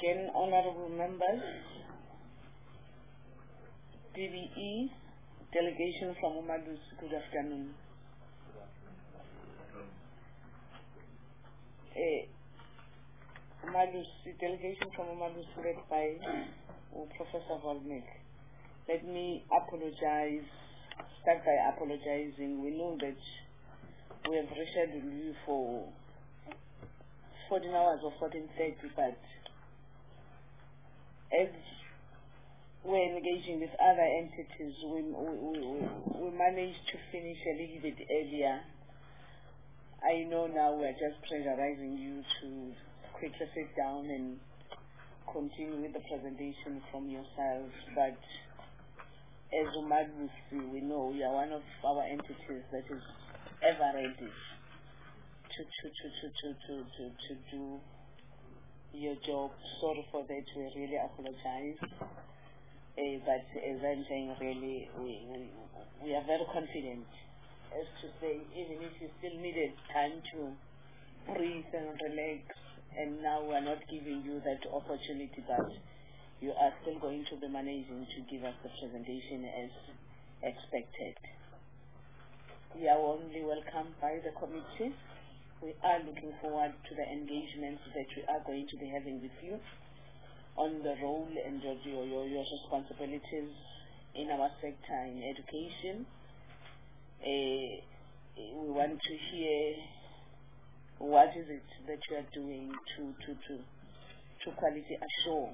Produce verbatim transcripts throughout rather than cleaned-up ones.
again, honorable members, D B E, delegation from Umalusi, good afternoon. Uh, Umalusi, delegation from Umalusi led by uh, Professor Volnik. Let me apologize, start by apologizing. We know that we have rescheduled you for fourteen hours or fourteen thirty, but as we're engaging with other entities, we, we, we, we managed to finish a little bit earlier. I know now we're just pressurizing you to quickly sit down and continue with the presentation from yourselves, but as Umalusi, we know you are one of our entities that is ever ready to to to to to to to, to do your job. Sorry for that. We really apologize. Uh, but as I'm saying, really, we, we we are very confident as to say, even if you still needed time to breathe and relax, and now we are not giving you that opportunity, but you are still going to be managing to give us the presentation as expected. We are warmly welcomed by the committee. We are looking forward to the engagements that we are going to be having with you on the role and your, your, your responsibilities in our sector in education. Uh, we want to hear what is it that you are doing to, to, to, to quality assure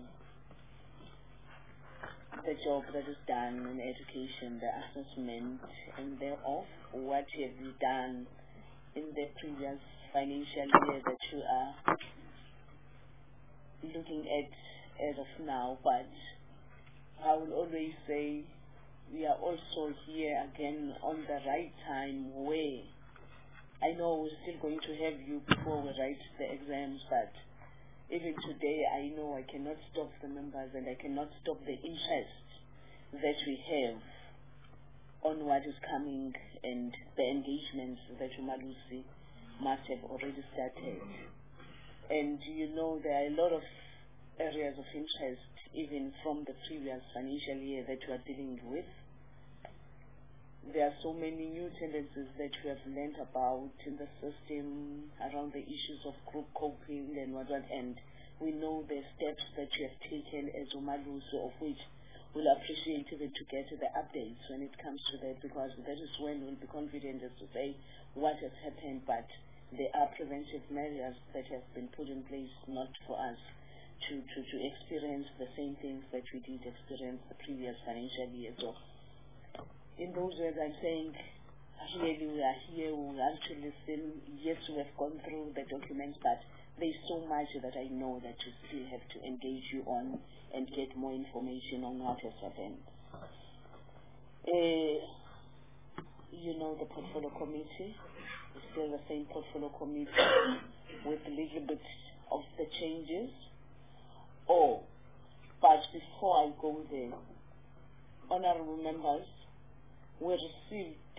the job that is done in education, the assessment, and thereof. What have you done in the previous financial year that you are looking at as of now? But I will always say we are also here again on the right time, where I know we're still going to have you before we write the exams, but even today I know I cannot stop the members and I cannot stop the interest that we have on what is coming and the engagements that Umalusi must have already started. And you know there are a lot of areas of interest even from the previous financial year that we are dealing with. There are so many new tendencies that we have learned about in the system around the issues of group coping and whatnot, and we know the steps that you have taken as Umalusi, of which we'll appreciate even to get the updates when it comes to that, because that is when we'll be confident as to say what has happened, but there are preventive measures that have been put in place not for us to, to, to experience the same things that we did experience the previous financial year. So in those words, I'm saying, really we are here, we have to listen. Yes, we have gone through the documents, but there's so much that I know that you still have to engage you on and get more information on what has happened. Uh, you know the portfolio committee is still the same portfolio committee with a little bit of the changes. Oh, but before I go there, honorable members, we received,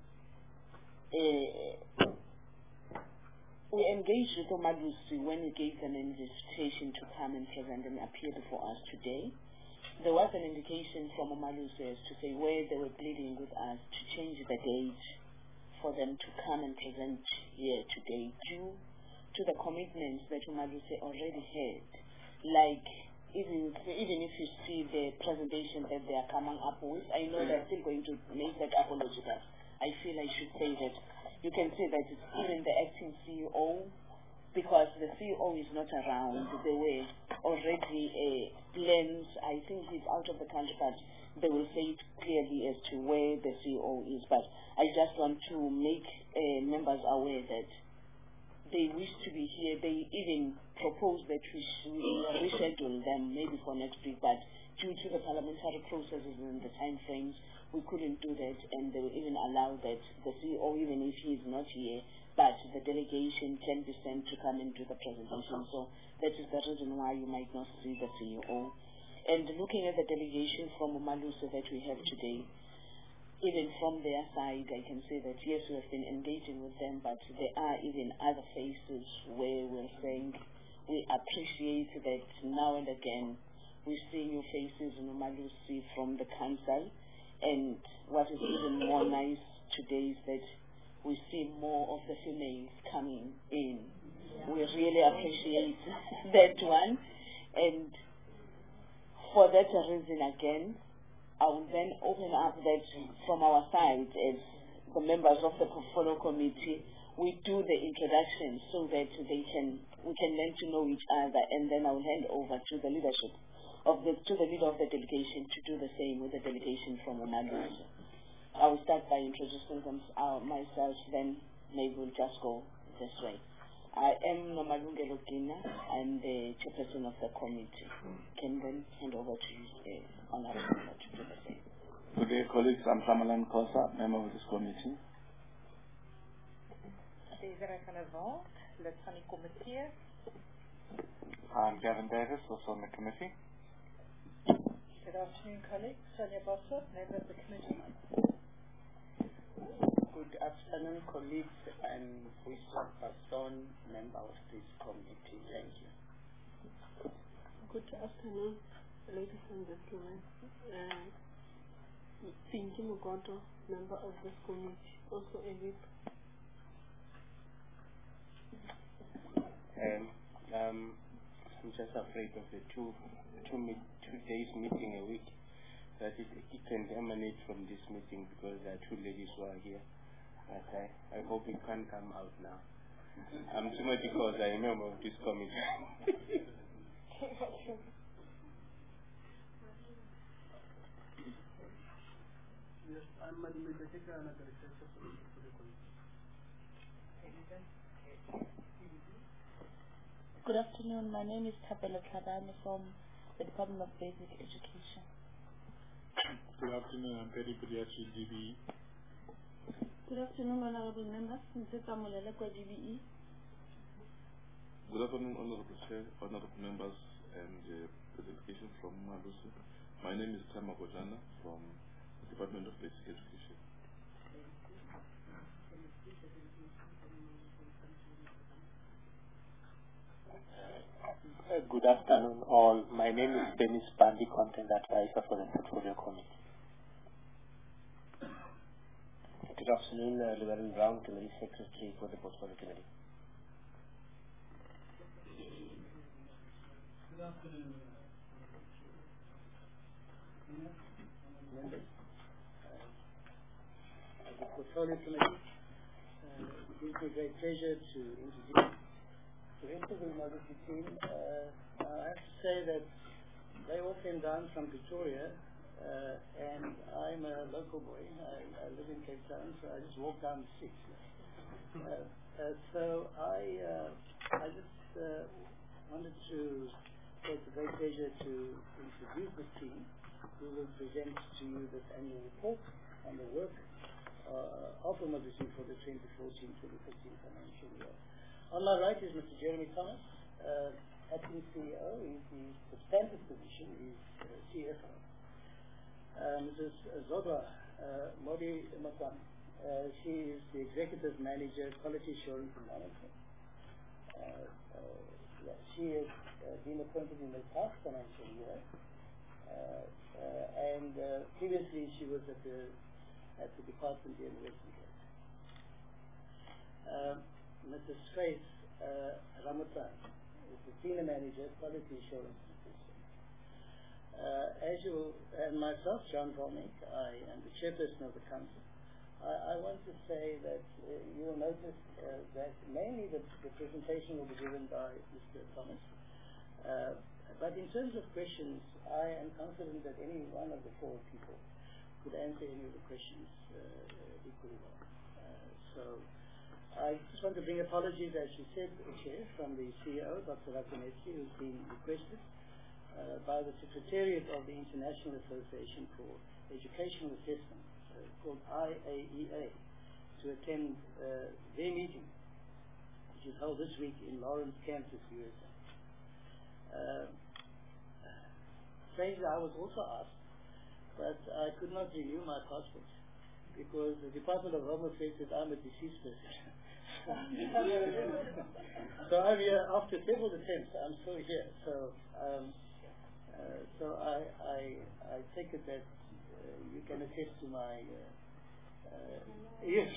uh, we engaged with Umalusi when he gave them an invitation to come and present and appear before us today. There was an indication from Umalusi as to say where they were pleading with us to change the date for them to come and present here today due to the commitments that Umalusi already had. Like, even even if you see the presentation that they are coming up with, I know they're still going to make that apology, but I feel I should say that you can see that it's even the acting C E O, because the C E O is not around. There were already uh, plans. I think he's out of the country, but they will say it clearly as to where the C E O is. But I just want to make uh, members aware that they wish to be here. They even proposed that we should reschedule them maybe for next week, but due to the parliamentary processes and the time frames, we couldn't do that, and they will even allow that the C E O, even if he is not here, but the delegation can be sent to come and do the presentation. So that is the reason why you might not see the C E O. And looking at the delegation from Umalusi that we have today, even from their side, I can say that yes, we have been engaging with them, but there are even other faces where we're saying we appreciate that now and again we see new faces in Umalusi from the council, and what is even more nice today is that we see more of the females coming in. We really appreciate that one, and for that reason again, I will then open up that from our side as the members of the portfolio committee, we do the introduction so that they can we can learn to know each other, and then I will hand over to the leadership of the to the leader of the delegation to do the same with the delegation from Umalusi. I will start by introducing them, uh, myself, then maybe we'll just go this way. I am Nomalungelo Gina. I'm the chairperson of the committee. Can then hand over to you, uh, Honorable Member, to do the same. Good day, colleagues. I'm Samalan Kosa, member of this committee. I'm Gavin Davis, also on the committee. Good afternoon, colleagues. Sonia Bossop, member of the committee. Good afternoon, colleagues. I'm Fuisa Basson, member of this committee. Thank you. Good afternoon, ladies and gentlemen. Uh, Pinky Mugoto, member of this committee, also a V I P. Um, um, I'm just afraid of the two, two, me two days meeting a week, that it, it can emanate from this meeting because there are two ladies who are here. Okay, I hope it can come out now. I'm Timothy because I am a member of this committee. Yes, I'm Madam Rebecca and I'm the researcher for the committee. Good afternoon. My name is Tabela Kadani from the Department of Basic Education. Good afternoon. I'm Petty Pediatry, D B E. Good afternoon, honorable members. Mteta Mulelekwa, D B E. Good afternoon, honorable chair, honorable members, and uh, the delegation from Umalusi. My name is Tama Gojana from the Department of Basic Education. Uh, good afternoon, all. My name is Dennis Bandi, Content Advisor for the Portfolio Committee. Good afternoon, uh, Llewellyn Brown, Committee Secretary for the Portfolio Committee. Good afternoon, members of the Portfolio Committee. Uh, it gives me great pleasure to introduce to enter the Umalusi team. Uh, I have to say that they all came down from Pretoria. Uh, and I'm a local boy. I, I live in Cape Town, so I just walk down the street. Uh, uh, so I, uh, I just uh, wanted to take a great pleasure to introduce the team who will present to you this annual report on the work uh, of Umalusi for the twenty fourteen twenty fifteen financial year. On my right is Mister Jeremy Thomas, uh, acting C E O. He's the substantive position. He's uh, C F O. Uh, Missus Zodwa uh, Modi Makwan. Uh, she is the Executive Manager, Quality Assurance and Management. Uh, uh, yeah, she has uh, been appointed in the past financial year, uh, uh, and uh, previously she was at the at the department here in Western Cape. Uh, Missus Grace uh, Ramatan is the Senior Manager, Quality Assurance. Uh, as you and myself, John Volnick, I am the chairperson of the council. I, I want to say that uh, you will notice uh, that mainly the, the presentation will be given by Mister Thomas. Uh, but in terms of questions, I am confident that any one of the four people could answer any of the questions uh, equally well. Uh, so I just want to bring apologies, as you said, Chair, from the C E O, Doctor Rakonetsky, who's been requested Uh, by the Secretariat of the International Association for Educational Assessment, uh, called I A E A, to attend uh, their meeting, which is held this week in Lawrence, Kansas, U S A. Uh, strangely, I was also asked, but I could not renew my passport because the Department of Home Affairs said I'm a deceased person. So I'm here after several attempts. I'm still here. So, um, uh, so I, I, I take it that uh, you can attest to my. Uh, uh, yes.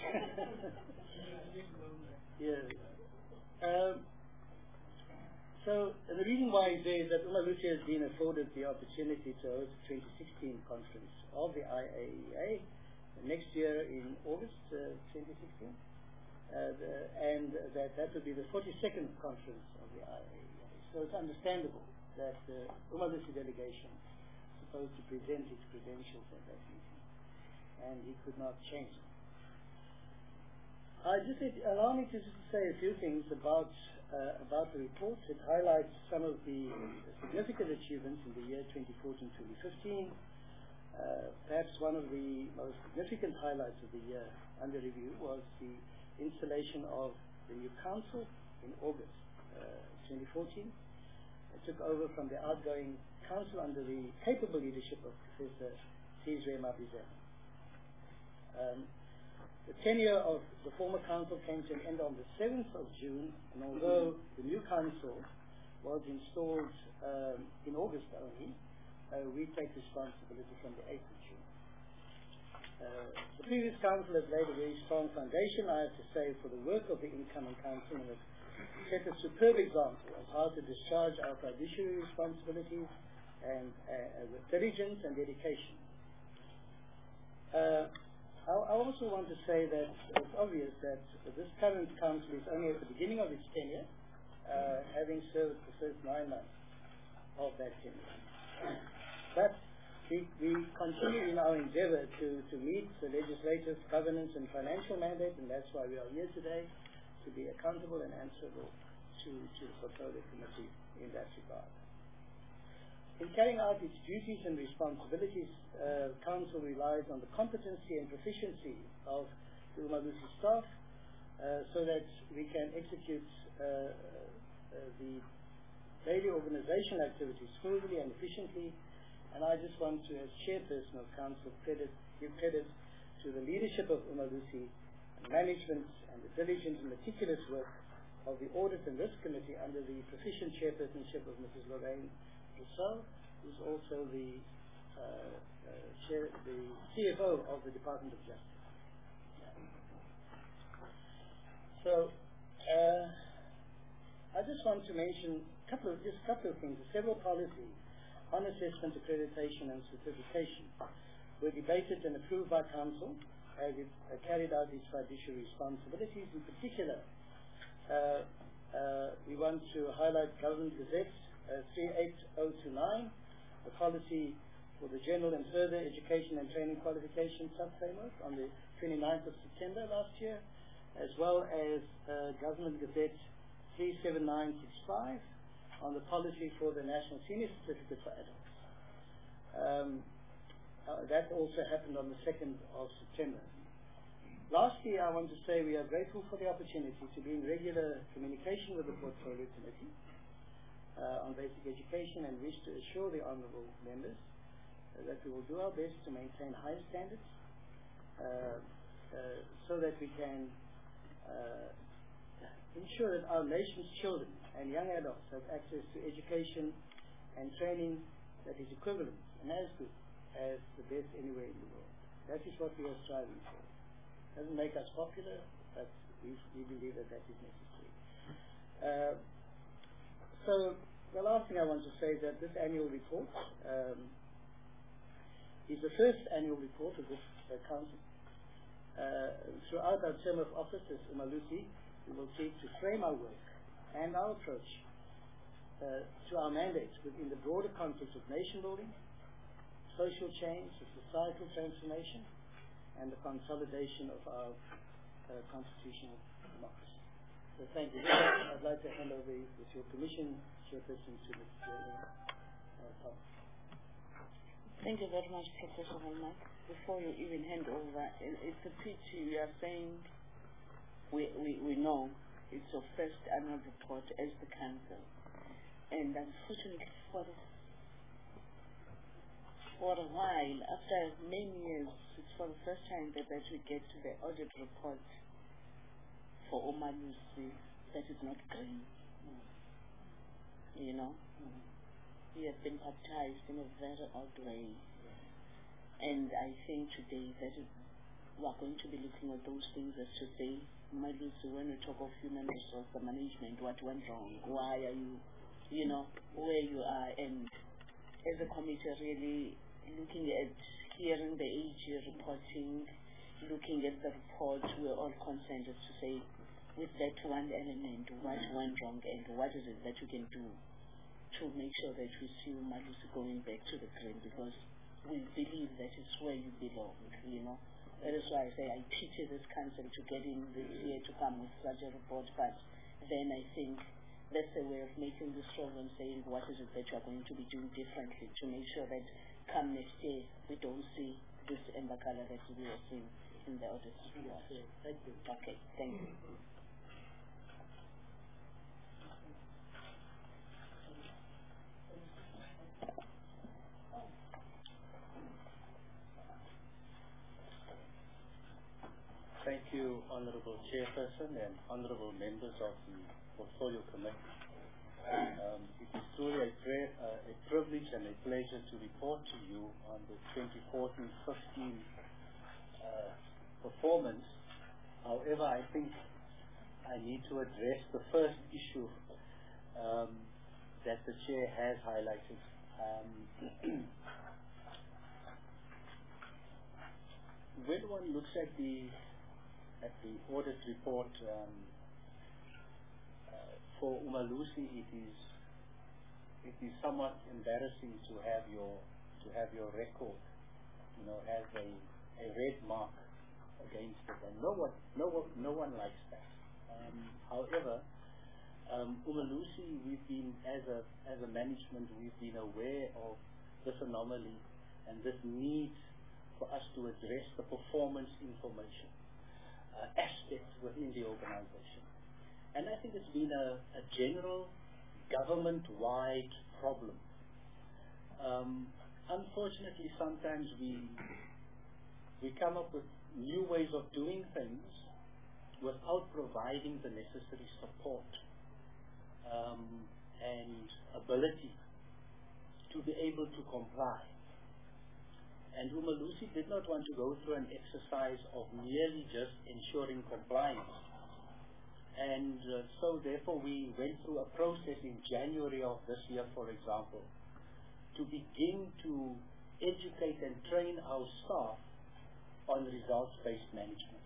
Yes. Um, so the reason why is there is that Umalusi has been afforded the opportunity to host the twenty sixteen conference of the I A E A next year in August uh, twenty sixteen. Uh, the, and that that will be the forty-second conference of the I A E A. So it's understandable that the Umalusi delegation is supposed to present its credentials at that meeting, and he could not change them. I just allow me to just say a few things about uh, about the report. It highlights some of the significant achievements in the year twenty fourteen to twenty fifteen. Uh, perhaps one of the most significant highlights of the year under review was the installation of the new council in August uh, twenty fourteen. It took over from the outgoing council under the capable leadership of Professor Sizwe Mabizela. Um, the tenure of the former council came to an end on the seventh of June, and although the new council was installed um, in August only, uh, we take responsibility from the eighth of June. Uh, the previous council has laid a very strong foundation, I have to say, for the work of the incoming council, and has set a superb example of how to discharge our fiduciary responsibilities and uh, with diligence and dedication. Uh, I, I also want to say that it's obvious that this current council is only at the beginning of its tenure, uh, having served the first nine months of that tenure. But We, we continue in our endeavor to, to meet the legislative, governance, and financial mandate, and that's why we are here today, to be accountable and answerable to, to the portfolio committee in that regard. In carrying out its duties and responsibilities, uh, Council relies on the competency and proficiency of the Umalusi staff uh, so that we can execute uh, uh, the daily organizational activities smoothly and efficiently. And I just want to, as chairperson of council, credit, give credit to the leadership of Umalusi, and management, and the diligent and meticulous work of the Audit and Risk Committee under the proficient chairpersonship of Missus Lorraine Rousseau, who's also the, uh, uh, chair, the C F O of the Department of Justice. So, uh, I just want to mention a couple of, just a couple of things, several policies on assessment, accreditation, and certification were debated and approved by Council as it uh, carried out its fiduciary responsibilities. In particular, uh, uh, we want to highlight Government Gazette uh, three eight zero two nine, the policy for the general and further education and training qualification sub-framework on the twenty-ninth of September last year, as well as uh, Government Gazette three seven nine six five, on the policy for the National Senior Certificate for Adults. Um, uh, that also happened on the second of September. Lastly, I want to say we are grateful for the opportunity to be in regular communication with the Portfolio Committee uh, on Basic Education, and wish to assure the honourable members uh, that we will do our best to maintain high standards uh, uh, so that we can uh, ensure that our nation's children and young adults have access to education and training that is equivalent and as good as the best anywhere in the world. That is what we are striving for. It doesn't make us popular, but we, we believe that that is necessary. Uh, so the last thing I want to say is that this annual report um, is the first annual report of this uh, council. Uh, throughout our term of office as Umalusi, we will seek to frame our work and our approach uh, to our mandates within the broader context of nation building, social change, societal transformation, and the consolidation of our uh, constitutional democracy. So thank you very much. I'd like to hand over, with your permission, Chairperson, to Mister Uh, Thank you very much, Professor Holmark. Before you even hand over, it's a pity you are saying we, we, we know it's your first annual report as the council, and unfortunately for, for a while, after many years, it's for the first time that, that we get to the audit report for Umalusi that is not green. You know? He has been baptized in a very odd way. And I think today that is, we are going to be looking at those things as to say, Umalusi, when we talk of human resource management, what went wrong? Why are you, you know, where you are? And as a committee, really looking at hearing the A G reporting, looking at the report, we're all concerned as to say, with that one element, what went wrong and what is it that you can do to make sure that we see Umalusi going back to the green, because we believe that is where you belong, you know. That is why I say I pity this council to get in this year to come with such a report, but then I think that's a way of making this strong and saying what is it that you are going to be doing differently to make sure that come next year we don't see this amber color that we are seeing in the audit report. Thank you. Okay, thank you. Thank you, Honorable Chairperson and Honorable members of the Portfolio Committee. Um, it is truly a, pre- uh, a privilege and a pleasure to report to you on the twenty fourteen fifteen uh, performance. However, I think I need to address the first issue um, that the Chair has highlighted. Um, when one looks at the at the audit report um, uh, for Umalusi, it is it is somewhat embarrassing to have your to have your record, you know, have a, a red mark against it, and no one no one no one likes that. Um, however, um, Umalusi, we've been as a as a management, we've been aware of this anomaly and this need for us to address the performance information Uh, aspects within the organization. And I think it's been a, a general government-wide problem. Um, unfortunately, sometimes we we come up with new ways of doing things without providing the necessary support um, and ability to be able to comply. And Umalusi did not want to go through an exercise of merely just ensuring compliance. And uh, so therefore we went through a process in January of this year, for example, to begin to educate and train our staff on results-based management.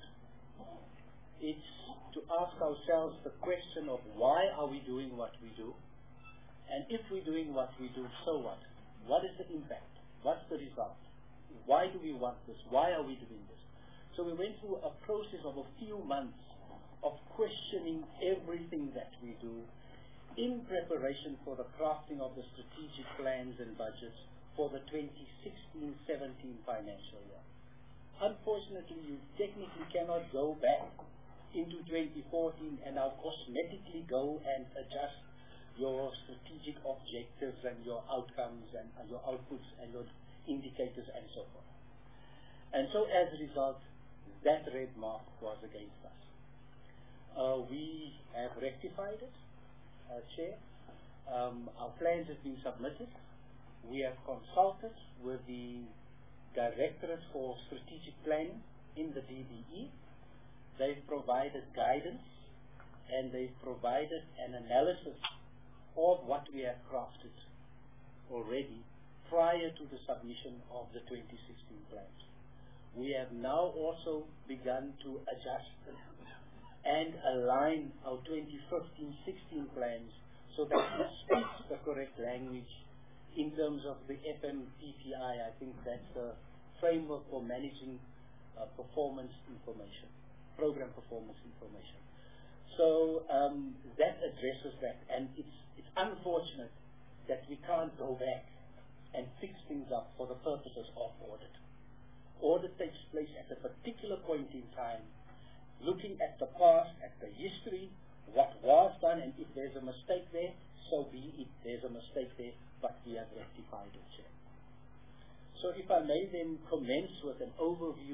It's to ask ourselves the question of why are we doing what we do? And if we're doing what we do, so what? What is the impact? What's the result? Why do we want this? Why are we doing this? So we went through a process of a few months of questioning everything that we do in preparation for the crafting of the strategic plans and budgets for the twenty sixteen seventeen financial year. Unfortunately, you technically cannot go back into twenty fourteen and now cosmetically go and adjust your strategic objectives and your outcomes and uh, your outputs and your indicators and so forth. And so as a result, that red mark was against us. Uh, we have rectified it, uh, Chair. Um, our plans have been submitted. We have consulted with the Directorate for Strategic Planning in the D B E. They've provided guidance and they've provided an analysis of what we have crafted already prior to the submission of the twenty sixteen plans. We have now also begun to adjust and align our twenty fifteen sixteen plans so that it speaks the correct language in terms of the F M P P I. I think that's the framework for managing uh, performance information, program performance information. So um, that addresses that, and it's, it's unfortunate that we can't go back and fix things up for the purposes of audit. Audit takes place at a particular point in time, looking at the past, at the history, what was done, and if there's a mistake there, so be it. There's a mistake there, but we have rectified it. So if I may then commence with an overview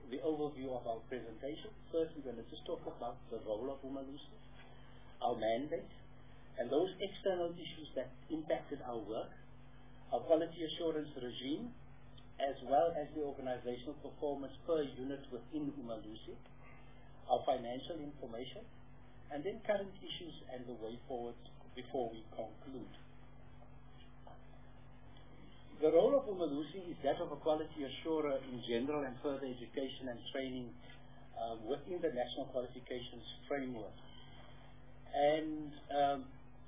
the overview of our presentation. First, we're going to just talk about the role of Umalusi, our mandate, and those external issues that impacted our work, our quality assurance regime, as well as the organizational performance per unit within Umalusi, our financial information, and then current issues and the way forward before we conclude. The role of Umalusi is that of a quality assurer in general and further education and training uh, within the National Qualifications Framework. And um,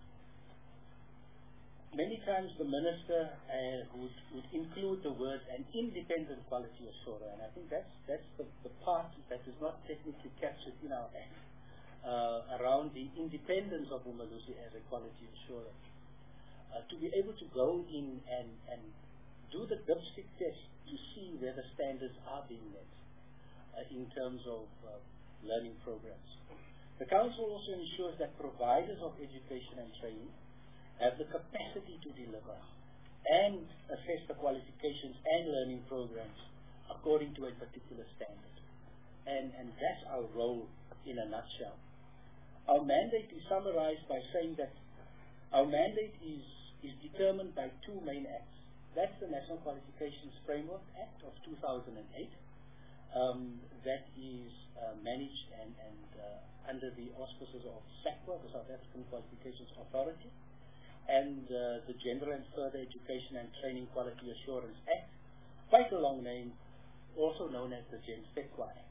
many times the minister uh, would, would include the word an independent quality assurer, and I think that's, that's the, the part that is not technically captured in our Act uh, around the independence of Umalusi as a quality assurer. Uh, to be able to go in and, and do the dipstick test to see whether standards are being met uh, in terms of uh, learning programs. The Council also ensures that providers of education and training have the capacity to deliver and assess the qualifications and learning programs according to a particular standard. And, and that's our role in a nutshell. Our mandate is summarized by saying that our mandate is is determined by two main acts. That's the National Qualifications Framework Act of two thousand eight, um, that is uh, managed and, and uh, under the auspices of SAQA, the South African Qualifications Authority, and uh, the General and Further Education and Training Quality Assurance Act, quite a long name, also known as the GENFEQUA Act.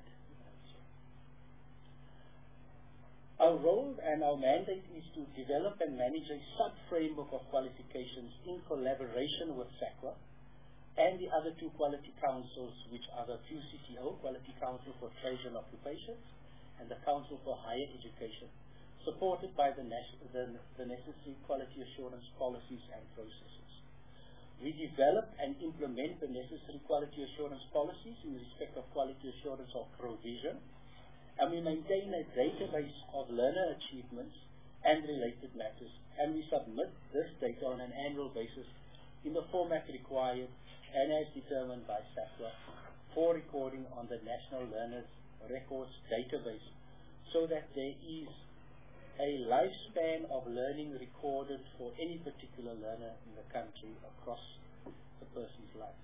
Our role and our mandate is to develop and manage a sub-framework of qualifications in collaboration with SAQA and the other two quality councils, which are the Q C T O, Quality Council for Trades and Occupations, and the Council for Higher Education, supported by the, the, the necessary quality assurance policies and processes. We develop and implement the necessary quality assurance policies in respect of quality assurance of provision, and we maintain a database of learner achievements and related matters, and we submit this data on an annual basis in the format required and as determined by SAQA for recording on the National Learners Records Database, so that there is a lifespan of learning recorded for any particular learner in the country across the person's life.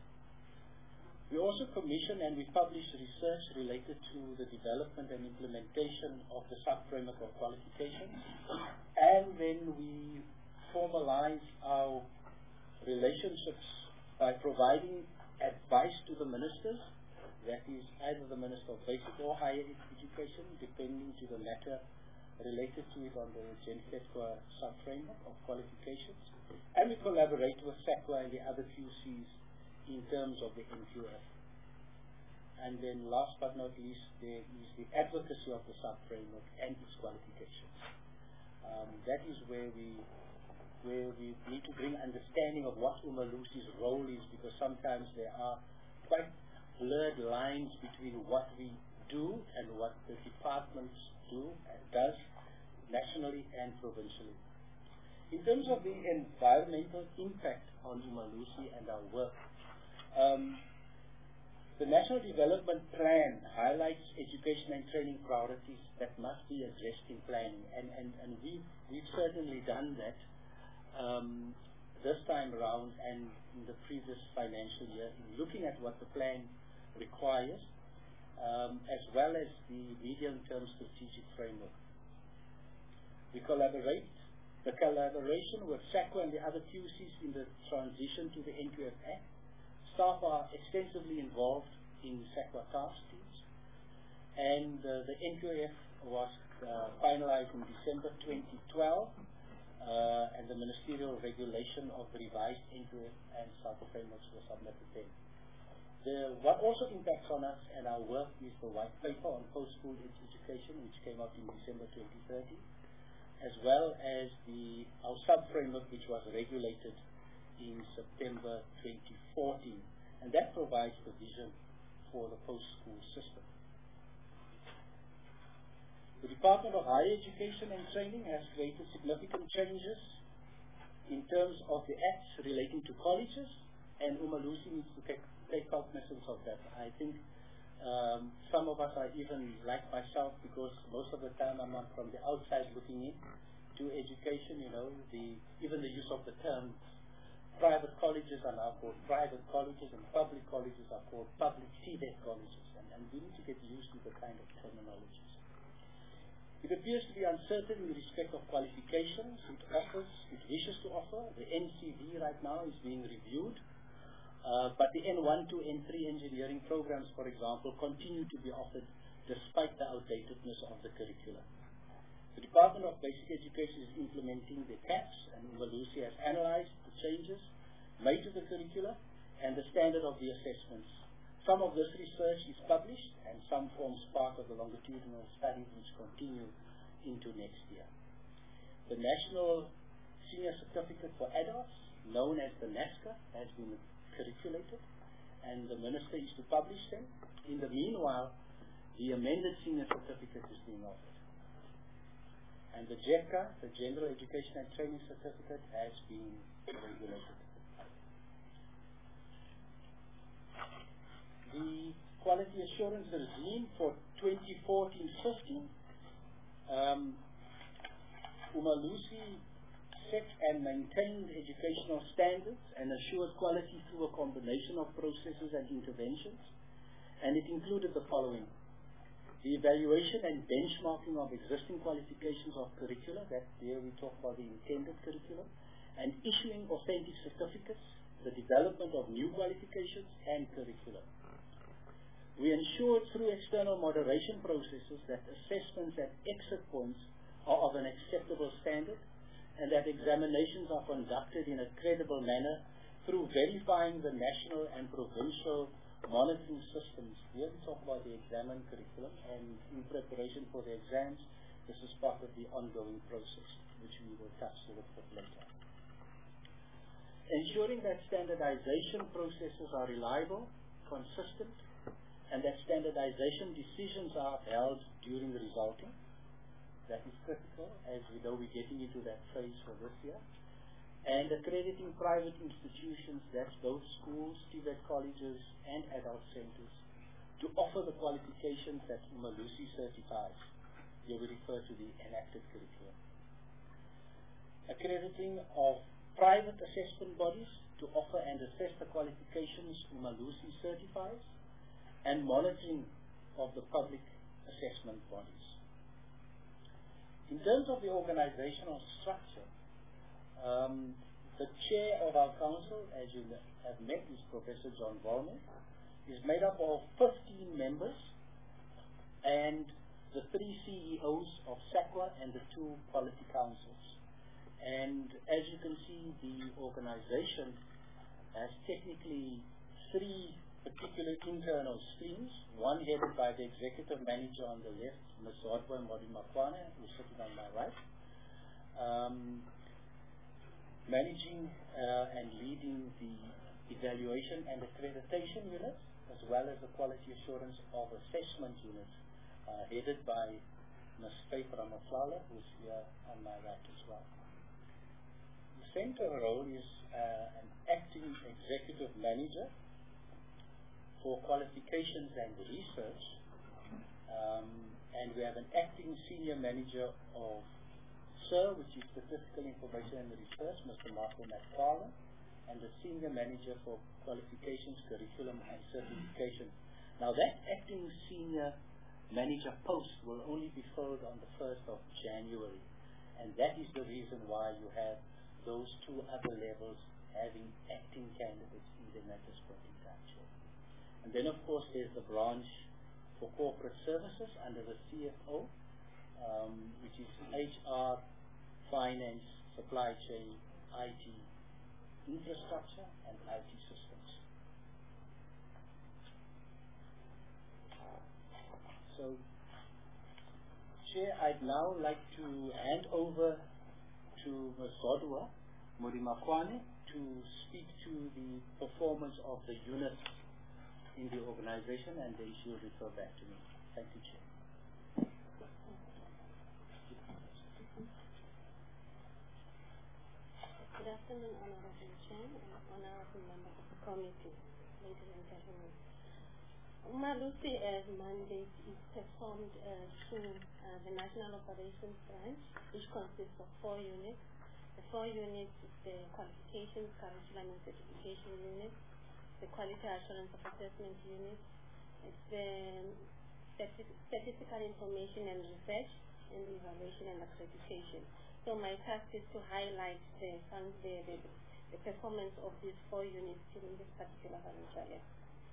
We also commission and we publish research related to the development and implementation of the sub-framework of qualifications, and then we formalize our relationships by providing advice to the ministers, that is either the Minister of Basic or Higher Education, depending to the matter related to it on the GENFEQUA sub-framework of qualifications, and we collaborate with SAQA and the other Q Cs in terms of the N Q F. And then last but not least, there is the advocacy of the sub-framework and its qualifications. Um, that is where we where we need to bring understanding of what Umalusi's role is, because sometimes there are quite blurred lines between what we do and what the departments do and does nationally and provincially. In terms of the environmental impact on Umalusi and our work, Um, the National Development Plan highlights education and training priorities that must be addressed in planning, and, and, and we've, we've certainly done that um, this time around and in the previous financial year, in looking at what the plan requires, um, as well as the medium-term strategic framework. We collaborate. The collaboration with SAQA and the other Q Cs in the transition to the N Q F Act. Staff are extensively involved in SAQA task teams, and uh, the N Q F was uh, finalized in December twenty twelve, uh, and the ministerial regulation of the revised N Q F and SAQA frameworks was submitted then. The, what also impacts on us and our work is the white paper on post-school education, which came out in December twenty thirteen, as well as the our sub-framework, which was regulated in September twenty fourteen, and that provides the vision for the post-school system. The Department of Higher Education and Training has created significant changes in terms of the acts relating to colleges, and Umalusi needs to take, take cognizance of that. I think Um, some of us are even like myself, because most of the time I'm from the outside looking in to education. You know, the even the use of the term private colleges are now called private colleges, and public colleges are called public T V E T colleges, and, and we need to get used to the kind of terminologies. It appears to be uncertain in respect of qualifications it offers, it wishes to offer. The N C V right now is being reviewed. Uh, but the N one to N three engineering programs, for example, continue to be offered despite the outdatedness of the curriculum. The Department of Basic Education is implementing the C A Ps, and Umalusi has analyzed the changes made to the curricula and the standard of the assessments. Some of this research is published, and some forms part of the longitudinal studies which continue into next year. The National Senior Certificate for Adults, known as the NASCA, has been curriculated, and the Minister is to publish them. In the meanwhile, the amended senior certificate is being offered. And the J E C A, the General Education and Training Certificate, has been regulated. The quality assurance regime for twenty fourteen fifteen, um, Umalusi set and maintained educational standards and assured quality through a combination of processes and interventions, and it included the following: the evaluation and benchmarking of existing qualifications of curricula, that there we talk about the intended curriculum, and issuing authentic certificates, the development of new qualifications and curricula. We ensured through external moderation processes that assessments at exit points are of an acceptable standard, and that examinations are conducted in a credible manner through verifying the national and provincial monitoring systems. Here we talk about the examined curriculum, and in preparation for the exams, this is part of the ongoing process, which we will touch a little bit later. Ensuring that standardization processes are reliable, consistent, and that standardization decisions are upheld during the resulting. That is critical, as we know we're getting into that phase for this year. And accrediting private institutions, that's both schools, T V E T colleges, and adult centers, to offer the qualifications that Umalusi certifies. Here we refer to the enacted curriculum. Accrediting of private assessment bodies to offer and assess the qualifications Umalusi certifies, and monitoring of the public assessment bodies. In terms of the organizational structure, um, the chair of our council, as you have met, is Professor John Volman, is made up of fifteen members, and the three C E Os of SAQA and the two quality councils. And as you can see, the organization has technically three particular internal streams, one headed by the executive manager on the left, Miz Zodwa Modimakwane, who's sitting on my right, um, managing uh, and leading the evaluation and accreditation units, as well as the quality assurance of assessment units, uh, headed by Miz Faith Ramaflala, who's here on my right as well. The center role is uh, an acting executive manager for qualifications and research, um, and we have an acting senior manager of S I R, which is Statistical Information and Research, Mister Marco McFarlane, and the senior manager for qualifications, curriculum, and certification. Now that acting senior manager post will only be filled on the first of January, and that is the reason why you have those two other levels having acting candidates in them at this point in time. And then, of course, there's the branch for corporate services under the C F O, um, which is H R, finance, supply chain, I T, infrastructure, and I T systems. So, Chair, I'd now like to hand over to Miz Zodwa Modimakwane to speak to the performance of the units in the organization, and then she'll refer back to me. Thank you, Chair. Good afternoon, Honorable Chair and Honorable Members of the Committee, ladies and gentlemen. Umalusi as mandate is performed uh, through uh, the National Operations Branch, which consists of four units. The four units is the Qualifications, Curriculum and Certification Unit, the Quality Assurance of Assessment Unit, it's the stati- Statistical Information and Research, and Evaluation and Accreditation. So my task is to highlight the, the, the, the performance of these four units during this particular financial year.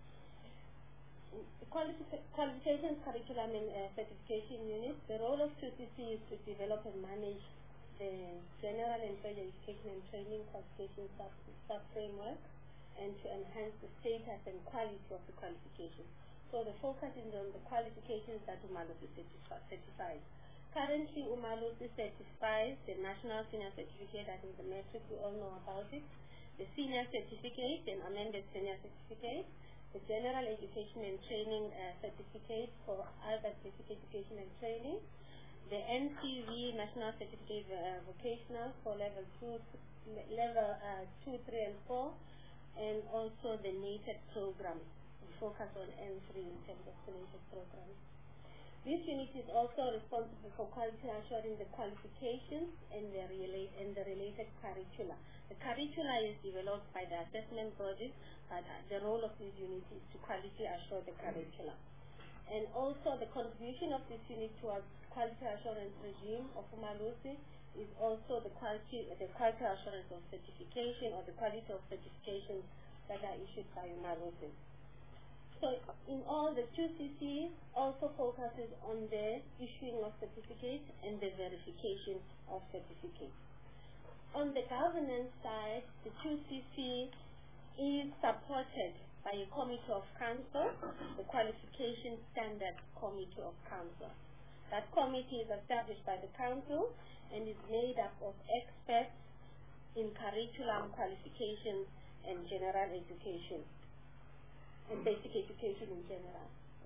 Qualifi- qualifications, Curriculum and uh, Certification Unit, the role of Q C C is to develop and manage the general and further education and training qualification sub, sub framework, and to enhance the status and quality of the qualifications. So the focus is on the qualifications that Umalusi certifies. Currently, Umalusi certifies the National Senior Certificate, that is the metric, we all know about it, the Senior Certificate and amended Senior Certificate, the General Education and Training uh, Certificate for other basic education and training, the N C V National Certificate uh, Vocational for level two, level uh, two, three, and four, and also the NATED program. We focus on N three in terms of the NATED program. This unit is also responsible for quality assuring the qualifications and the, relate, and the related curricula. The curricula is developed by the assessment bodies, but uh, the role of this unit is to quality assure the curricula. And also the contribution of this unit towards quality assurance regime of Umalusi is also the quality, the quality assurance of certification, or the quality of certifications that are issued by Umalusi. So in all, the Q C C also focuses on the issuing of certificates and the verification of certificates. On the governance side, the Q C C is supported by a committee of council, the Qualification Standards Committee of Council. That committee is established by the council and is made up of experts in curriculum, qualifications, and general education, and basic education in general.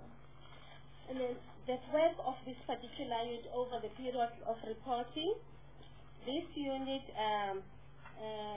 And then the work of this particular unit over the period of reporting, this unit um, uh,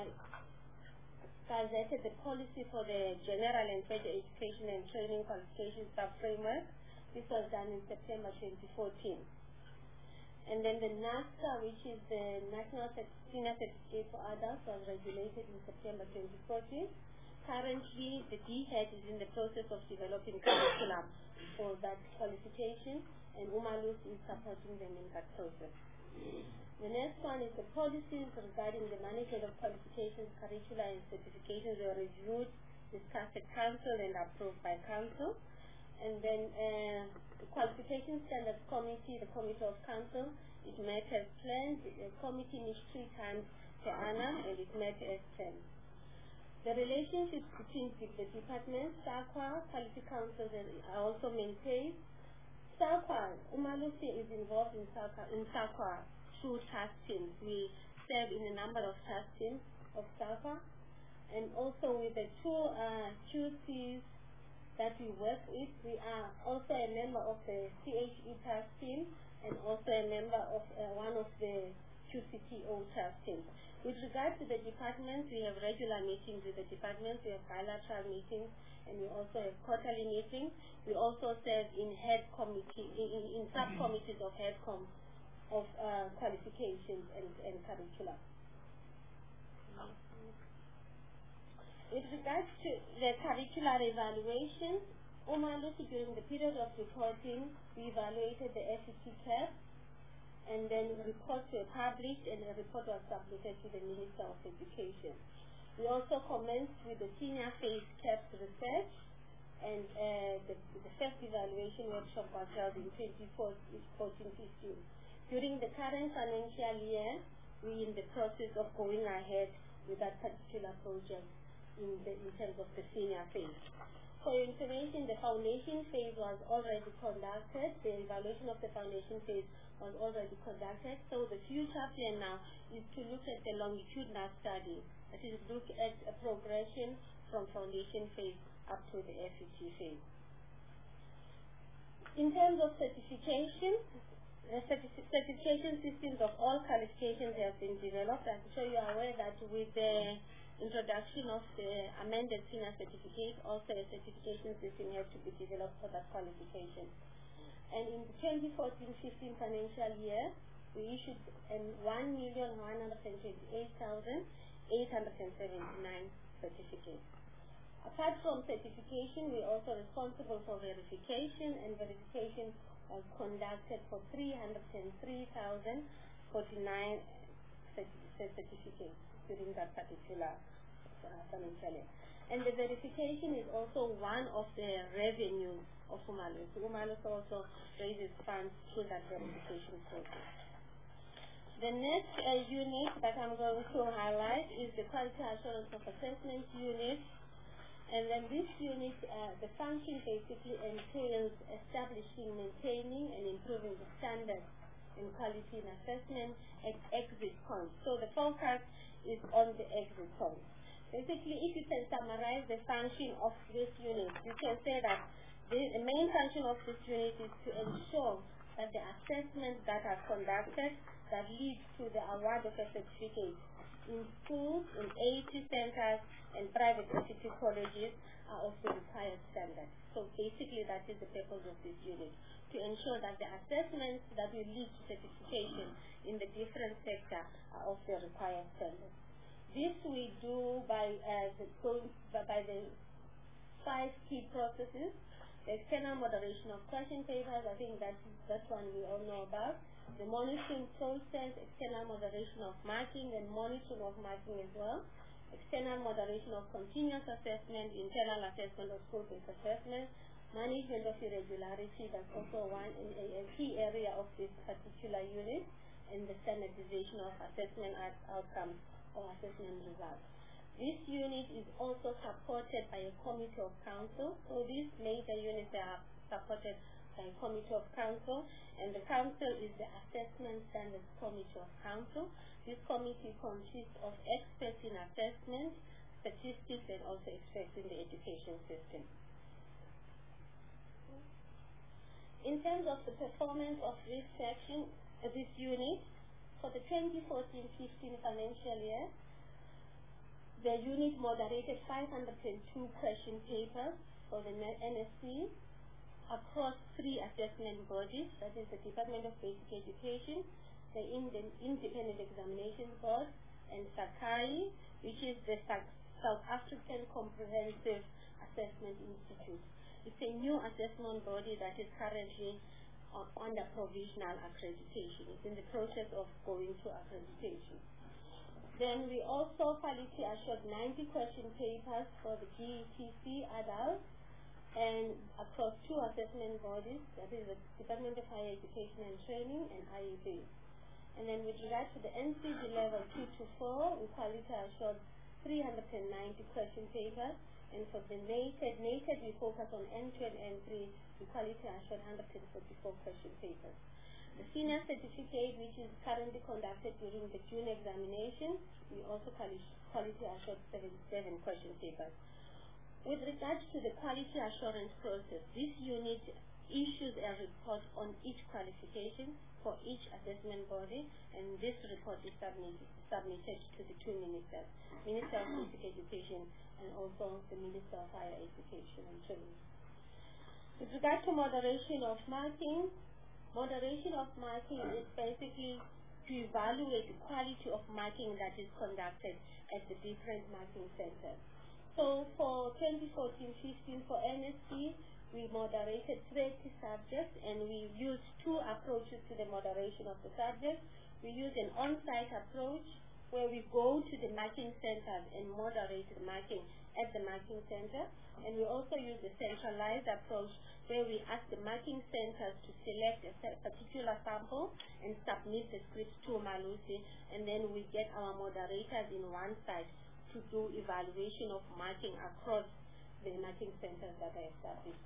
gazetted the policy for the general and further education and training qualification sub-framework. This was done in September twenty fourteen. And then the NASCA, which is the National Senior Certificate for Adults, was regulated in September twenty fourteen. Currently, the D HEAD is in the process of developing curriculum for that qualification, and Umalusi is supporting them in that process. The next one is the policies regarding the management of qualifications, curricula, and certifications were reviewed, discussed at council, and approved by council. And then uh, the Qualification Standards Committee, the Committee of Council, it met as planned. The committee meets three times per annum, and it met as planned. The relationships between the departments, SAQA, Quality Councils, are also maintained. SAQA, Umalusi is involved in SAQA, in SAQA through task teams. We serve in a number of task teams of SAQA, and also with the two uh, Q Cs that we work with. We are also a member of the C H E task team, and also a member of uh, one of the Q C T O task teams. With regard to the departments, we have regular meetings with the departments, we have bilateral meetings, and we also have quarterly meetings. We also serve in head committee, in, in, in subcommittees of headcom of uh, qualifications and, and curricula. With regards to the curricular evaluation, Umalusi, during the period of reporting, we evaluated the F E T C A P, and then reports were published, and the report was submitted to the Minister of Education. We also commenced with the senior phase C A P research, and uh, the, the first evaluation workshop was held in twenty fourteen fifteen. During the current financial year, we are in the process of going ahead with that particular project in, the, in terms of the senior phase. For your information, the foundation phase was already conducted. The evaluation of the foundation phase was already conducted. So the future plan now is to look at the longitudinal study, that is, look at a progression from foundation phase up to the F E T phase. In terms of certification, the certi- certification systems of all qualifications have been developed. I'm sure you are aware that with the introduction of the amended senior certificate, also a certification system has to be developed for that qualification. And in the twenty fourteen fifteen financial year, we issued um, one million one hundred twenty-eight thousand eight hundred seventy-nine certificates. Apart from certification, we are also responsible for verification, and verification was conducted for three hundred three thousand forty-nine certificates during that particular uh, financial year. And the verification is also one of the revenues of Umalus. Umalus also raises funds through that verification process. The next uh, unit that I'm going to highlight is the Quality Assurance of Assessment unit. And then this unit, uh, the function basically entails establishing, maintaining, and improving the standards in quality and assessment at exit points. So the focus is on the exit points. Basically, if you can summarize the function of this unit, you can say that the, the main function of this unit is to ensure that the assessments that are conducted that lead to the award of a certificate in schools, in A T centers, and private equity colleges are of the required standards. So basically, that is the purpose of this unit, to ensure that the assessments that will lead to certification in the different sectors are of the required standards. This we do by, uh, the, by the five key processes. The external moderation of question papers, I think that's, that's one we all know about. The monitoring process, external moderation of marking and monitoring of marking as well. External moderation of continuous assessment, internal assessment of school-based assessment, management of irregularity, that's also one in a, a key area of this particular unit, and the standardization of assessment outcomes or assessment results. This unit is also supported by a committee of council. So these major units are supported by a committee of council, and the council is the Assessment Standards Committee of Council. This committee consists of experts in assessment, statistics, and also experts in the education system. In terms of the performance of this section, uh, this unit, for the twenty fourteen fifteen financial year, the unit moderated five hundred two question papers for the N S C across three assessment bodies, that is the Department of Basic Education, the Independent Examination Board, and SACAI, which is the South African Comprehensive Assessment Institute. It's a new assessment body that is currently uh, under provisional accreditation. It's in the process of going to accreditation. Then we also quality assured ninety question papers for the G E T C adults and across two assessment bodies, that is the Department of Higher Education and Training and I E B. And then with regard to the N C D level two to four, we quality assured three hundred ninety question papers, and for the NATED, NATED we focus on N two and N three, we quality assured one hundred forty-four question papers. The senior certificate, which is currently conducted during the June examination, we also quality assured seventy-seven question papers. With regards to the quality assurance process, this unit issues a report on each qualification for each assessment body, and this report is submitted, submitted to the two ministers, Minister of Basic Education and also the Minister of Higher Education and Training. With regard to moderation of marking, moderation of marking is basically to evaluate the quality of marking that is conducted at the different marking centers. So for twenty fourteen fifteen for N S C, we moderated thirty subjects, and we used two approaches to the moderation of the subjects. We use an on-site approach where we go to the marking centers and moderate the marking at the marking center, and we also use the centralized approach where we ask the marking centers to select a particular sample and submit the script to Malusi, and then we get our moderators in one side to do evaluation of marking across the marking centers that are established.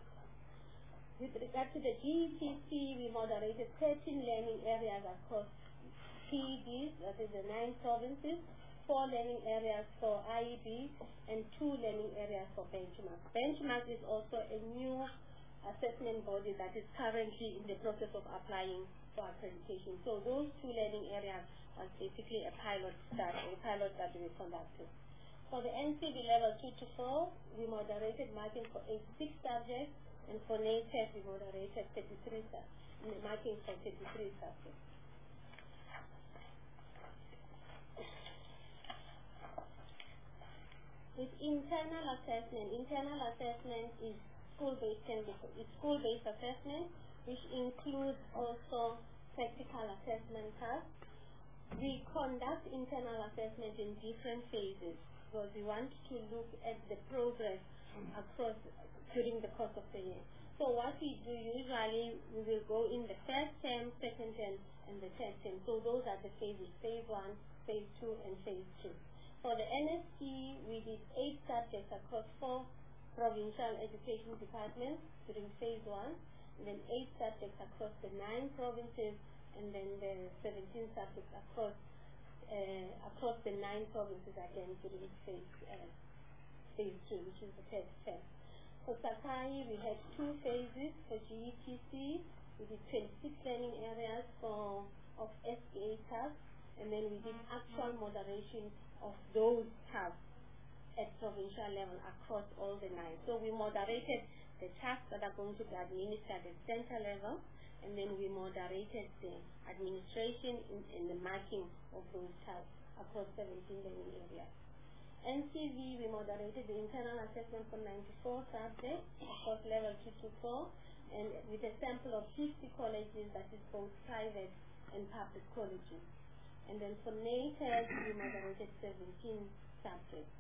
With regard to the G E T C, we moderated thirteen learning areas across P E Ds, that is the nine provinces, four learning areas for I E B, and two learning areas for Benchmark. Benchmark is also a new assessment body that is currently in the process of applying for accreditation. So those two learning areas are basically a pilot start, a pilot that we conducted. For the N C V level two to four, we moderated marking for eighty-six subjects, and for NATED we moderated thirty-three subjects, marking for thirty-three subjects. With internal assessment, internal assessment is school-based is school-based assessment, which includes also practical assessment tasks. We conduct internal assessment in different phases because we want to look at the progress across during the course of the year. So what we do usually, we will go in the first term, second term, and the third term. So those are the phases: phase one, phase two, and phase two. For the N S C, we did eight subjects across four provincial education departments during phase one, and then eight subjects across the nine provinces, and then the seventeen subjects across uh, across the nine provinces again during phase uh, phase two, which is the third term. For Sakai, we had two phases. For G E T C, we did twenty-six learning areas for of S A tasks, and then we did actual moderation of those tasks at provincial level across all the nine. So we moderated the tasks that are going to be administered at center level, and then we moderated the administration in, in the marking of those tasks across seventeen learning areas. N C V, we moderated the internal assessment for ninety-four subjects across level two to four, and with a sample of fifty colleges, that is both private and public colleges. And then for NATED, we moderated seventeen subjects.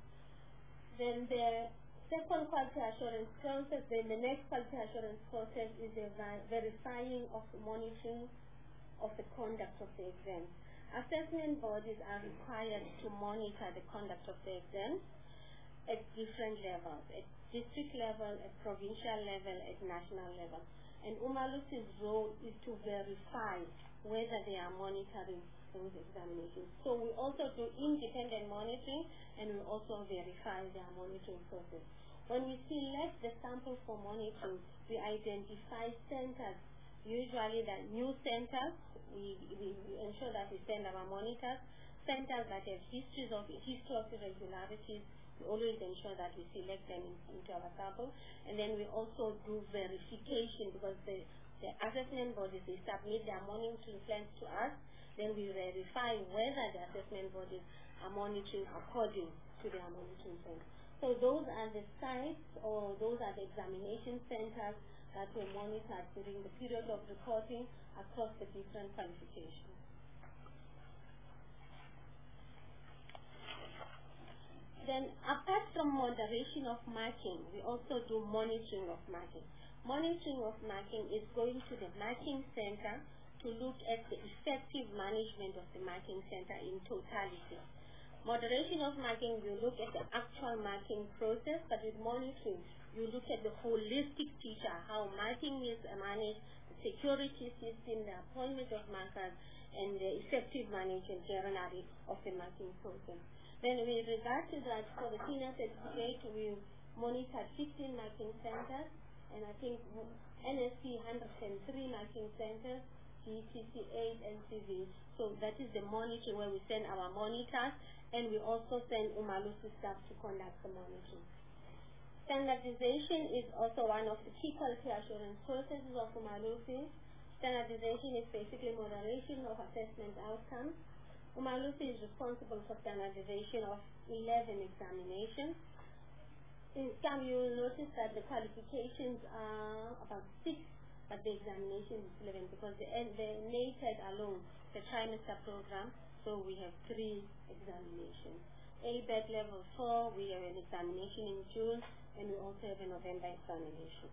Then the second quality assurance process, then the next quality assurance process is the verifying of the monitoring of the conduct of the exam. Assessment bodies are required to monitor the conduct of the exam at different levels, at district level, at provincial level, at national level. And Umalusi's role is to verify whether they are monitoring those examinations. So we also do independent monitoring, and we also verify their monitoring process. When we select the sample for monitoring, we identify centers. Usually the new centers, we, we, we ensure that we send our monitors. Centers that have histories of history of irregularities, we always ensure that we select them in, into our sample. And then we also do verification, because the, the assessment bodies, they submit their monitoring plans to us. Then we verify whether the assessment bodies are monitoring according to their monitoring plans. So those are the sites, or those are the examination centers that were monitored during the period of reporting across the different qualifications. Then, apart from moderation of marking, we also do monitoring of marking. Monitoring of marking is going to the marking center to look at the effective management of the marking center in totality. Moderation of marking, you look at the actual marking process, but with monitoring, you look at the holistic picture, how marking is managed, the security system, the appointment of markers, and the effective management generally of the marking process. Then with regard to that, for the senior certificate, we monitor fifteen marking centers, and I think N S C one hundred three marking centers, G T C eight, and C V. So that is the monitoring where we send our monitors, and we also send Umalusi staff to conduct the monitoring. Standardization is also one of the key quality assurance processes of Umalusi. Standardization is basically moderation of assessment outcomes. Umalusi is responsible for standardization of eleven examinations. In some, you will notice that the qualifications are about six, but the examination is eleven, because the, the NATED alone, the trimester program, so we have three examinations. A B E T level four, we have an examination in June, and we also have a November examination.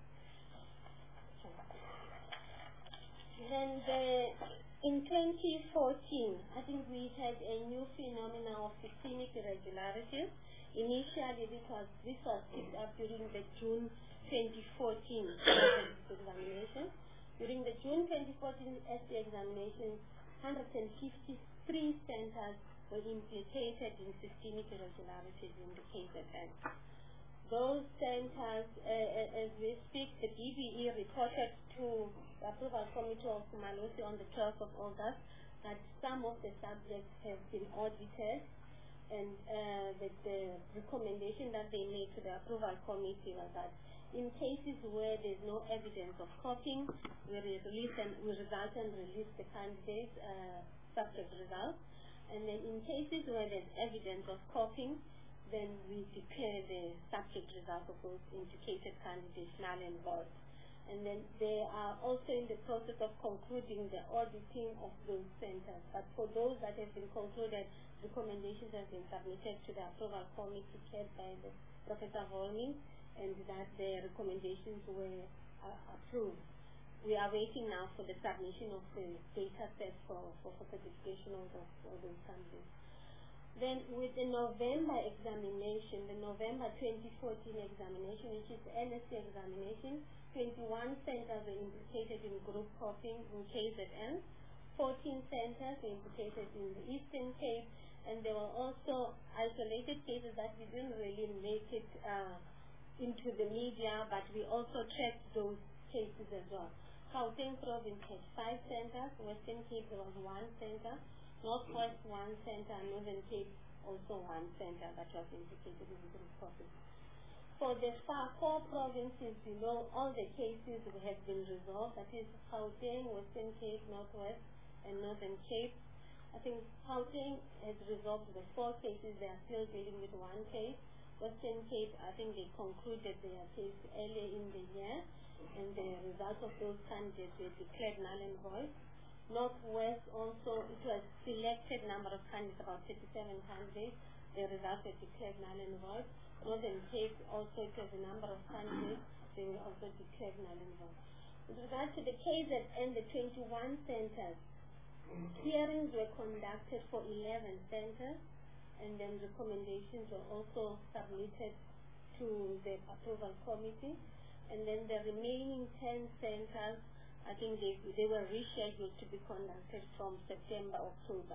Then the, in twenty fourteen, I think we had a new phenomenon of systemic irregularities. Initially, this was, this was picked up during the June twenty fourteen examination. During the June twenty fourteen S D examination, one hundred fifty-three centers were implicated in systemic irregularities in the case at hand. Those centers, uh, as we speak, the D B E reported to the approval committee of Umalusi on the twelfth of August that some of the subjects have been audited, and uh, the, the recommendation that they made to the approval committee was that in cases where there's no evidence of copying, we release and we result and release the candidate's uh, subject results. And then in cases where there's evidence of copying, then we declare the subject results of those indicated candidates null and void. And then they are also in the process of concluding the auditing of those centers. But for those that have been concluded, recommendations have been submitted to the approval committee chaired by the Professor Volmi, and that the recommendations were uh, approved. We are waiting now for the submission of the data set for, for, for certification of those, of those candidates. Then with the November examination, the November twenty fourteen examination, which is the N S C examination, twenty-one centers were implicated in group copying in K Z N, fourteen centers were implicated in the Eastern Cape, and there were also isolated cases that we didn't really make it uh, into the media, but we also checked those cases as well. Gauteng province had five centers, Western Cape there was one center, Northwest one center, and Northern Cape also one center that was implicated in group copying. For the far four provinces below, all the cases have been resolved. That is Gauteng, Western Cape, Northwest, and Northern Cape. I think Gauteng has resolved the four cases. They are still dealing with one case. Western Cape, I think they concluded their case earlier in the year, and the results of those candidates were declared null and void. Northwest also, it was selected number of candidates, about thirty-seven candidates. The results were declared null and void. Northern Cape also, it was a number of candidates. They were also declared null and void. With regard to the K Z N, the twenty-one centers, hearings were conducted for eleven centers, and then recommendations were also submitted to the approval committee. And then the remaining ten centers, I think they, they were rescheduled to be conducted from September, October.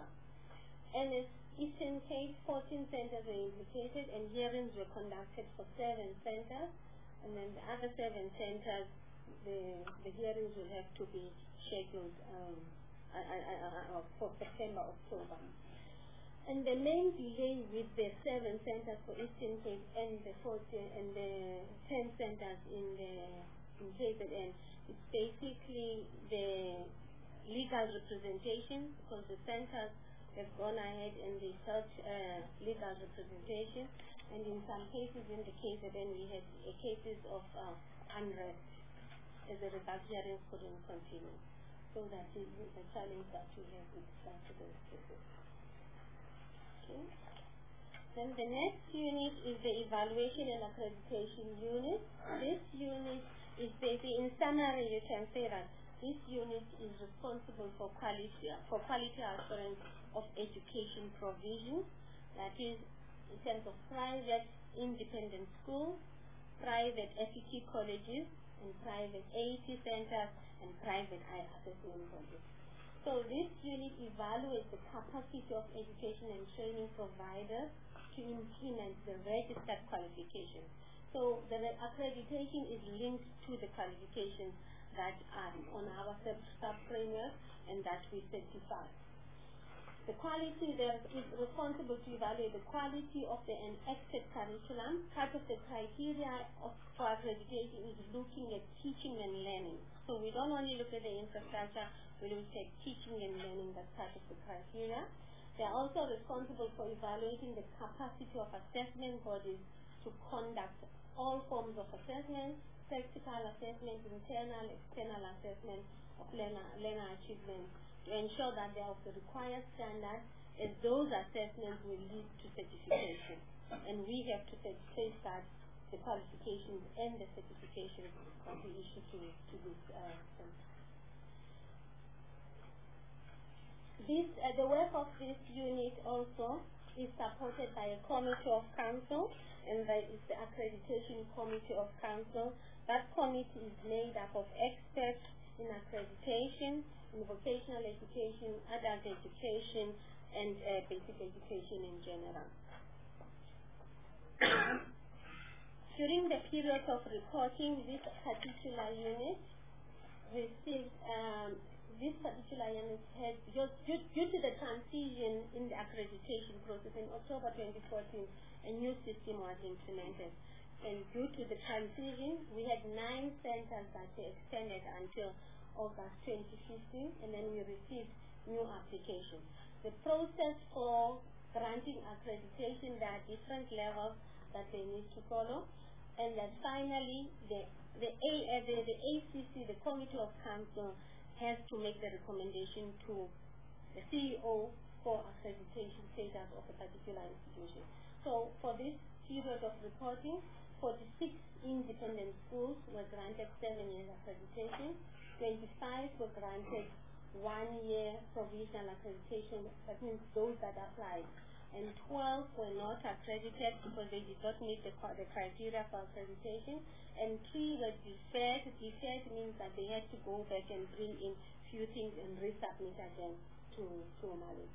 N S Eastern Cape, fourteen centers were implicated, and hearings were conducted for seven centers. And then the other seven centers, the, the hearings will have to be scheduled um, uh, uh, uh, for September, October. And the main delay with the seven centers for Eastern Cape and the fourteen and the ten centers in the in K Z N is basically the legal representation, because the centers have gone ahead and they sought uh, legal representation, and in some cases in the K Z N we had uh, cases of uh, unrest as a result. Hearings couldn't continue, so that is the challenge that we have with regard to those cases. Okay. Then the next unit is the evaluation and accreditation unit. This unit is basically, in summary, you can say that this unit is responsible for quality for quality assurance of education provision. That is, in terms of private independent schools, private F E T colleges, and private A E T centers, and private eye assessment bodies. So this unit evaluates the capacity of education and training providers to implement the registered qualifications. So the accreditation is linked to the qualifications that are on our sub-framework and that we certify. The quality there is responsible to evaluate the quality of the enacted curriculum. Part of the criteria of, for accreditation is looking at teaching and learning. So we don't only look at the infrastructure, we look at teaching and learning, that's part of the criteria. They are also responsible for evaluating the capacity of assessment bodies to conduct all forms of assessment, practical assessment, internal, external assessment of learner, learner achievement, to ensure that they are of the required standards, and those assessments will lead to certification. And we have to safeguard the qualifications and the certifications that we issue to, to this uh, center. This, uh, the work of this unit also is supported by a committee of council, and that is the accreditation committee of council. That committee is made up of experts in accreditation, in vocational education, adult education, and uh, basic education in general. During the period of reporting, this particular unit received um, this particular unit has, because due, due to the transition in the accreditation process in October twenty fourteen, a new system was implemented. And due to the transition, we had nine centers that were extended until August twenty fifteen, and then we received new applications. The process for granting accreditation, there are different levels that they need to follow, and then finally, the the, A, uh, the, the A C C, the Committee of Council, has to make the recommendation to the C E O for accreditation status of a particular institution. So for this period of reporting, forty-six independent schools were granted seven years accreditation, twenty-five were granted one year provisional accreditation, that means those that applied, and twelve were not accredited because they did not meet the, the criteria for accreditation, and three were deferred. Deferred means that they had to go back and bring in few things and resubmit again to, to Mali.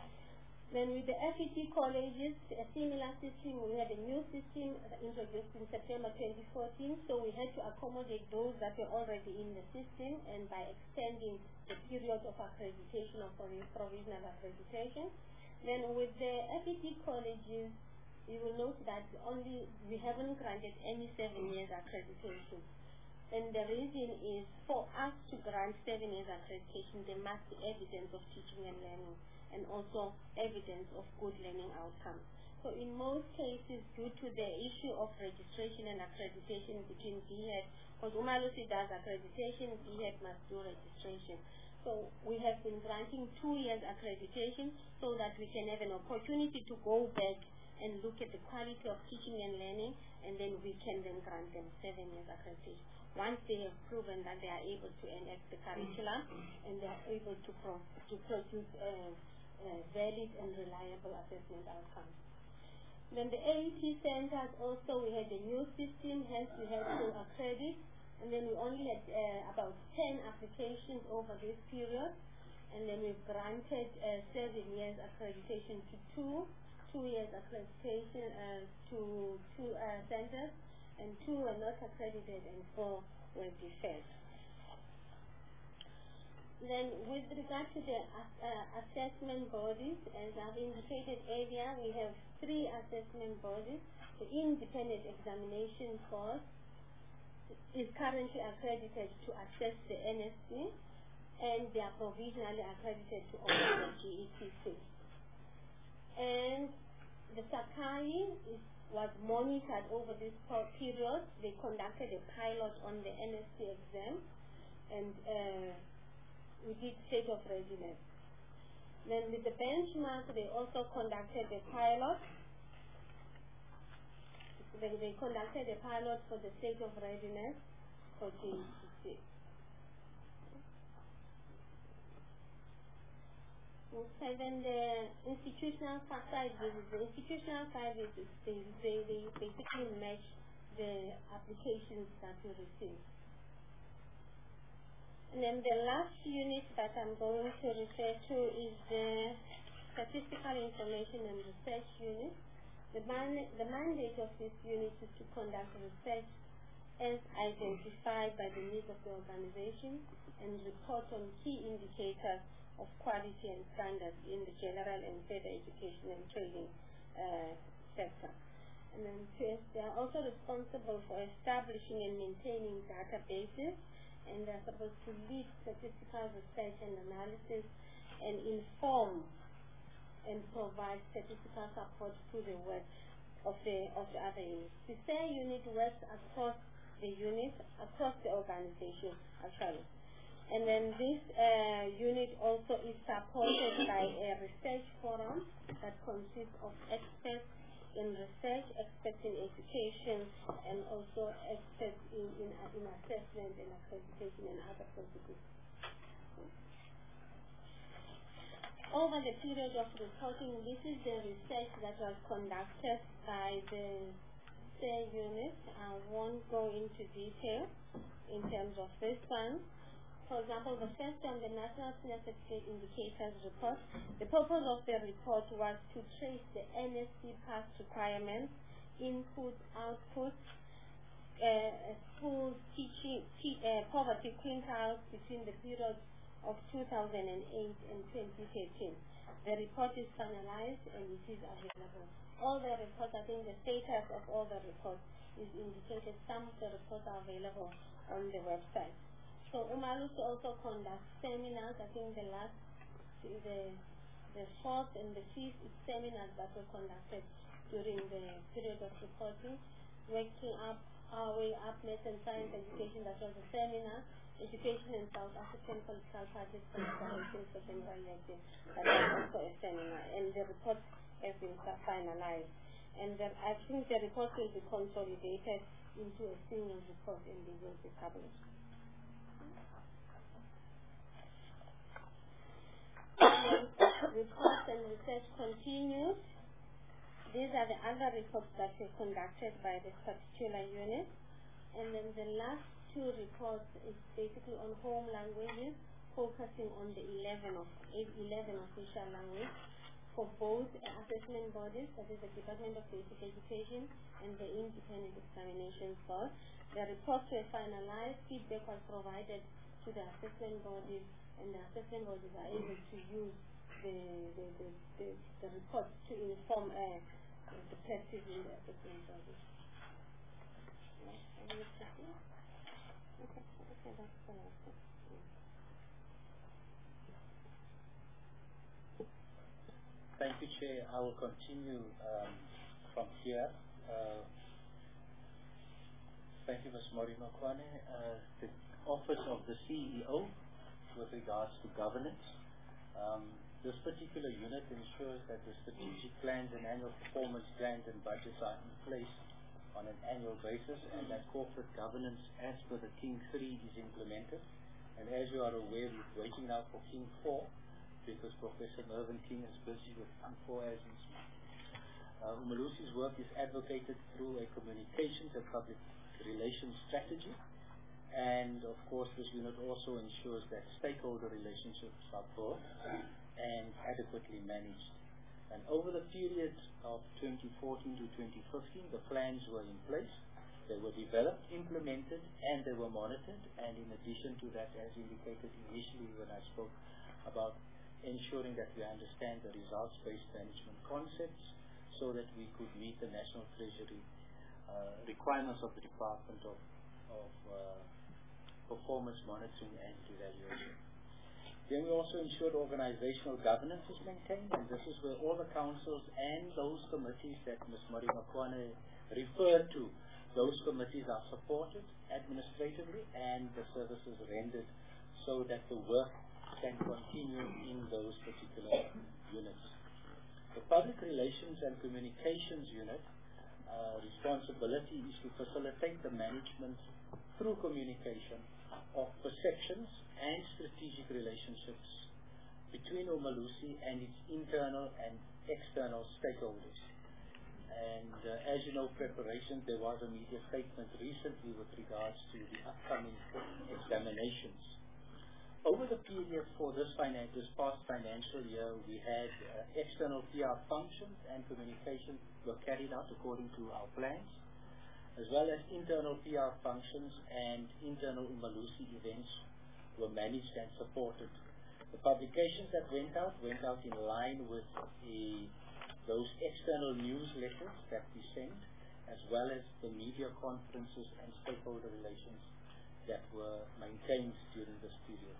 Then with the F E T colleges, a similar system, we had a new system introduced in September twenty fourteen, so we had to accommodate those that were already in the system, and by extending the period of accreditation or provisional accreditation. Then with the F E T colleges, you will note that only we haven't granted any seven years accreditation. And the reason is, for us to grant seven years accreditation, there must be evidence of teaching and learning, and also evidence of good learning outcomes. So in most cases, due to the issue of registration and accreditation between B H E D, because Umalusi does accreditation, B H E D must do registration. So we have been granting two years accreditation so that we can have an opportunity to go back and look at the quality of teaching and learning, and then we can then grant them seven years accreditation once they have proven that they are able to enact the curriculum and they are able to, pro to produce uh, uh, valid and reliable assessment outcomes. Then the A E T centers also, we had a new system, hence we had to accredit, and then we only had uh, about ten applications over this period, and then we've granted uh, seven years accreditation to two, two years accreditation uh, to two uh, centers, and two were not accredited and four were deferred. Then with regard to the uh, assessment bodies, as I've indicated earlier, we have three assessment bodies. The Independent Examination Board is currently accredited to assess the N S C, and they are provisionally accredited to offer the G E T C. And the Sakai is, was monitored over this period. They conducted a pilot on the N S C exam, and uh, we did state of readiness. Then with the benchmark, they also conducted a pilot. They, they conducted a pilot for the state of readiness for G E T C. Okay, then the institutional side visits. The institutional side visits, they, they, they basically match the applications that we receive. And then the last unit that I'm going to refer to is the Statistical Information and Research Unit. The, man, the mandate of this unit is to conduct research as identified by the needs of the organization and report on key indicators of quality and standards in the general and further education and training uh, sector. And then they are also responsible for establishing and maintaining databases, and they are supposed to lead statistical research and analysis and inform and provide statistical support to the work of the of the other units. The S A R unit works across the units, across the organization actually. And then this uh, unit also is supported by a research forum that consists of experts in research, experts in education, and also experts in, in, in assessment and accreditation and other processes. Over the period of reporting, this is the research that was conducted by the S A R unit. I won't go into detail in terms of this one. For example, the first one, the National Senior Certificate Indicators Report, the purpose of the report was to trace the N S C pass requirements, input, output, uh, school teaching, te uh, poverty quintiles between the periods of two thousand eight and twenty thirteen. The report is finalized and it is available. All the reports, I think the status of all the reports is indicated. Some of the reports are available on the website. So Umalusi also conducts seminars. I think the last, the, the fourth and the fifth seminars that were conducted during the period of reporting. Working up our way up, math and science education, that was a seminar. Education in South African political parties, collaboration for democracy, that was also a seminar. And the reports have been finalized. And the, I think the report will be consolidated into a single report and they will be published. Reports and research continues. These are the other reports that were conducted by this particular unit. And then the last two reports is basically on home languages, focusing on the eleven of eleven official languages for both assessment bodies, that is the Department of Basic Education and the Independent Examinations Board. The reports were finalized, feedback was provided to the assessment bodies, and the assessment bodies are able to use the the, the, the, the reports to inform uh, the practice in the assessment bodies. Okay, okay, that's the last one. Thank you, Chair. I will continue um, from here. Uh, thank you, Miz Morimokwani. Uh, the Office of the C E O with regards to governance. Um, this particular unit ensures that the strategic plans and annual performance plans and budgets are in place on an annual basis, and that corporate governance as per the King three is implemented. And as you are aware, we're waiting now for King four, because Professor Mervyn King is busy with King four as we speak. Uh, Umalusi's work is advocated through a communications and public relations strategy, and of course this unit also ensures that stakeholder relationships are built and adequately managed. And over the period of twenty fourteen to twenty fifteen, the plans were in place. They were developed, implemented, and they were monitored. And in addition to that, as indicated initially when I spoke about ensuring that we understand the results-based management concepts so that we could meet the National Treasury uh, requirements of the Department of, of uh, Performance Monitoring and Evaluation. Then we also ensured organizational governance is maintained, and this is where all the councils and those committees that Miz Morimokwani referred to, those committees are supported administratively and the services rendered so that the work can continue in those particular units. The Public Relations and Communications Unit uh, responsibility is to facilitate the management through communication of perceptions and strategic relationships between Umalusi and its internal and external stakeholders. And uh, as you know, preparation, there was a media statement recently with regards to the upcoming examinations. Over the period for this, finan this past financial year, we had uh, external P R functions and communications were carried out according to our plans, as well as internal P R functions and internal Umalusi events were managed and supported. The publications that went out went out in line with the, those external newsletters that we sent, as well as the media conferences and stakeholder relations that were maintained during this period.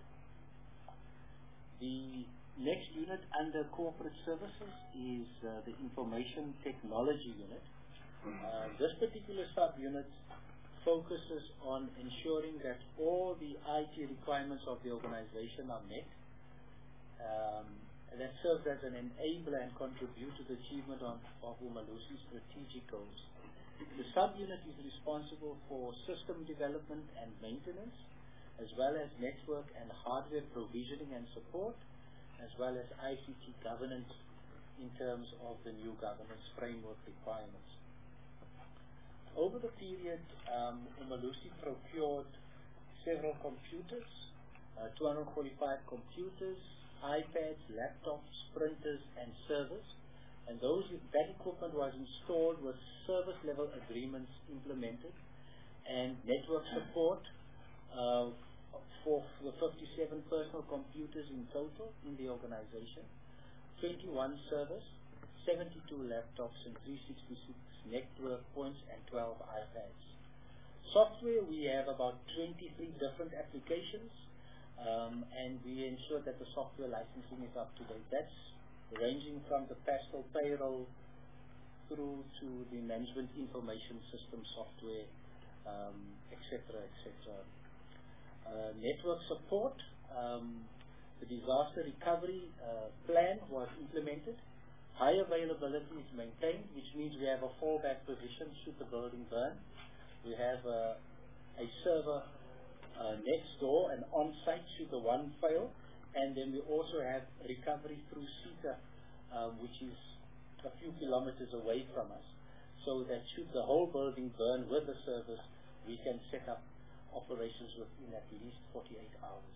The next unit under corporate services is uh, the Information Technology Unit. Uh, this particular sub-unit focuses on ensuring that all the I T requirements of the organization are met. Um, and that serves as an enabler and contribute to the achievement of, of Umalusi's strategic goals. The sub-unit is responsible for system development and maintenance, as well as network and hardware provisioning and support, as well as I C T governance in terms of the new governance framework requirements. Over the period, um, Umalusi procured several computers, uh, two hundred forty-five computers, iPads, laptops, printers, and servers. And those that equipment was installed with service level agreements implemented, and network support uh, for the fifty-seven personal computers in total in the organization, twenty-one servers, seventy-two laptops and three hundred sixty-six network points and twelve iPads. Software, we have about twenty-three different applications, um, and we ensure that the software licensing is up to date. That's ranging from the Pastel payroll through to the management information system software, um, et cetera, et cetera. Uh, network support, um, the disaster recovery uh, plan was implemented. High availability is maintained, which means we have a fallback position should the building burn. We have a, a server uh, next door and on-site should the one fail, and then we also have recovery through CETA, uh, which is a few kilometers away from us, so that should the whole building burn with the service, we can set up operations within at least forty-eight hours.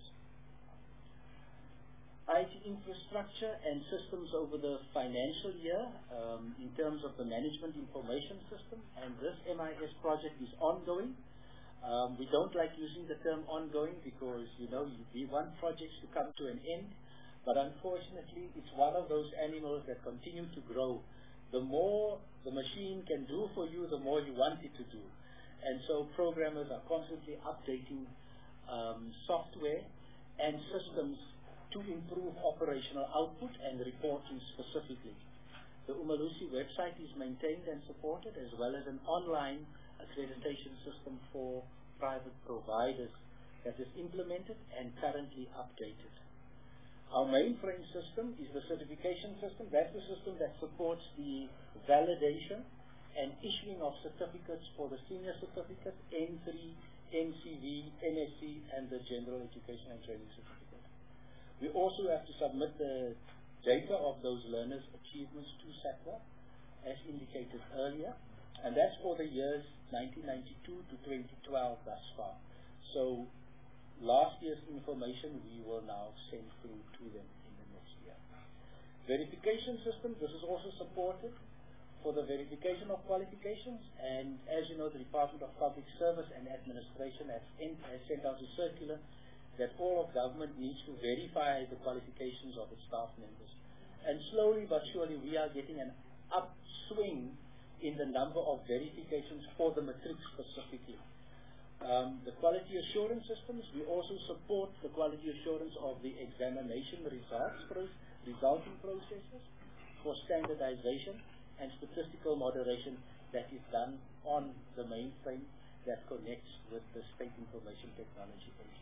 I T infrastructure and systems over the financial year um, in terms of the management information system, and this M I S project is ongoing. Um, we don't like using the term ongoing because, you know, we want projects to come to an end, but unfortunately it's one of those animals that continue to grow. The more the machine can do for you, the more you want it to do. And so programmers are constantly updating um, software and systems to improve operational output and reporting specifically. The Umalusi website is maintained and supported, as well as an online accreditation system for private providers that is implemented and currently updated. Our mainframe system is the certification system. That's the system that supports the validation and issuing of certificates for the senior certificate, N three, N C V, N S C, and the General Education and Training Certificate. We also have to submit the data of those learners' achievements to SAPWA, as indicated earlier, and that's for the years nineteen ninety-two to twenty twelve thus far. So last year's information we will now send through to them in the next year. Verification system, this is also supported for the verification of qualifications, and as you know, the Department of Public Service and Administration has, in, has sent out a circular that all of government needs to verify the qualifications of its staff members. And slowly but surely we are getting an upswing in the number of verifications for the matric specifically. Um, the quality assurance systems, we also support the quality assurance of the examination results, pro resulting processes for standardization and statistical moderation that is done on the mainframe that connects with the State Information Technology Agency.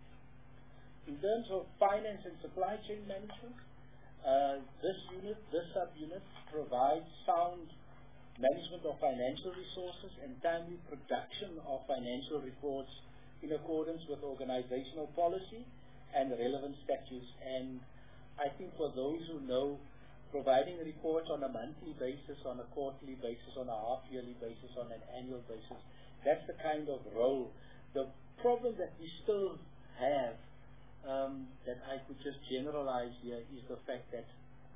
In terms of finance and supply chain management, uh, this unit, this sub-unit provides sound management of financial resources and timely production of financial reports in accordance with organizational policy and relevant statutes. And I think for those who know, providing reports on a monthly basis, on a quarterly basis, on a half-yearly basis, on an annual basis, that's the kind of role. The problem that we still have Um, that I could just generalize here is the fact that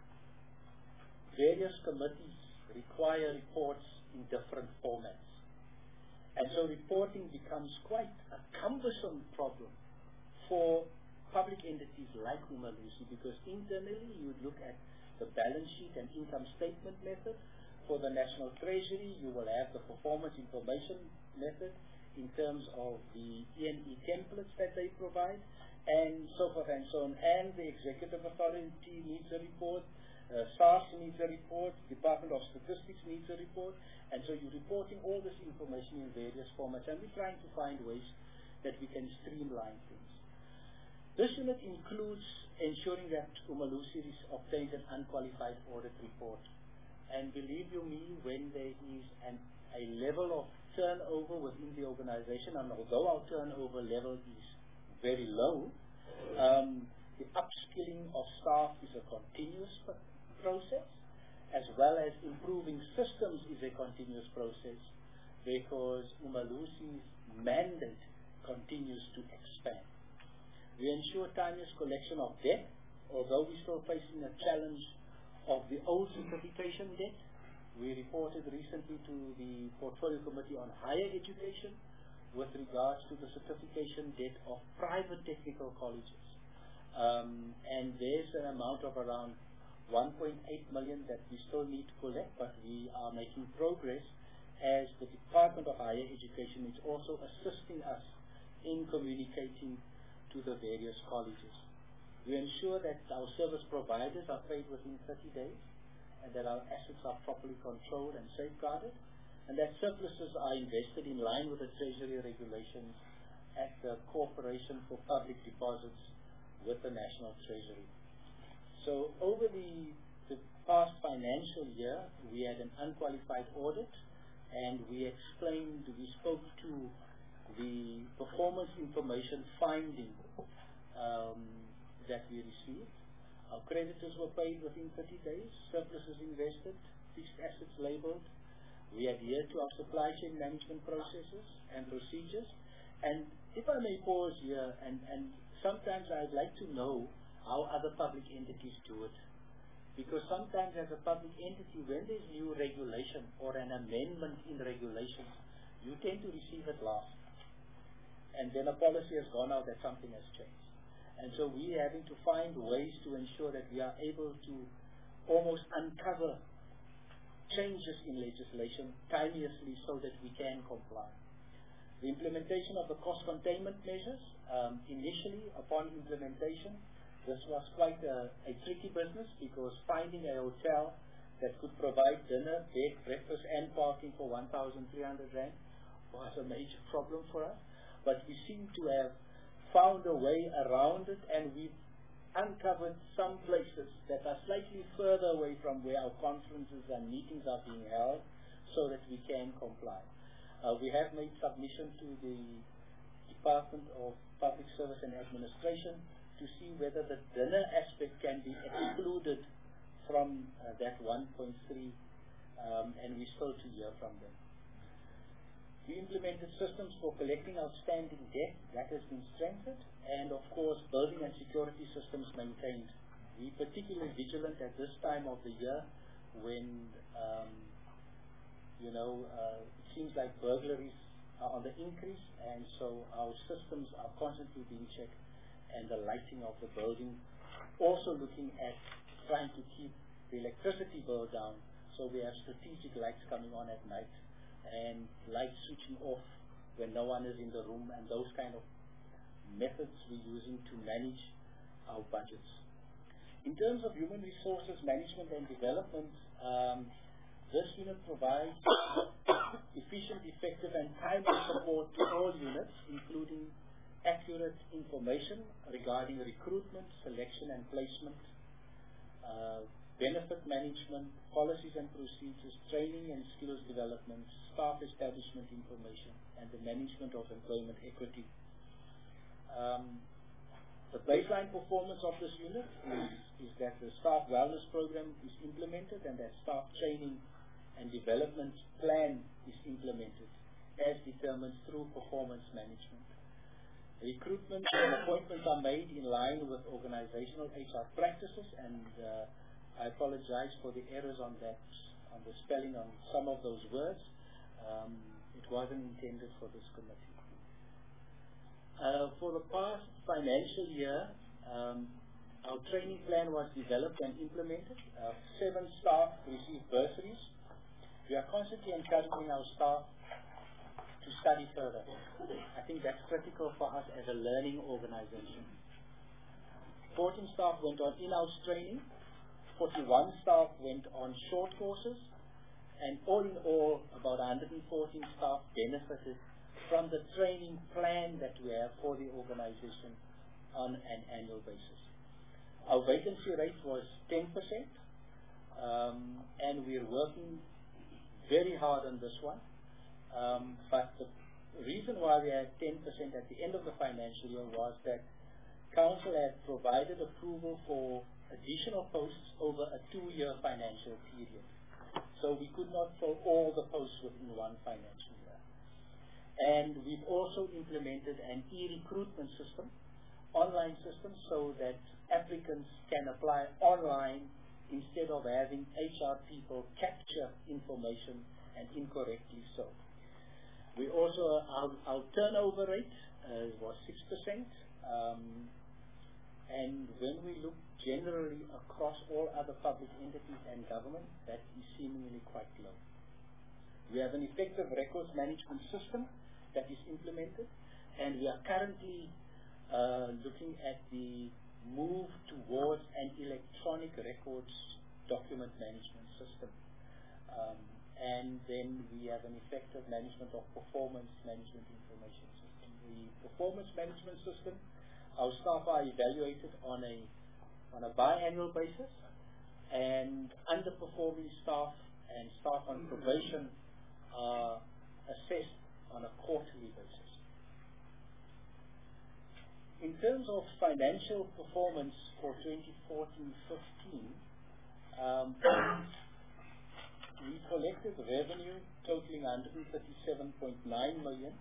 various committees require reports in different formats. And so reporting becomes quite a cumbersome problem for public entities like Umalusi, because internally you would look at the balance sheet and income statement method. For the National Treasury, you will have the performance information method in terms of the E and E templates that they provide, and so forth and so on. And the Executive Authority needs a report, uh, SARS needs a report, Department of Statistics needs a report, and so you're reporting all this information in various formats, and we're trying to find ways that we can streamline things. This unit includes ensuring that Umalusi obtains an unqualified audit report. And believe you me, when there is an, a level of turnover within the organization, and although our turnover level is very low, um, the upskilling of staff is a continuous process, as well as improving systems is a continuous process, because Umalusi's mandate continues to expand. We ensure timeless collection of debt, although we're still facing a challenge of the old certification debt. We reported recently to the Portfolio Committee on Higher Education with regards to the certification debt of private technical colleges. Um, and there's an amount of around one point eight million that we still need to collect, but we are making progress as the Department of Higher Education is also assisting us in communicating to the various colleges. We ensure that our service providers are paid within thirty days and that our assets are properly controlled and safeguarded, and that surpluses are invested in line with the Treasury regulations at the Corporation for Public Deposits with the National Treasury. So over the, the past financial year, we had an unqualified audit, and we explained, we spoke to the performance information finding um, that we received. Our creditors were paid within thirty days, surpluses invested, fixed assets labeled. We adhere to our supply chain management processes and procedures. And if I may pause here, and, and sometimes I'd like to know how other public entities do it. Because sometimes as a public entity, when there's new regulation or an amendment in regulations, you tend to receive it last. And then a policy has gone out that something has changed. And so we're having to find ways to ensure that we are able to almost uncover changes in legislation timeously so that we can comply. The implementation of the cost containment measures, um, initially upon implementation, this was quite a, a tricky business because finding a hotel that could provide dinner, bed, breakfast and parking for one thousand three hundred rand was a major problem for us. But we seem to have found a way around it, and we've uncovered some places that are slightly further away from where our conferences and meetings are being held so that we can comply. Uh, we have made submission to the Department of Public Service and Administration to see whether the dinner aspect can be excluded from uh, that one point three, um, and we're still to hear from them. We implemented systems for collecting outstanding debt. That has been strengthened. And, of course, building and security systems maintained. We're particularly vigilant at this time of the year when, um, you know, uh, it seems like burglaries are on the increase, and so our systems are constantly being checked, and the lighting of the building. Also looking at trying to keep the electricity bill down, so we have strategic lights coming on at night, and lights switching off when no one is in the room, and those kind of methods we're using to manage our budgets. In terms of human resources management and development, um, this unit provides efficient, effective, and timely support to all units, including accurate information regarding recruitment, selection, and placement, uh, benefit management, policies and procedures, training and skills development, staff establishment information, and the management of employment equity. Um, the baseline performance of this unit is, is that the staff wellness program is implemented and that staff training and development plan is implemented as determined through performance management. Recruitment and appointments are made in line with organizational H R practices, and uh, I apologize for the errors on that, on the spelling on some of those words. Um, it wasn't intended for this committee. Uh, for the past financial year, um, our training plan was developed and implemented. Uh, seven staff received bursaries. We are constantly encouraging our staff to study further. I think that's critical for us as a learning organization. fourteen staff went on in-house training. forty-one staff went on short courses, and all in all, about one hundred fourteen staff benefited from the training plan that we have for the organization on an annual basis. Our vacancy rate was ten percent, um, and we're working very hard on this one. Um, but the reason why we had ten percent at the end of the financial year was that Council had provided approval for additional posts over a two-year financial period. So we could not fill all the posts within one financial year. And we've also implemented an e-recruitment system, online system, so that applicants can apply online instead of having H R people capture information, and incorrectly so. We also, our, our turnover rate uh, was six percent. Um, and when we look generally across all other public entities and government, that is seemingly quite low. We have an effective records management system that is implemented, and we are currently uh, looking at the move towards an electronic records document management system. Um, and then we have an effective management of performance management information system. The performance management system, our staff are evaluated on a on a biannual basis, and underperforming staff and staff on probation are assessed on a quarterly basis. In terms of financial performance for twenty fourteen fifteen, um, we collected revenue totaling one hundred thirty-seven point nine million,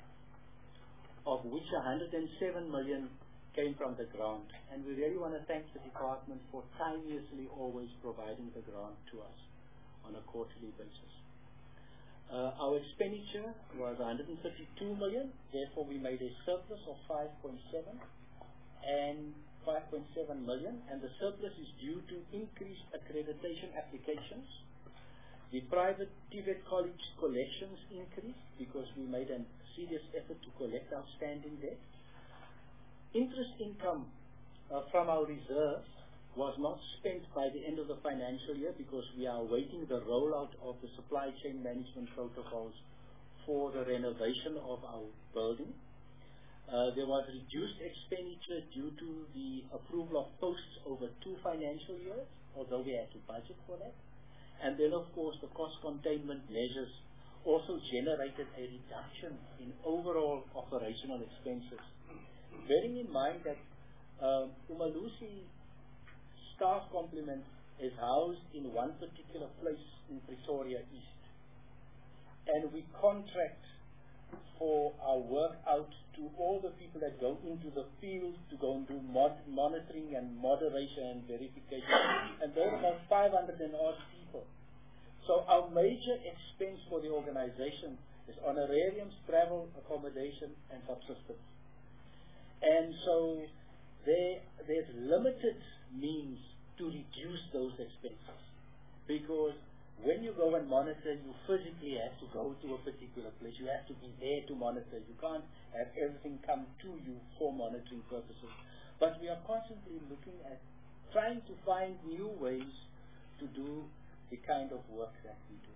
of which one hundred seven million came from the grant. And we really want to thank the department for timeously always providing the grant to us on a quarterly basis. Uh, our expenditure was one hundred thirty-two million, therefore we made a surplus of five point seven and five point seven million, and the surplus is due to increased accreditation applications. The private TVET college collections increased because we made a serious effort to collect outstanding debt. Interest income uh, from our reserves was not spent by the end of the financial year because we are awaiting the rollout of the supply chain management protocols for the renovation of our building. Uh, there was reduced expenditure due to the approval of posts over two financial years, although we had to budget for that. And then, of course, the cost containment measures also generated a reduction in overall operational expenses. Bearing in mind that uh, Umalusi staff complement is housed in one particular place in Pretoria East. And we contract for our work out to all the people that go into the field to go and do mod monitoring and moderation and verification. And there are about five hundred and odd people. So our major expense for the organization is honorariums, travel, accommodation, and subsistence. And so there, there's limited means to reduce those expenses, because when you go and monitor, you physically have to go to a particular place. You have to be there to monitor. You can't have everything come to you for monitoring purposes. But we are constantly looking at trying to find new ways to do the kind of work that we do.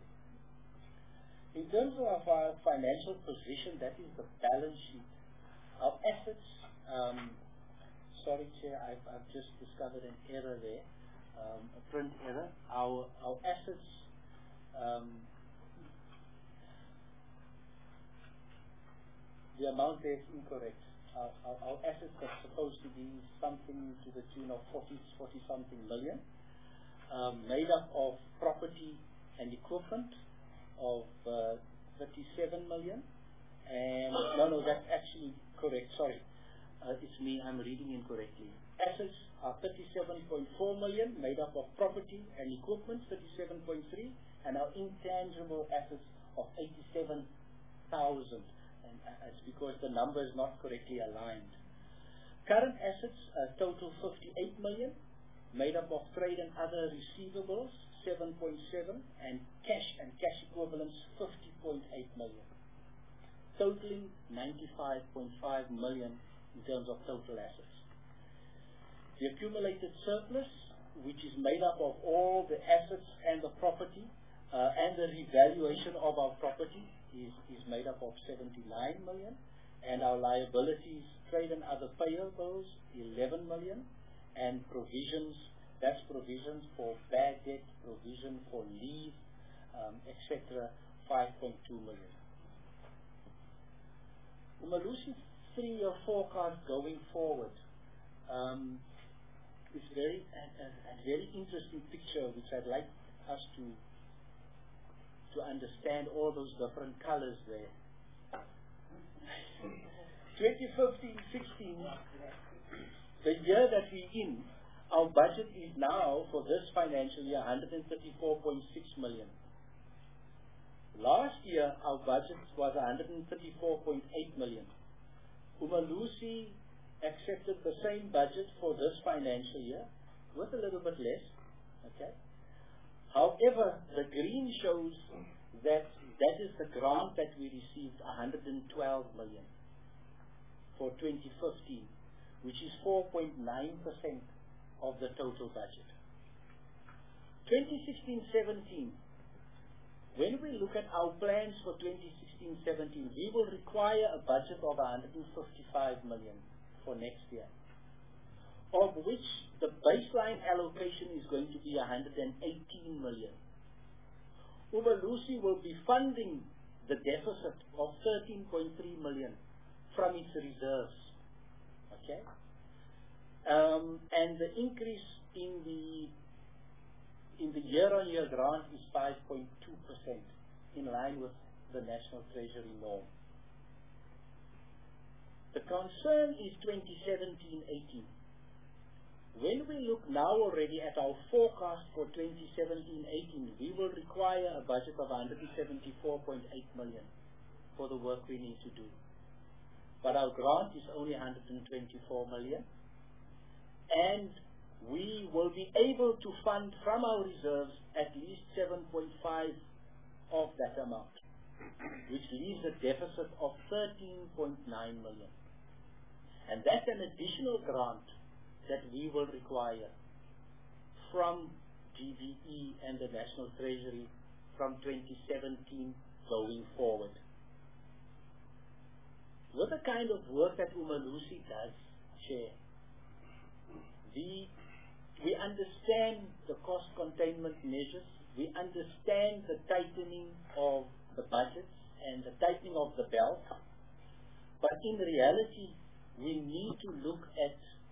In terms of our financial position, that is the balance sheet. Our assets, um, sorry Chair, I've, I've just discovered an error there, um, a print error. Our, our assets, um, the amount there is incorrect. Our, our, our assets are supposed to be something to the tune of forty, forty something million, um, made up of property and equipment of uh, thirty-seven million. And no, no, that's actually correct. Sorry. Uh, it's me, I'm reading incorrectly. Assets are thirty-seven point four million, made up of property and equipment, thirty-seven point three, and our intangible assets of eighty-seven thousand. And uh, it's because the number is not correctly aligned. Current assets uh, total fifty-eight million, made up of trade and other receivables, seven point seven, and cash and cash equivalents, fifty point eight million. Totaling ninety-five point five million in terms of total assets. The accumulated surplus, which is made up of all the assets and the property uh, and the revaluation of our property, is, is made up of seventy-nine million, and our liabilities, trade and other payables, eleven million, and provisions, that's provisions for bad debt, provision for leave, um, et cetera, five point two million. Umalusi three-year forecast going forward um, is very a, a, a very interesting picture, which I'd like us to to understand all those different colors there. twenty fifteen sixteen, the year that we're in, our budget is now for this financial year one hundred thirty-four point six million. Last year, our budget was one hundred thirty-four point eight million. Umalusi accepted the same budget for this financial year with a little bit less. Okay. However, the green shows that that is the grant that we received, one hundred twelve million for twenty fifteen, which is four point nine percent of the total budget. twenty sixteen seventeen, when we look at our plans for twenty sixteen seventeen, we will require a budget of one hundred fifty-five million for next year, of which the baseline allocation is going to be one hundred eighteen million. Umalusi will be funding the deficit of thirteen point three million from its reserves. Okay? Um, and the increase in the in the year-on-year grant is five point two percent, in line with the National Treasury norm. The concern is twenty seventeen eighteen. When we look now already at our forecast for twenty seventeen eighteen, we will require a budget of one hundred seventy-four point eight million for the work we need to do. But our grant is only one hundred twenty-four million, and we will be able to fund from our reserves at least seven point five of that amount, which leaves a deficit of thirteen point nine million. And that's an additional grant that we will require from G B E and the National Treasury from twenty seventeen going forward. With the kind of work that Umalusi does, Chair, the, we understand the cost containment measures, we understand the tightening of the budgets and the tightening of the belt, but in reality, we need to look at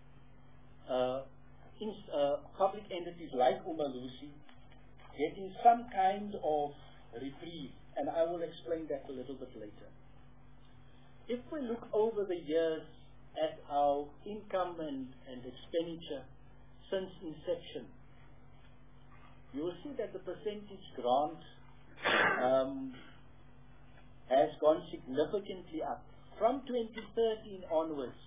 Uh, in, uh, public entities like Umalusi getting some kind of reprieve, and I will explain that a little bit later. If we look over the years at our income and, and expenditure since inception, you will see that the percentage grant um, has gone significantly up. From twenty thirteen onwards,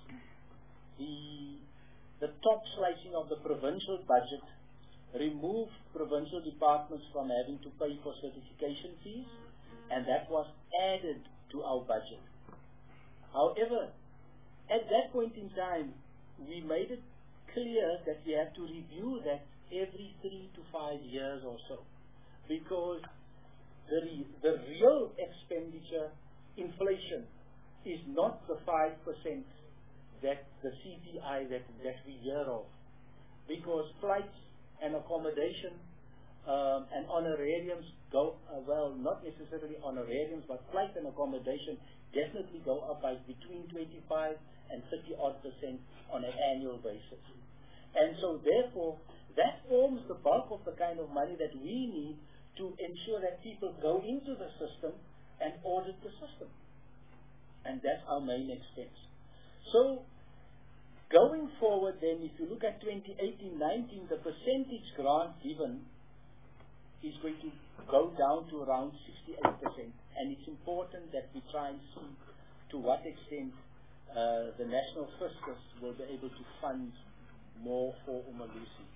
the The top slicing of the provincial budget removed provincial departments from having to pay for certification fees, and that was added to our budget. However, at that point in time, we made it clear that we have to review that every three to five years or so, because the, re the real expenditure inflation is not the five percent that the C P I that, that we hear of, because flights and accommodation um, and honorariums go, uh, well, not necessarily honorariums, but flights and accommodation definitely go up by between twenty-five and thirty odd percent on an annual basis. And so therefore, that forms the bulk of the kind of money that we need to ensure that people go into the system and audit the system. And that's our main expense. So, going forward then, if you look at twenty eighteen nineteen, the percentage grant given is going to go down to around sixty-eight percent. And it's important that we try and see to what extent uh, the National Fiscus will be able to fund more for Umalusi.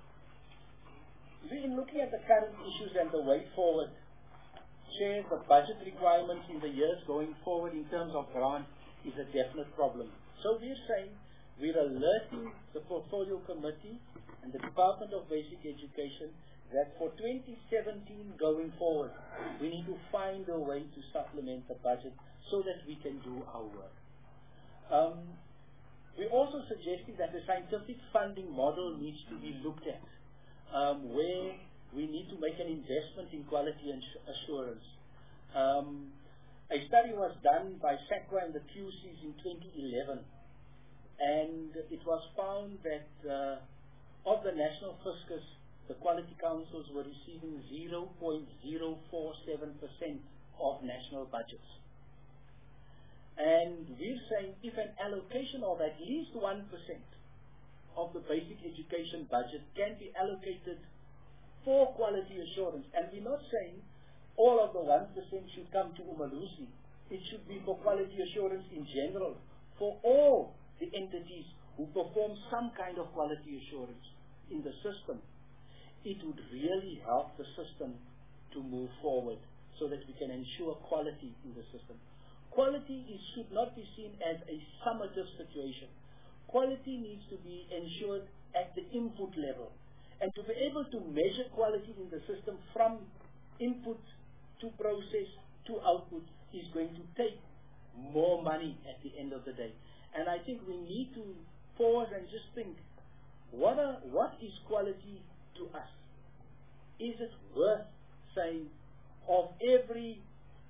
In looking at the current issues and the way forward, Chair, the budget requirements in the years going forward in terms of grant is a definite problem. So we're saying we're alerting the Portfolio Committee and the Department of Basic Education that for twenty seventeen going forward, we need to find a way to supplement the budget so that we can do our work. Um, we're also suggesting that the scientific funding model needs to be looked at, um, where we need to make an investment in quality assurance. Um, A study was done by SACWA and the Q Cs in twenty eleven, and it was found that uh, of the National Fiscus, the quality councils were receiving zero point zero four seven percent of national budgets. And we're saying if an allocation of at least one percent of the basic education budget can be allocated for quality assurance, and we're not saying all of the one percent should come to Umalusi. It should be for quality assurance in general, for all the entities who perform some kind of quality assurance in the system. It would really help the system to move forward so that we can ensure quality in the system. Quality is, should not be seen as a summative situation. Quality needs to be ensured at the input level. And to be able to measure quality in the system from input to process to output is going to take more money at the end of the day. And I think we need to pause and just think, what, are, what is quality to us? Is it worth saying of every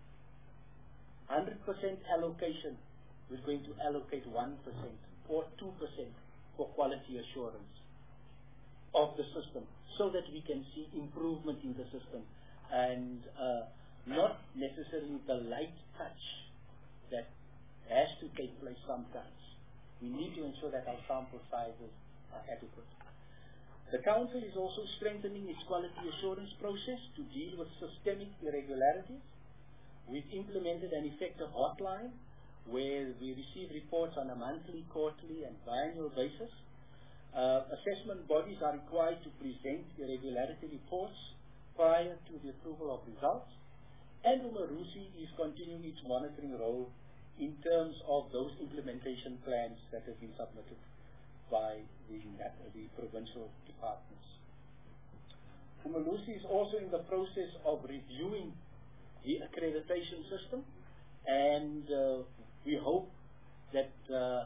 one hundred percent allocation, we're going to allocate one percent or two percent for quality assurance of the system so that we can see improvement in the system and uh, not necessarily the light touch that has to take place sometimes. We need to ensure that our sample sizes are adequate. The Council is also strengthening its quality assurance process to deal with systemic irregularities. We've implemented an effective hotline where we receive reports on a monthly, quarterly, and biannual basis. Uh, assessment bodies are required to present irregularity reports prior to the approval of results. And Umarusi is continuing its monitoring role in terms of those implementation plans that have been submitted by the, the provincial departments. Umalusi is also in the process of reviewing the accreditation system, and uh, we hope that uh,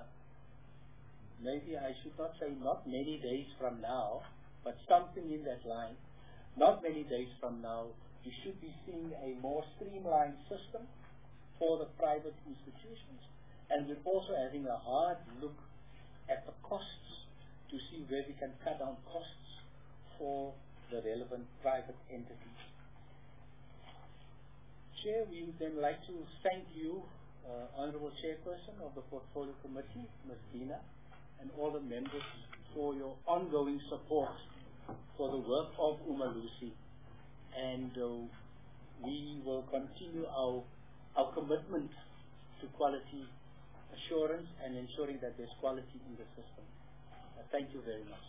maybe I should not say not many days from now, but something in that line, not many days from now, we should be seeing a more streamlined system for the private institutions. And we're also having a hard look at the costs to see where we can cut down costs for the relevant private entities. Chair, we would then like to thank you, uh, Honourable Chairperson of the Portfolio Committee, Miz Dina, and all the members for your ongoing support for the work of Umalusi. And uh, we will continue our, our commitment to quality assurance and ensuring that there's quality in the system. Uh, thank you very much.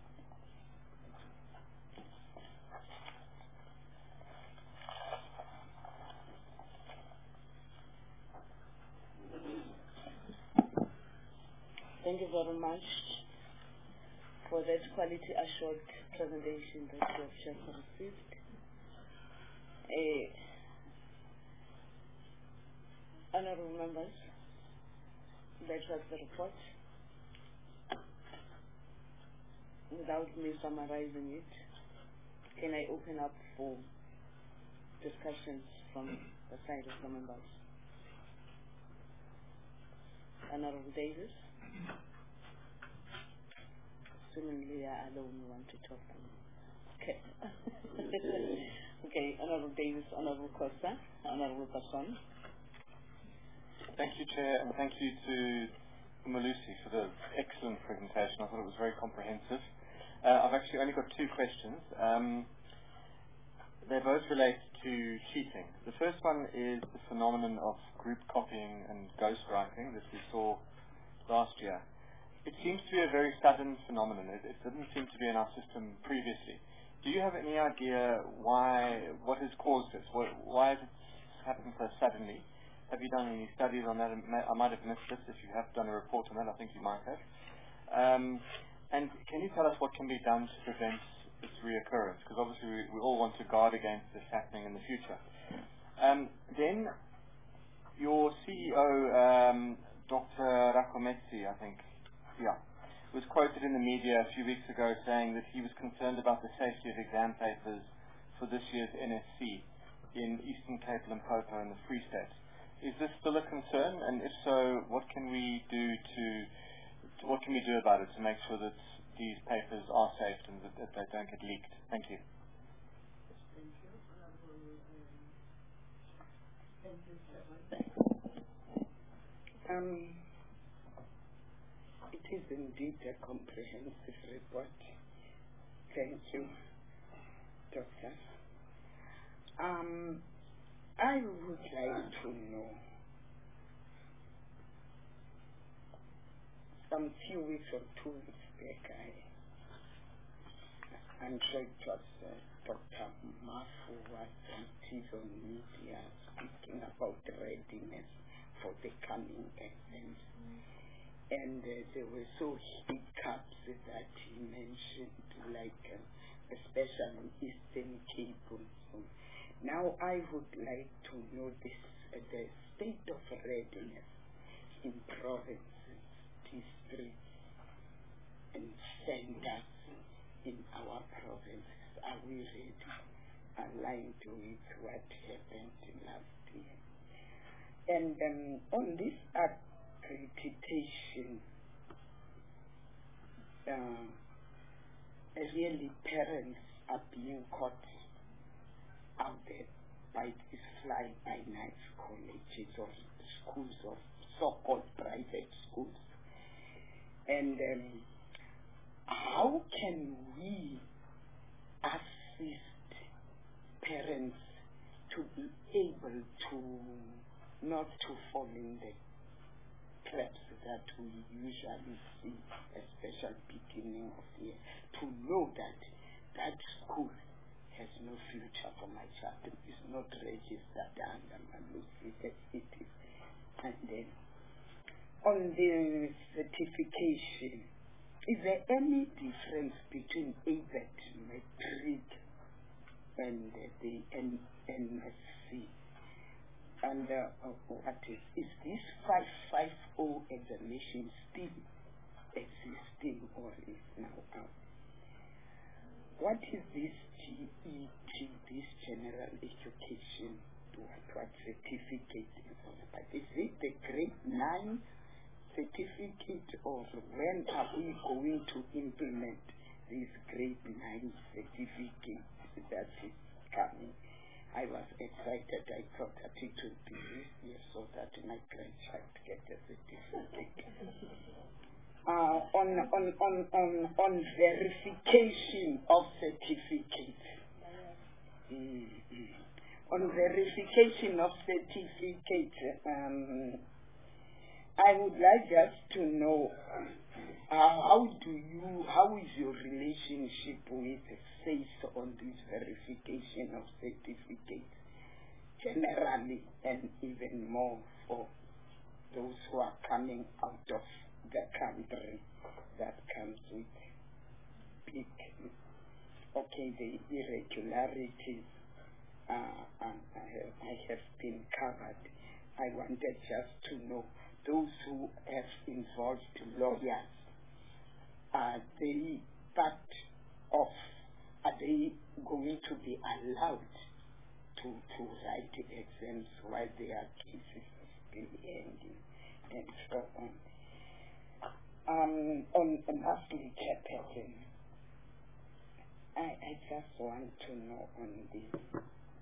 Thank you very much for that quality assured presentation that you have just received. Uh, honorable members, that was the report. Without me summarizing it, can I open up for discussions from the side of the members? Honorable Davis? Seemingly I alone want to talk to me. Okay. Okay, Honorable Davis, Honorable Costa, Honorable Person. Thank you, Chair, and thank you to Umalusi for the excellent presentation. I thought it was very comprehensive. Uh, I've actually only got two questions. Um, they both relate to cheating. The first one is the phenomenon of group copying and ghostwriting that we saw last year. It seems to be a very sudden phenomenon. It, it didn't seem to be in our system previously. Do you have any idea why, what has caused this? Why, why has it happened so suddenly? Have you done any studies on that? I might have missed this. If you have done a report on that, I think you might have. Um, and can you tell us what can be done to prevent its reoccurrence? Because obviously we, we all want to guard against this happening in the future. Um, then your C E O, um, Doctor Rakometsi, I think, yeah, was quoted in the media a few weeks ago saying that he was concerned about the safety of exam papers for this year's N S C in Eastern Cape, Limpopo, and the Free State. Is this still a concern? And if so, what can we do to, to what can we do about it to make sure that these papers are safe and that, that they don't get leaked? Thank you. Um, it is indeed a comprehensive report. Thank you, Doctor. Um, I would like to know, some few weeks or two weeks back, I, I'm sure it was uh, Doctor Mafu was on T V on media speaking about readiness for the coming exams. And uh, there were so hiccups that he mentioned, like uh, especially Eastern Cape. So now I would like to know this, uh, the state of readiness in provinces, districts, and centers in our provinces. Are we ready, aligned with what happened last year? And um, on this accreditation, uh, really parents are being caught out there by these fly-by-night colleges or schools or so-called private schools. And um, how can we assist parents to be able to not to fall in the traps that we usually see, especially beginning of the year, to know that that school has no future for my child, is not registered under Malusi as it is. And then on the certification, is there any difference between A B E T, Matric, and uh, the N S C? And uh, what is, is this five fifty examination still existing or is now out? What is this G E T, this General Education, what, what certificate is all about? Is it the grade nine certificate, or when are we going to implement this grade nine certificate that is coming? I was excited. I thought that it would be this year so that my grandchild get a certificate. Uh, on, on, on, on, on verification of certificates. Mm-hmm. On verification of certificates, um, I would like just to know uh, how do you, how is your relationship with FACE on this verification of certificates generally, and even more for those who are coming out of the country that comes with big, okay, the irregularities uh, uh, I have been covered. I wanted just to know those who have involved lawyers, are they part of, are they going to be allowed to, to write exams while their cases are still ending, and so on. Um, on, on lastly, Chairperson, I, I just want to know on this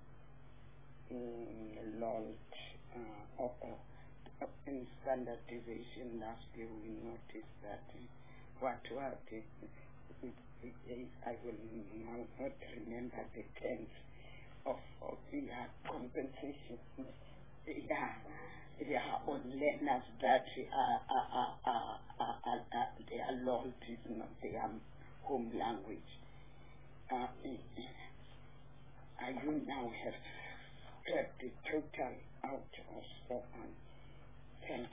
um, law uh, of, of in standardization. Last year we noticed that uh, what what uh, it, it, it, I will now not remember the terms of, of the uh, compensation. Yeah, yeah, on learners that uh, uh, uh, uh, uh, uh, uh, their laws is not their home language. Uh, I you now have kept the total out of so on. Thank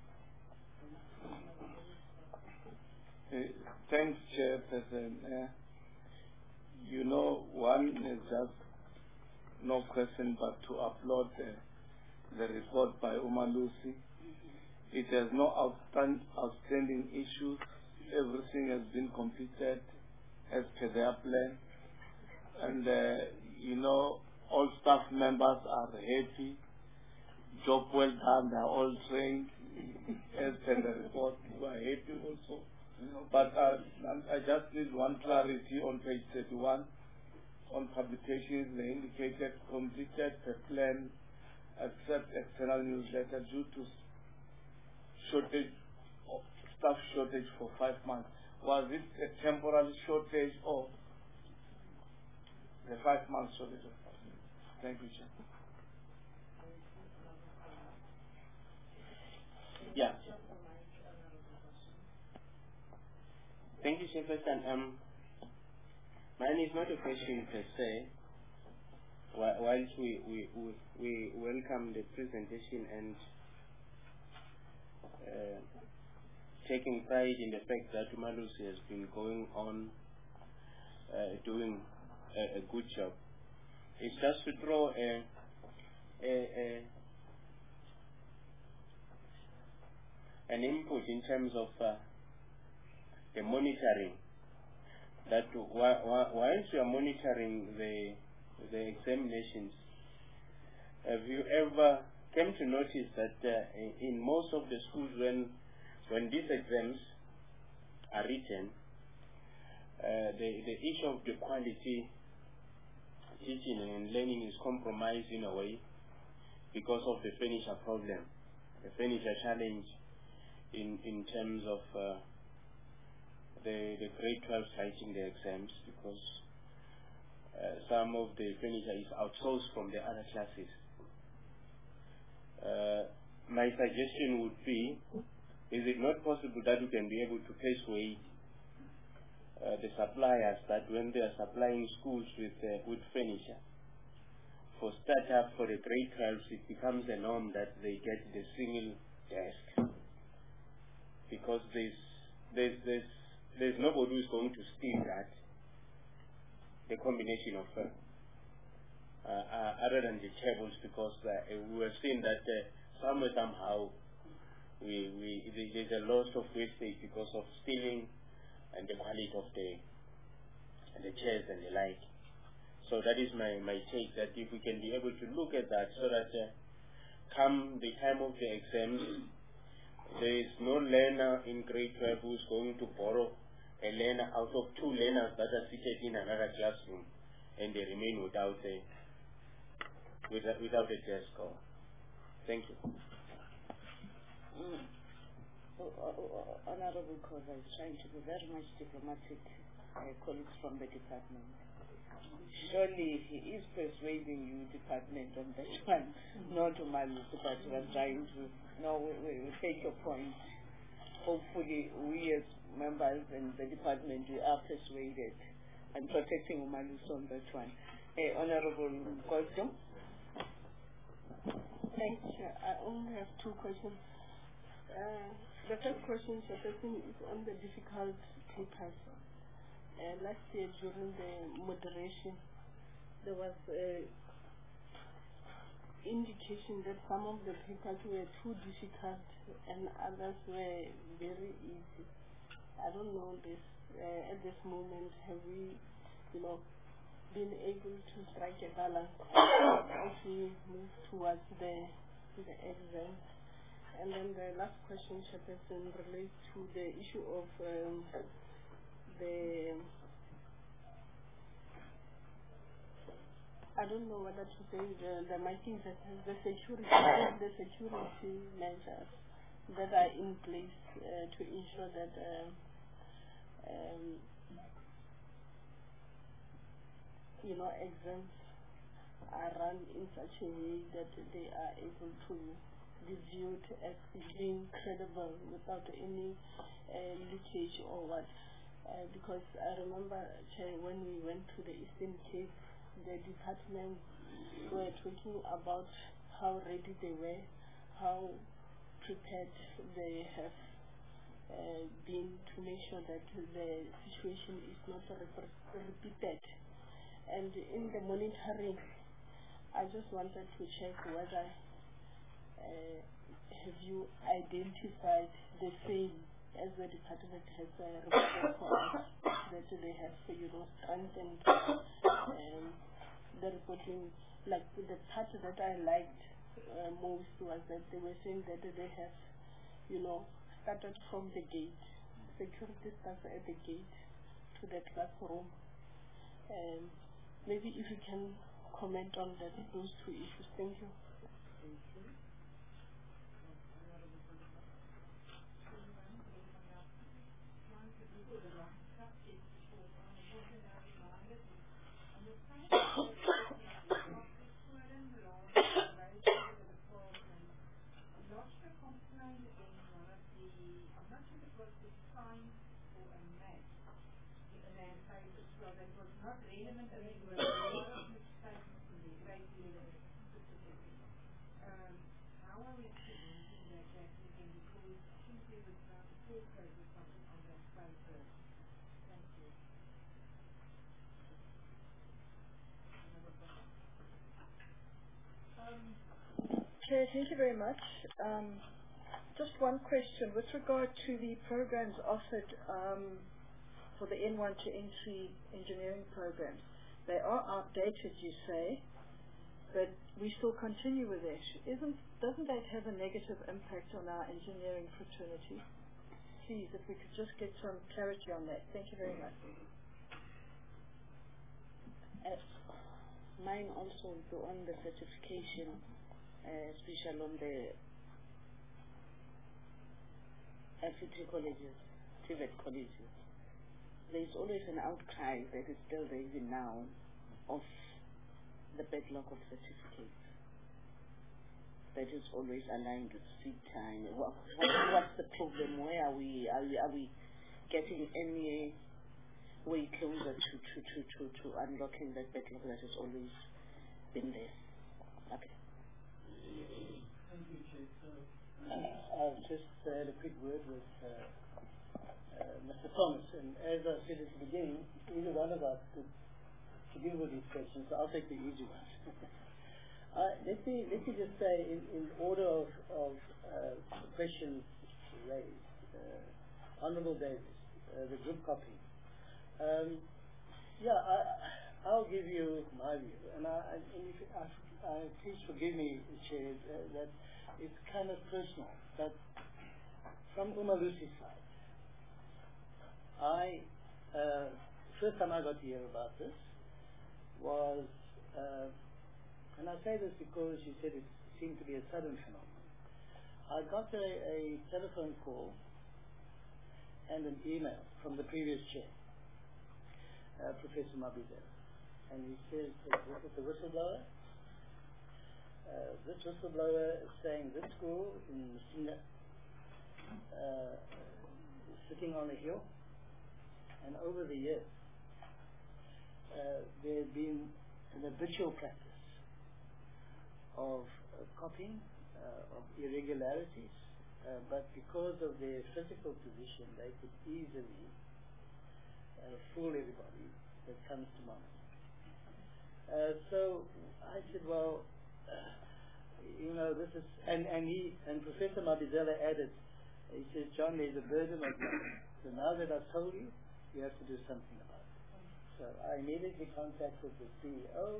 you. Uh, thanks, Chairperson. Uh, you know, one is just no question but to applaud uh, the report by Umalusi. It has no outstand, outstanding issues. Everything has been completed as per their plan. And, uh, you know, all staff members are happy. Job well done, they are all trained as per the report. We are happy also. But uh, I just need one clarity on page thirty-one. On publications, they indicated completed the plan except external newsletter due to shortage of staff shortage for five months. Was it a temporary shortage or the five months shortage of staff? Thank you, Chair. Yeah. Thank you, Chairperson. Um, mine is not a question per se. Wh- Whilst we, we, we, we welcome the presentation and uh, taking pride in the fact that Umalusi has been going on uh, doing a, a good job, it's just to throw a, a, a an input in terms of uh, the monitoring. That wh- wh- whilst you are monitoring the the examinations, have you ever came to notice that uh, in most of the schools, when when these exams are written, uh, the the issue of the quality teaching and learning is compromised in a way because of the furniture problem, the furniture challenge in in terms of uh, the the grade twelve writing the exams, because uh, some of the furniture is outsourced from the other classes. Uh, my suggestion would be, is it not possible that we can be able to persuade uh, the suppliers that when they are supplying schools with uh, with furniture, for startup for the grade twelves, it becomes a norm that they get the single desk, because there's there's there's there's nobody who's going to steal that, the combination of uh, uh, uh, other than the tables, because uh, we have seen that uh, somewhere somehow we we there's a loss of wastage because of stealing and the quality of the the chairs and the like. So that is my my take, that if we can be able to look at that, so that uh, come the time of the exams, there is no learner in grade twelve who is going to borrow a learner out of two learners that are seated in another classroom and they remain without a without, without a desk. Thank you. Mm. Oh, oh, oh, Honorable Koza is trying to be very much diplomatic, uh, colleagues from the department. Surely he is persuading you, department, on that one, not to Umalusi, but we are trying to, no, we, we, we take your point. Hopefully we as members and the department, we are persuaded and protecting Umalusi on that one. Uh, Honorable Koza. Thank you. I only have two questions. Uh, the first question, Chairperson, is on the difficult papers. Uh, last year during the moderation, there was an indication that some of the papers were too difficult and others were very easy. I don't know this, uh, at this moment, have we, you know, been able to strike a balance as we move towards the, the exam? And then the last question, Chairperson, relates to the issue of um, the, I don't know whether to say the, the mighty the security, the security measures that are in place uh, to ensure that uh, um, you know, exams are run in such a way that they are able to be viewed as being credible without any uh, leakage or what. Uh, because I remember, Chair, when we went to the Eastern Cape, the department were talking about how ready they were, how prepared they have uh, been to make sure that the situation is not rep- repeated. And in the monitoring, I just wanted to check whether uh, have you identified the same as the department has uh, reported for us, that they have, you know, strengthened um, the reporting. Like the part that I liked uh, most was that they were saying that they have, you know, started from the gate, security staff at the gate to the classroom. Um, maybe if you can comment on that, those two issues. Thank you. Thank you. not relevant, I mean, but a lot of which type of criteria specifically. Um, how are we preventing that that we can, because simply with not focus or something on that side first? Thank you. Um, Chair, thank you very much. Um, just one question with regard to the programs offered um, for the N one to N three engineering programs. They are outdated, you say, but we still continue with it. Isn't, doesn't that have a negative impact on our engineering fraternity? Please, if we could just get some clarity on that. Thank you very much. Uh, mine also on the certification, uh, especially on the F E T colleges, T V E T colleges. There's always an outcry that is still there even now of the backlog of certificates. That is always aligned with seat time. What, what, what's the problem? Where are we? Are we, are we getting any way closer to, to, to, to, to unlocking that backlog that has always been there? Okay. Thank you, Chair. So, uh, I've just had a quick word with uh, uh, Mister Thomas, and as I said at the beginning, either one of us could, could deal with these questions, so I'll take the easy ones. uh, let me let me just say, in, in order of, of uh, questions raised, uh, Honourable Davis, uh, the group copy. Um, yeah, I, I'll give you my view, and, I, and if I, I, please forgive me, Chair, uh, that it's kind of personal, but from Umalusi's side, I, uh, first time I got to hear about this was, uh, and I say this because you said it seemed to be a sudden phenomenon. I got a, a telephone call and an email from the previous chair, uh, Professor Mabizela, and he says, this is the whistleblower. Uh, this whistleblower is saying this school in Messina uh, is sitting on a hill, and over the years uh, there had been an habitual practice of uh, copying, uh, of irregularities, uh, but because of their physical position they could easily uh, fool everybody that comes to mind. Uh, so I said, well, uh, you know, this is, and, and he, and Professor Mabizela added, he says, John, there's a burden of money. So now that I've told you, you have to do something about it. So I immediately contacted the C E O,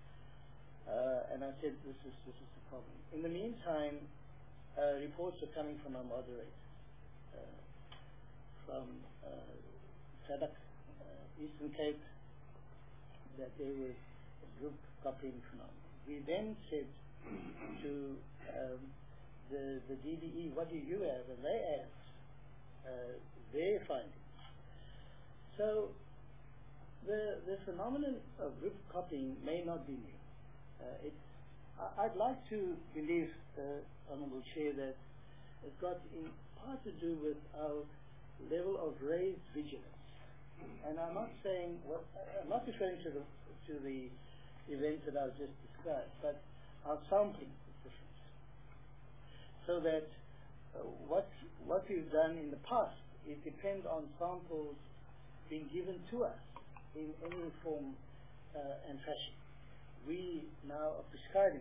uh, and I said, this is, this is the problem. In the meantime, uh, reports are coming from our moderators, uh, from uh, SADC, uh, Eastern Cape, that there was a group copying phenomenon. We then said to um, the, the D B E, what do you have? And they asked uh, their findings. So the, the phenomenon of group copying may not be new. Uh, it's, I, I'd like to believe, uh, Honourable Chair, that it's got in part to do with our level of raised vigilance. And I'm not saying, what, I'm not referring to the, to the events that I've just described, but our sampling is different. So that uh, what, what we've done in the past is depend on samples being given to us in any form uh, and fashion. We now are prescribing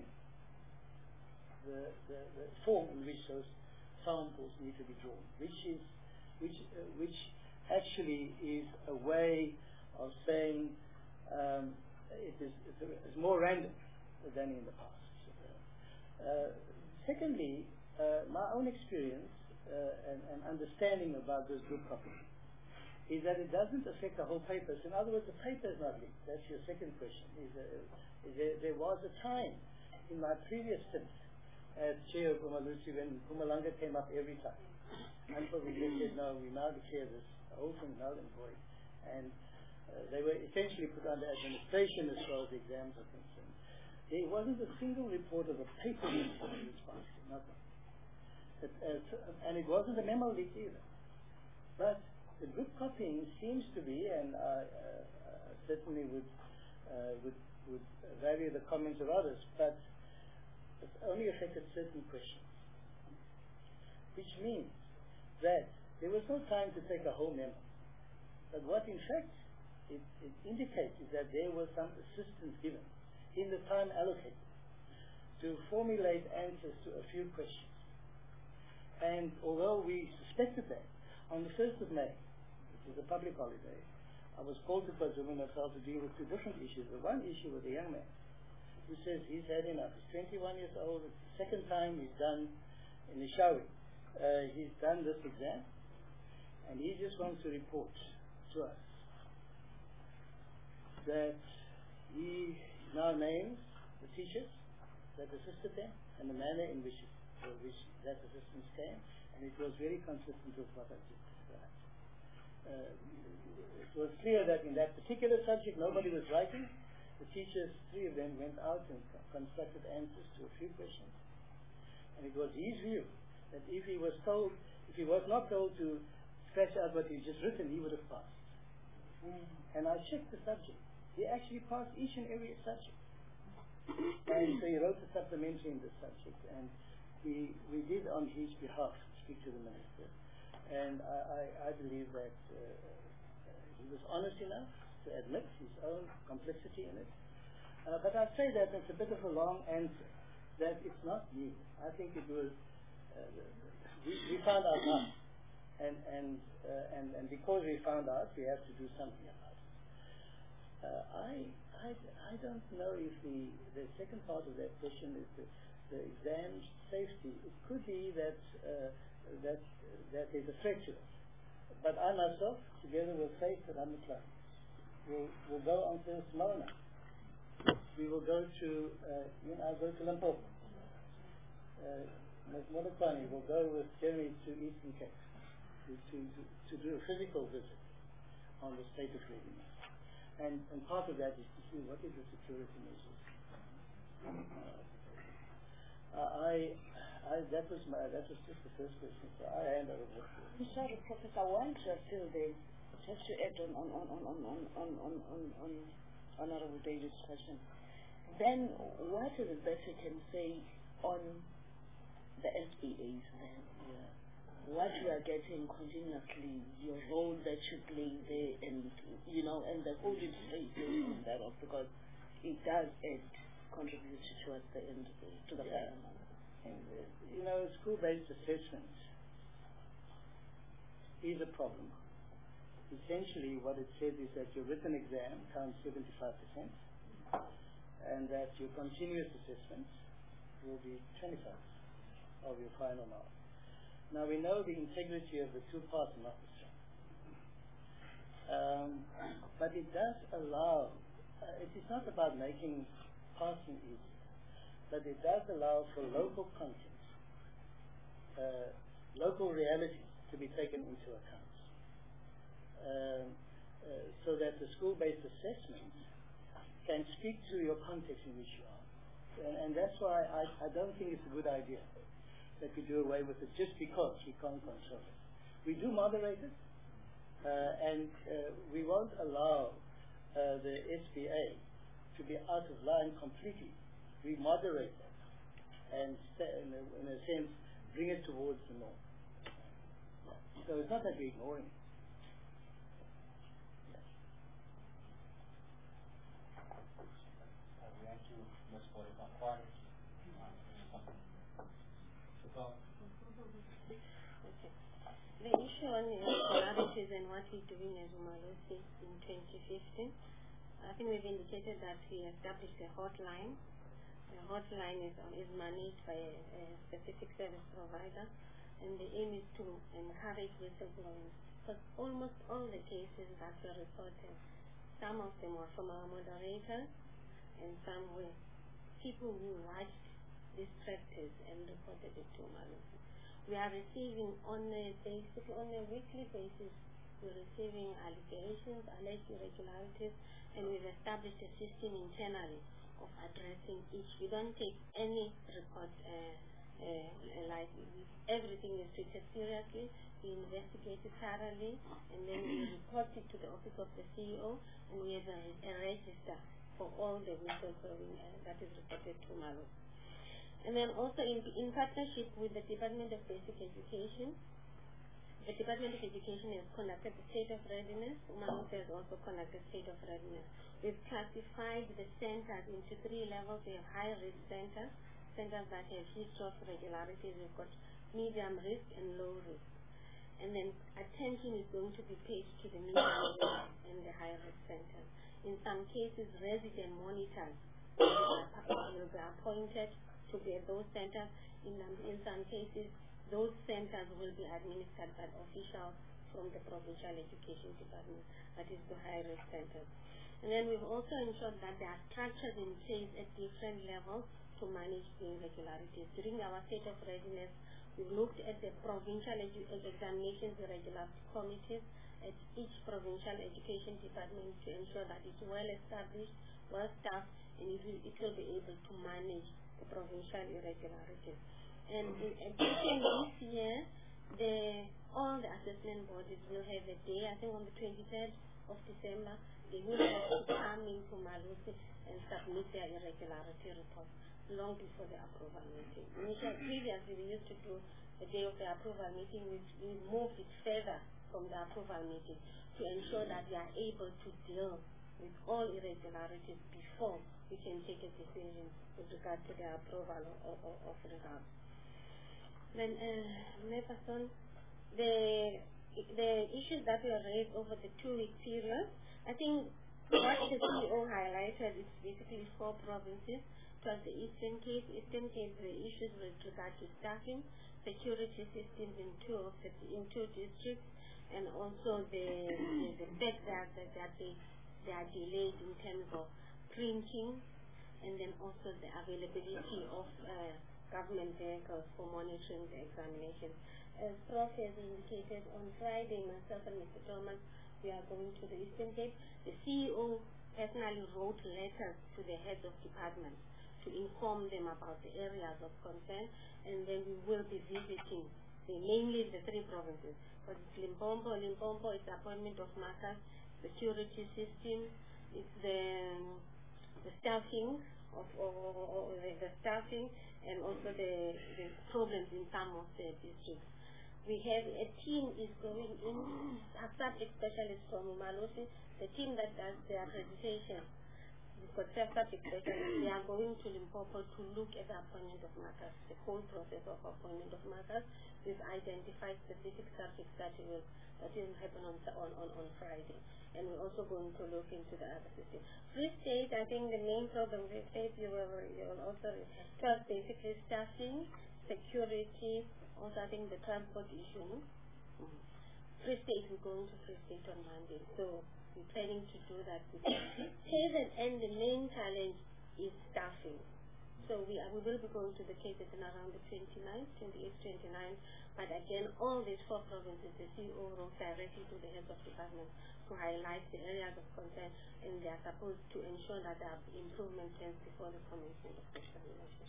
the, the, the form in which those samples need to be drawn, which is which uh, which actually is a way of saying um, it is it's, a, it's more random than in the past. Uh, secondly, uh, my own experience uh, and, and understanding about this group copying is that it doesn't affect the whole paper. So in other words, the paper is not leaked. That's your second question. Is, uh, is there, there was a time in my previous stint as chair of Umalusi when Pumalanga came up every time. Until we just said, no, we now declare this whole thing null and void. And uh, they were essentially put under administration as far as the exams are concerned. There wasn't a single report of a paper leak in this basket, nothing. It, uh, and it wasn't a memo leak either. But the group copying seems to be, and I uh, uh, certainly would, uh, would, would value the comments of others, but it's only affected certain questions, which means that there was no time to take a whole memo. But what in fact it, it indicates is that there was some assistance given in the time allocated to formulate answers to a few questions. And although we suspected that, on the first of May, which is a public holiday, I was called to KwaZulu Natal to deal with two different issues. The one issue with a young man who says he's had enough. He's twenty-one years old. It's the second time he's done in the showing. Uh, he's done this exam, and he just wants to report to us that he now names the teachers that assisted them and the manner in which, uh, which that assistance came, and it was very consistent with what I just described. Uh, it was clear that in that particular subject nobody was writing. The teachers, three of them, went out and constructed answers to a few questions. And it was his view that if he was told, if he was not told to scratch out what he'd just written, he would have passed. Mm. And I checked the subject. He actually passed each and every subject. And so he wrote a supplementary in the subject, and we we did on his behalf speak to the minister. And I, I, I believe that uh, he was honest enough to admit his own complicity in it. Uh, but I'd say that it's a bit of a long answer, that it's not new. I think it was, uh, we, we found out now. And, and, uh, and, and because we found out, we have to do something about it. Uh, I, I, I don't know if the, the second part of that question is the, the exam safety. It could be that, uh, that, that there's a threat to it. But I myself, together with Faith and Amutla, will will go until tomorrow night. We will go to, uh, you know, I'll go to Limpopo. Uh, Molokwani will go with Jeremy to Eastern Cape to, to, to do a physical visit on the state of readiness. And, and part of that is to see what is the security measures. Uh, I, I, that was my, that was just the first question, so I hand over. I'm sorry, Professor, I want to fill the, just to add on, on, on, on, on, on, on, on, on Honorable David's question. Then, what is it that you can say on the S B As then? Yeah. What you are getting continuously, your role that you play there, and, you know, and the whole legislation thereof, because it does add, contribute towards the end, to the yeah. final. And, uh, you know, school-based assessment is a problem. Essentially, what it says is that your written exam counts seventy-five percent, and that your continuous assessments will be twenty-five percent of your final mark. Now, we know the integrity of the two parts are not the same. Um, but it does allow, uh, it is not about making passing easy, but it does allow for local content, uh, local reality to be taken into account. Um, uh, so that the school-based assessment can speak to your context in which you are. And, and that's why I, I don't think it's a good idea that we do away with it just because we can't control it. We do moderate it, uh, and uh, we won't allow uh, the S B A to be out of line completely. We moderate it and, in a, in a sense, bring it towards the norm. So it's not that we're ignoring it. The issue on irregularities and what we're doing as Umalusi in twenty fifteen, I think we've indicated that we established a hotline. The hotline is, is managed by a, a specific service provider, and the aim is to encourage whistleblowing. Because almost all the cases that were reported, some of them were from our moderators, and some were people who watched this practice and reported it to Umalusi. We are receiving on a basic, on a weekly basis, we're receiving allegations, alleged irregularities, and we've established a system internally of addressing each. We don't take any report uh, uh, like everything is treated seriously. We investigate it thoroughly, and then we report it to the office of the C E O, and we have a, a register for all the whistleblowing uh, that is reported to Umalusi. And then also in, in partnership with the Department of Basic Education, the Department of Education has conducted the state of readiness. Umalusi has also conducted state of readiness. We've classified the centers into three levels. We have high-risk centers, centers that have history of irregularities. We've got medium risk and low risk. And then attention is going to be paid to the medium risk and the high-risk centers. In some cases, resident monitors will be appointed to be at those centers. In, um, in some cases, those centers will be administered by officials from the Provincial Education Department, that is the high-risk centers. And then we've also ensured that there are structures in place at different levels to manage the irregularities. During our state of readiness, we looked at the provincial edu examinations irregularity committees at each provincial education department to ensure that it's well established, well staffed, and it will, it will be able to manage the provincial irregularities. And in addition, this year, the, all the assessment bodies will have a day, I think on the twenty-third of December, they will have to come into Umalusi and submit their irregularity report long before the approval meeting. Initially, previously, we used to do the day of the approval meeting, which we moved it further from the approval meeting to ensure that we are able to deal with all irregularities before we can take a decision with regard to the approval of, of, of results. Then, uh, person, the, the issues that were raised over the two-week period, I think what the C E O highlighted is basically four provinces. It was the Eastern Cape. Eastern Cape, the issues with regard to staffing, security systems in two of the, in two districts, and also the the, the fact that, that, that they, they are delayed in terms of printing, and then also the availability of uh, government vehicles for monitoring the examinations. As Prof has indicated, on Friday, myself and Mister Thomas, we are going to the Eastern Cape. The C E O personally wrote letters to the heads of departments to inform them about the areas of concern, and then we will be visiting the, mainly the three provinces. But it's Limpopo, Limpopo, it's the appointment of markers, security system, it's the, the staffing of or, or, or the, the staffing, and also the, the problems in some of the districts. We have a team is going in, a subject specialist from Umalusi, the team that does the accreditation. We've got subject specialists. They are going to Limpopo to look at the appointment of markers, the whole process of appointment of markers. We've identified specific subjects that will that will happen on on, on, on Friday. And we're also going to look into the other system. Free State, I think the main problem with State, you will, you will also tell basically staffing, security, also I think the transport issue. Mm-hmm. Free State, we're going to Free State on Monday. So we're planning to do that with K Z N. The main challenge is staffing. So we, are, we will be going to the K Z N around the twenty-ninth, twenty-eighth, twenty-ninth. But again, all these four provinces, the C E O wrote directly to the heads of departments to highlight the areas of concern, and they are supposed to ensure that there are improvement plans before the commencement of the examination.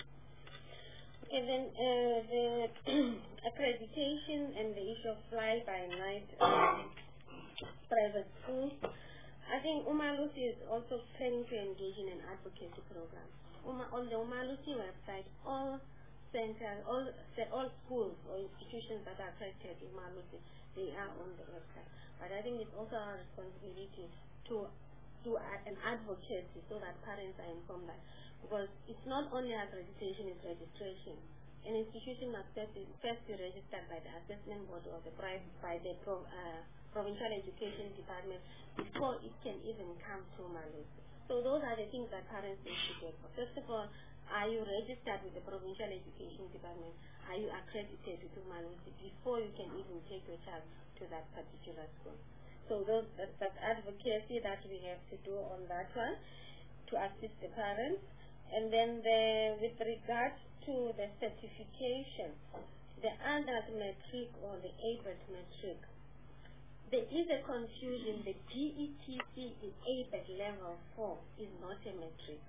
Okay, then uh, the accreditation and the issue of fly-by-night um, private schools. I think Umalusi is also planning to engage in an advocacy program. Uma, on the Umalusi website, all centers, all all schools or institutions that are accredited in Umalusi, they are on the website. But I think it's also our responsibility to do an advocacy so that parents are informed that, because it's not only accreditation, it's registration. An institution must first be, first be registered by the assessment board or the private, by the pro, uh, provincial education department before it can even come to Umalusi. So those are the things that parents need to get for. First of all, are you registered with the provincial education department? Are you accredited with Umalusi before you can even take your child to that particular school? So those that, that advocacy that we have to do on that one to assist the parents. And then the, with regards to the certification, the adult matric or the able matric, there is a confusion. The G E T C in A B E T level four is not a matric.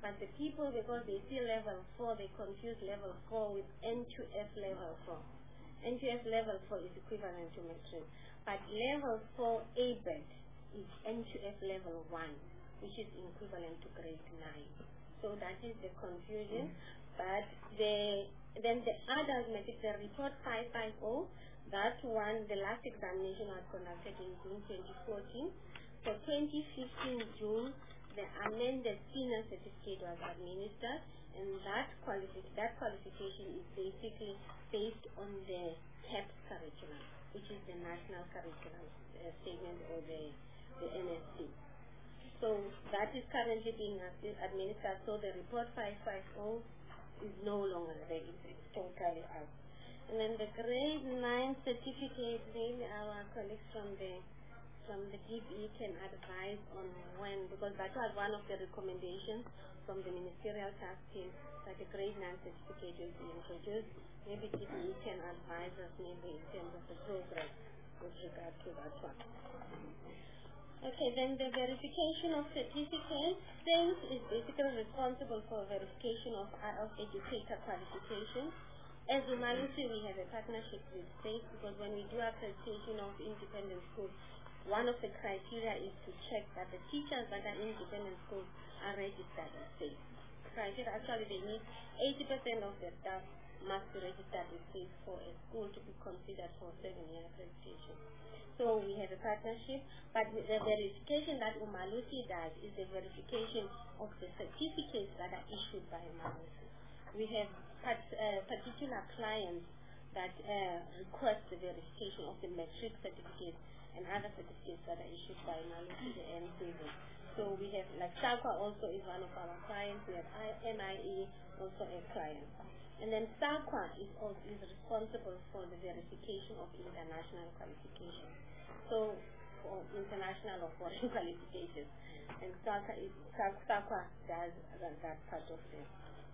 But the people, because they see level four, they confuse level four with N two F level four. N two F level four is equivalent to matric. But level four A B E D is N two F level one, which is equivalent to grade nine. So that is the confusion. But the then the other arithmetic, the report five five zero, that one, the last examination was conducted in June twenty fourteen. For twenty fifteen June, the amended senior certificate was administered, and that, qualifi that qualification is basically based on the C A P curriculum, which is the National Curriculum uh, Statement, or the, the N S C. So that is currently being administered, so the report five five zero is no longer there, it's totally out. And then the grade nine certificate, maybe our colleagues from the from the D B E can advise on when, because that was one of the recommendations from the ministerial task team, that the grade nine certificate will be introduced. Maybe D B E can advise us maybe in terms of the progress with regard to that one. Okay, then the verification of certificates. SAIS is basically responsible for verification of, of educator qualifications. As Umalusi, we have a partnership with SAIS, because when we do accreditation of independent schools, one of the criteria is to check that the teachers that are in independent schools are registered as SAIS. Criteria, actually they need eighty percent of their staff must be registered as SAIS for a school to be considered for seven-year accreditation. So we have a partnership, but the verification that Umalusi does is the verification of the certificates that are issued by Umalusi. We have part, uh, particular clients that uh, request the verification of the matric certificates and other certificates that are issued by Umalusi, the N C V. So we have, like SAQA also is one of our clients. We have N I E also a client. And then SAQA is, also, is responsible for the verification of international qualifications. So for international or foreign qualifications. And SAQA, is, SAQA does that, that part of it.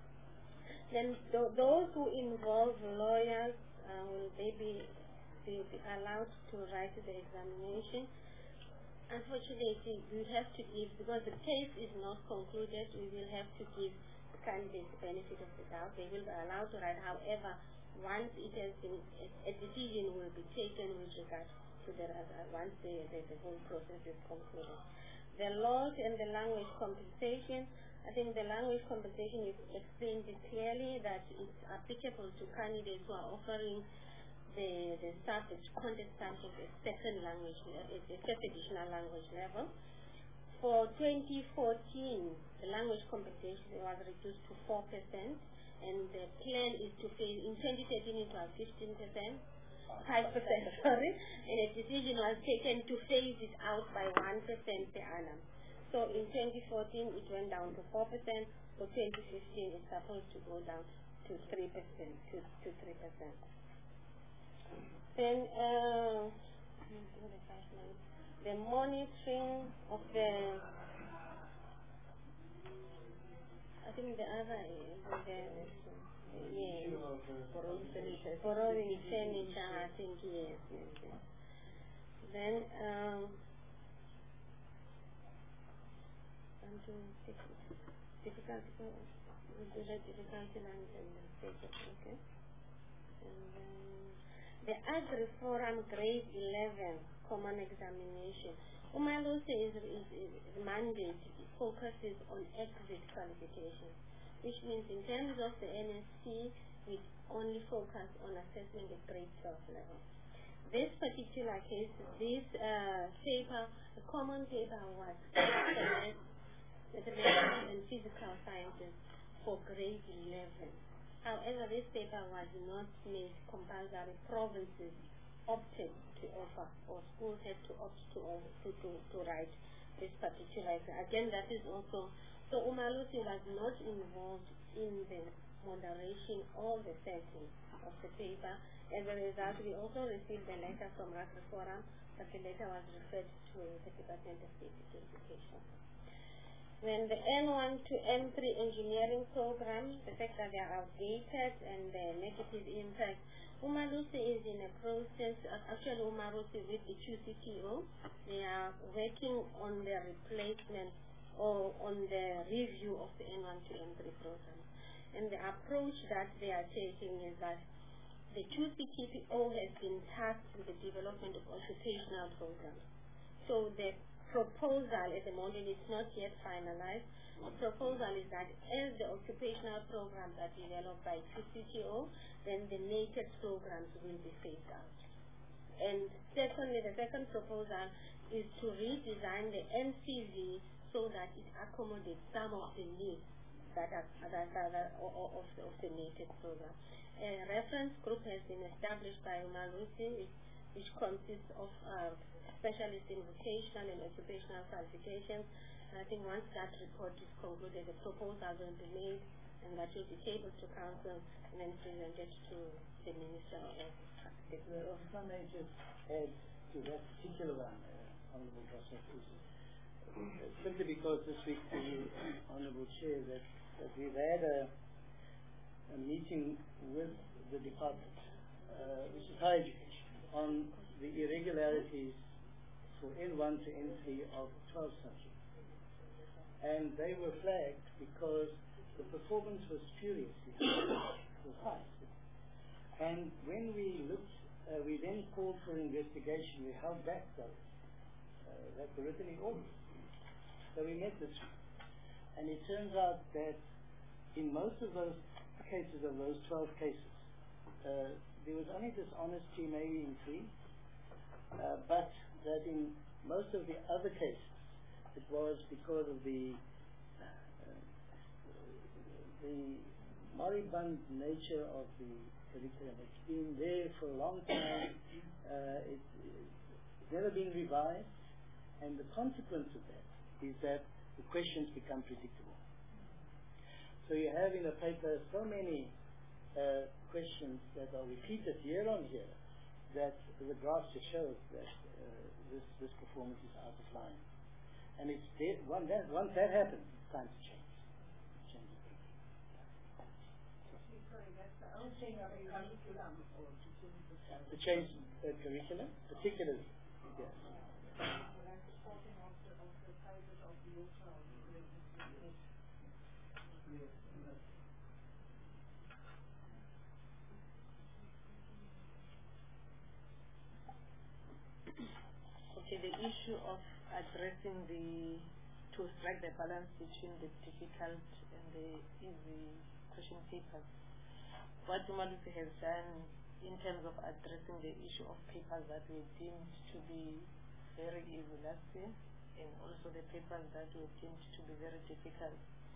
Then th those who involve lawyers, uh, will they be, be, be allowed to write the examination? Unfortunately, we have to give, because the case is not concluded, we will have to give the candidates the benefit of the doubt. They will be allowed to write. However, once it has been, a, a decision will be taken with regard to the, uh, once the, the, the whole process is concluded. The laws and the language compensation, I think the language compensation is explained clearly that it's applicable to candidates who are offering the, the subject, content subject, a second language, a first additional language level. For twenty fourteen, the language compensation was reduced to four percent, and the plan is to phase, in twenty thirteen it was fifteen percent, five percent, sorry, and a decision was taken to phase it out by one percent per annum. So in twenty fourteen it went down to four percent, for twenty fifteen it's supposed to go down to three percent, to, to three percent. Then uh, the monitoring of the, I think the other is the, yeah, borrowing furniture, I think, yes, yes, yes. Then, um, difficulty, we'll do the difficulty lines and the stages, okay? And then, the Agri Forum Grade eleven Common Examination. Umalusi is, is, is mandate focuses on exit qualifications, which means in terms of the N S C, we only focus on assessment at grade twelve level. This particular case, this uh, paper, a common paper was mathematics and physical sciences for grade eleven. However, this paper was not made compulsory. Provinces opted to offer, or schools had to opt to, to, to, to write this particular. Again, that is also, so Umalusi was not involved in the moderation or the setting of the paper. As a result, we also received a letter from Agri Forum, but the letter was referred to the Department of Basic Education. When the N one to N three engineering programs, the fact that they are outdated and the negative impact, Umalusi is in a process, actually Umalusi with the Q C T O, they are working on the replacement or on the review of the N one to N three program. And the approach that they are taking is that the two C T P O has been tasked with the development of occupational programs. So the proposal at the moment is not yet finalized. The proposal is that as the occupational programs are developed by two C T O, then the naked programs will be phased out. And secondly, the second proposal is to redesign the N C V so that it accommodates some of the needs that are, that are, that are of, the, of the naked program. A reference group has been established by Umalusi, which, which consists of uh, specialists in vocational and occupational qualifications. And I think once that report is concluded, the proposal will be made, and that will be tabled to council and then presented to the Minister of Health. Well, if I may just add to that particular one, uh, Honourable Joseph, is uh, simply because this week, the Honourable Chair, that, that we've had a, a meeting with the department, uh, which is higher education, on the irregularities for N one to N three of twelve subjects. And they were flagged because the performance was furiously was high. And when we looked, uh, we then called for investigation. We held back those uh, that were written in August. So we met this week. And it turns out that in most of those cases, of those twelve cases, uh, there was only dishonesty maybe in three, uh, but that in most of the other cases, it was because of the uh, the moribund nature of the curriculum. It's been there for a long time. Uh, it, it's never been revised, and the consequence of that is that the questions become predictable. So you have in a paper so many uh, questions that are repeated year on year that the graph just shows that uh, this, this performance is out of line. And it's there, once, that, once that happens, it's time to change. change the thinking. Sorry, that's the only thing of the curriculum or to change the curriculum. To change the curriculum, particularly, yes. So that's supporting of the, of the pages of the author. Yes. Okay, the issue of addressing the, to strike the balance between the difficult and the easy question papers. What Umalusi has done in terms of addressing the issue of papers that were deemed to be very easy last year, and also the papers that were deemed to be very difficult.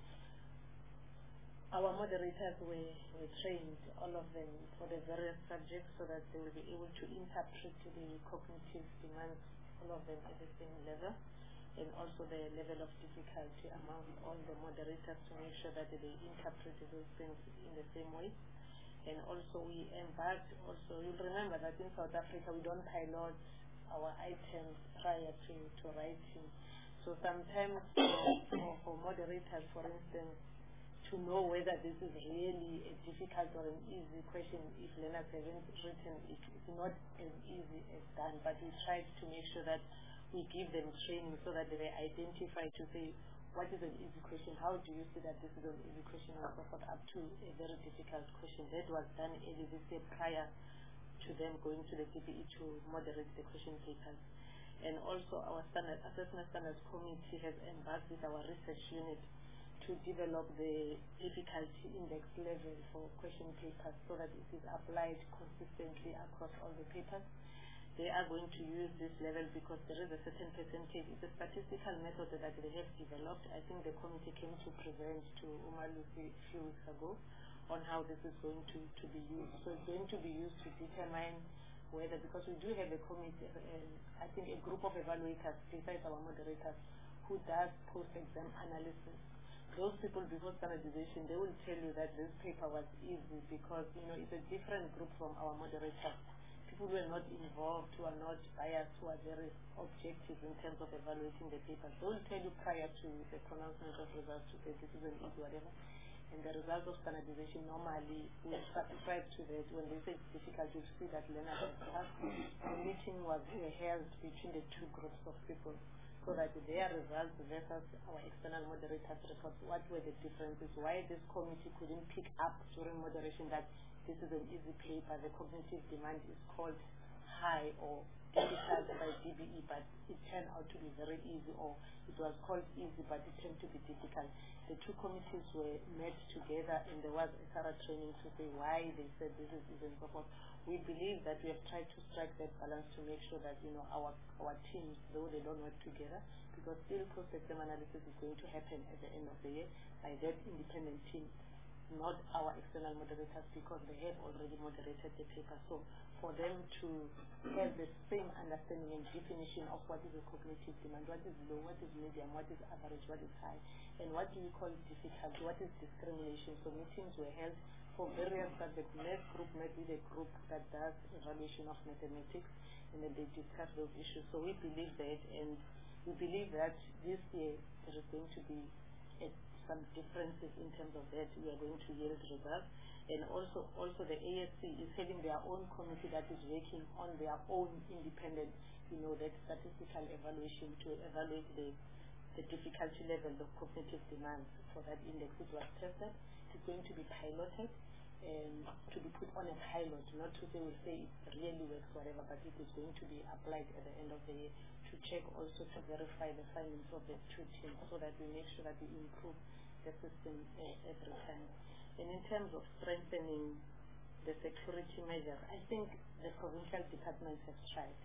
Our moderators were, were trained, all of them, for the various subjects so that they will be able to interpret the cognitive demands, all of them at the same level, and also the level of difficulty among all the moderators to make sure that they interpret those things in the same way. And also we embarked also, you'll remember that in South Africa we don't pilot our items prior to, to writing. So sometimes for, for moderators, for instance, to know whether this is really a difficult or an easy question, if learners haven't written it, it's not as easy as done, but we tried to make sure that we give them training so that they identify to say, what is an easy question, how do you see that this is an easy question, and so forth, up to a very difficult question. That was done early this year prior to them going to the D P E to moderate the question papers. And also our standard assessment standards committee has embarked with our research unit to develop the difficulty index level for question papers so that it is applied consistently across all the papers. They are going to use this level because there is a certain percentage. It's a statistical method that they have developed. I think the committee came to present to Umalusi a few weeks ago on how this is going to, to be used. So it's going to be used to determine whether, because we do have a committee, uh, I think a group of evaluators besides our moderators who does post-exam analysis. Those people before standardization, they will tell you that this paper was easy because, you know, it's a different group from our moderators. People who are not involved, who are not biased, who are very objective in terms of evaluating the papers. They will tell you prior to the pronouncement of results to say this is an easy whatever. And the results of standardization normally will subscribe to that. When they say it's difficult, you see that learners have passed. The meeting was held between the two groups of people so that their results versus our external moderators reports, what were the differences, why this committee couldn't pick up during moderation that this is an easy paper, the cognitive demand is called high or difficult by D B E, but it turned out to be very easy, or it was called easy, but it turned to be difficult. The two committees were met together, and there was a thorough training to say why they said this is easy and so forth. We believe that we have tried to strike that balance to make sure that, you know, our our teams, though they don't work together, because still post-exam analysis is going to happen at the end of the year by that independent team, not our external moderators, because they have already moderated the paper. So for them to have the same understanding and definition of what is a cognitive demand, what is low, what is medium, what is average, what is high, and what do you call difficult, what is discrimination. So meetings were held for various subjects. Math group met with a group that does evaluation of mathematics, and then they discuss those issues. So we believe that, and we believe that this year there is going to be a, some differences in terms of that. We are going to yield results. And also, also the A S C is having their own committee that is working on their own independent, you know, that statistical evaluation to evaluate the, the difficulty level of cognitive demands for that index. It was tested. It's going to be piloted and to be put on a pilot, not to say we'll say it really works, whatever, but it is going to be applied at the end of the year to check also to verify the findings of the two teams so that we make sure that we improve the system uh, every time. And in terms of strengthening the security measures, I think the provincial departments have tried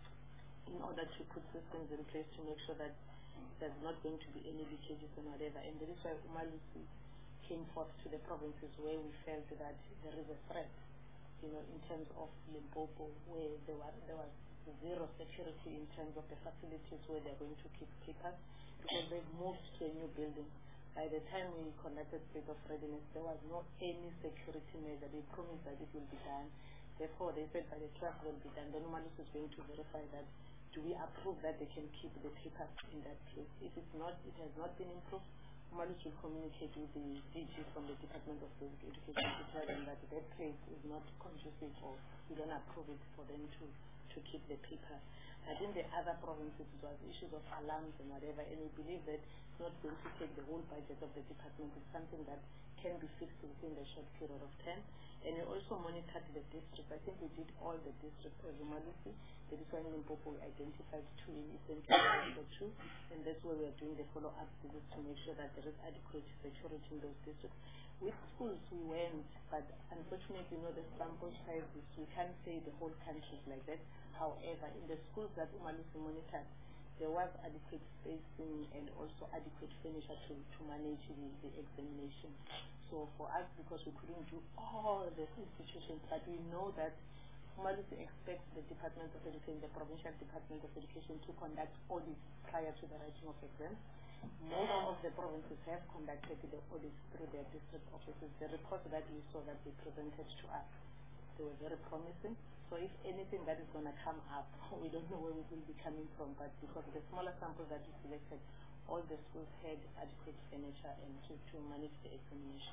in order to put systems in place to make sure that there's not going to be any leakages and whatever. And that is why Umalusi came forth to the provinces where we felt that there is a threat, you know, in terms of Limpopo, where there was, there was zero security in terms of the facilities where they're going to keep papers, because they've moved to a new building. By the time we conducted state of readiness, there was no any security measure. They promised that it will be done. Therefore, they said by the twelfth it will be done. Then Umalusi is going to verify that, do we approve that they can keep the papers in that place? If it's not, it has not been improved, Umalusi will communicate with the D G from the Department of Basic Education to tell them that that place is not conducive, or we don't approve it for them to, to keep the paper. I think the other provinces, it was issues of alarms and whatever, and we believe that it's not going to take the whole budget of the department. It's something that can be fixed within the short period of time. And we also monitored the districts. I think we did all the districts as Umalusi. That is why in Limpopo we identified two in Eastern Cape, two, and that's where we are doing the follow-up visits to make sure that there is adequate security in those districts. With schools we went, but unfortunately, you know, the sample size is, we can't say the whole country is like that. However, in the schools that Umalusi monitored, there was adequate spacing and also adequate furniture to, to manage the, the examination. So for us, because we couldn't do all the institutions, but we know that Umalusi expects the Department of Education, the Provincial Department of Education, to conduct audits prior to the writing of exams. Most of the provinces have conducted the audits through their district offices. The reports that we saw that they presented to us, they were very promising. So if anything that is going to come up, we don't know where it will be coming from, but because of the smaller samples that we selected, all the schools had adequate furniture and to, to manage the examination.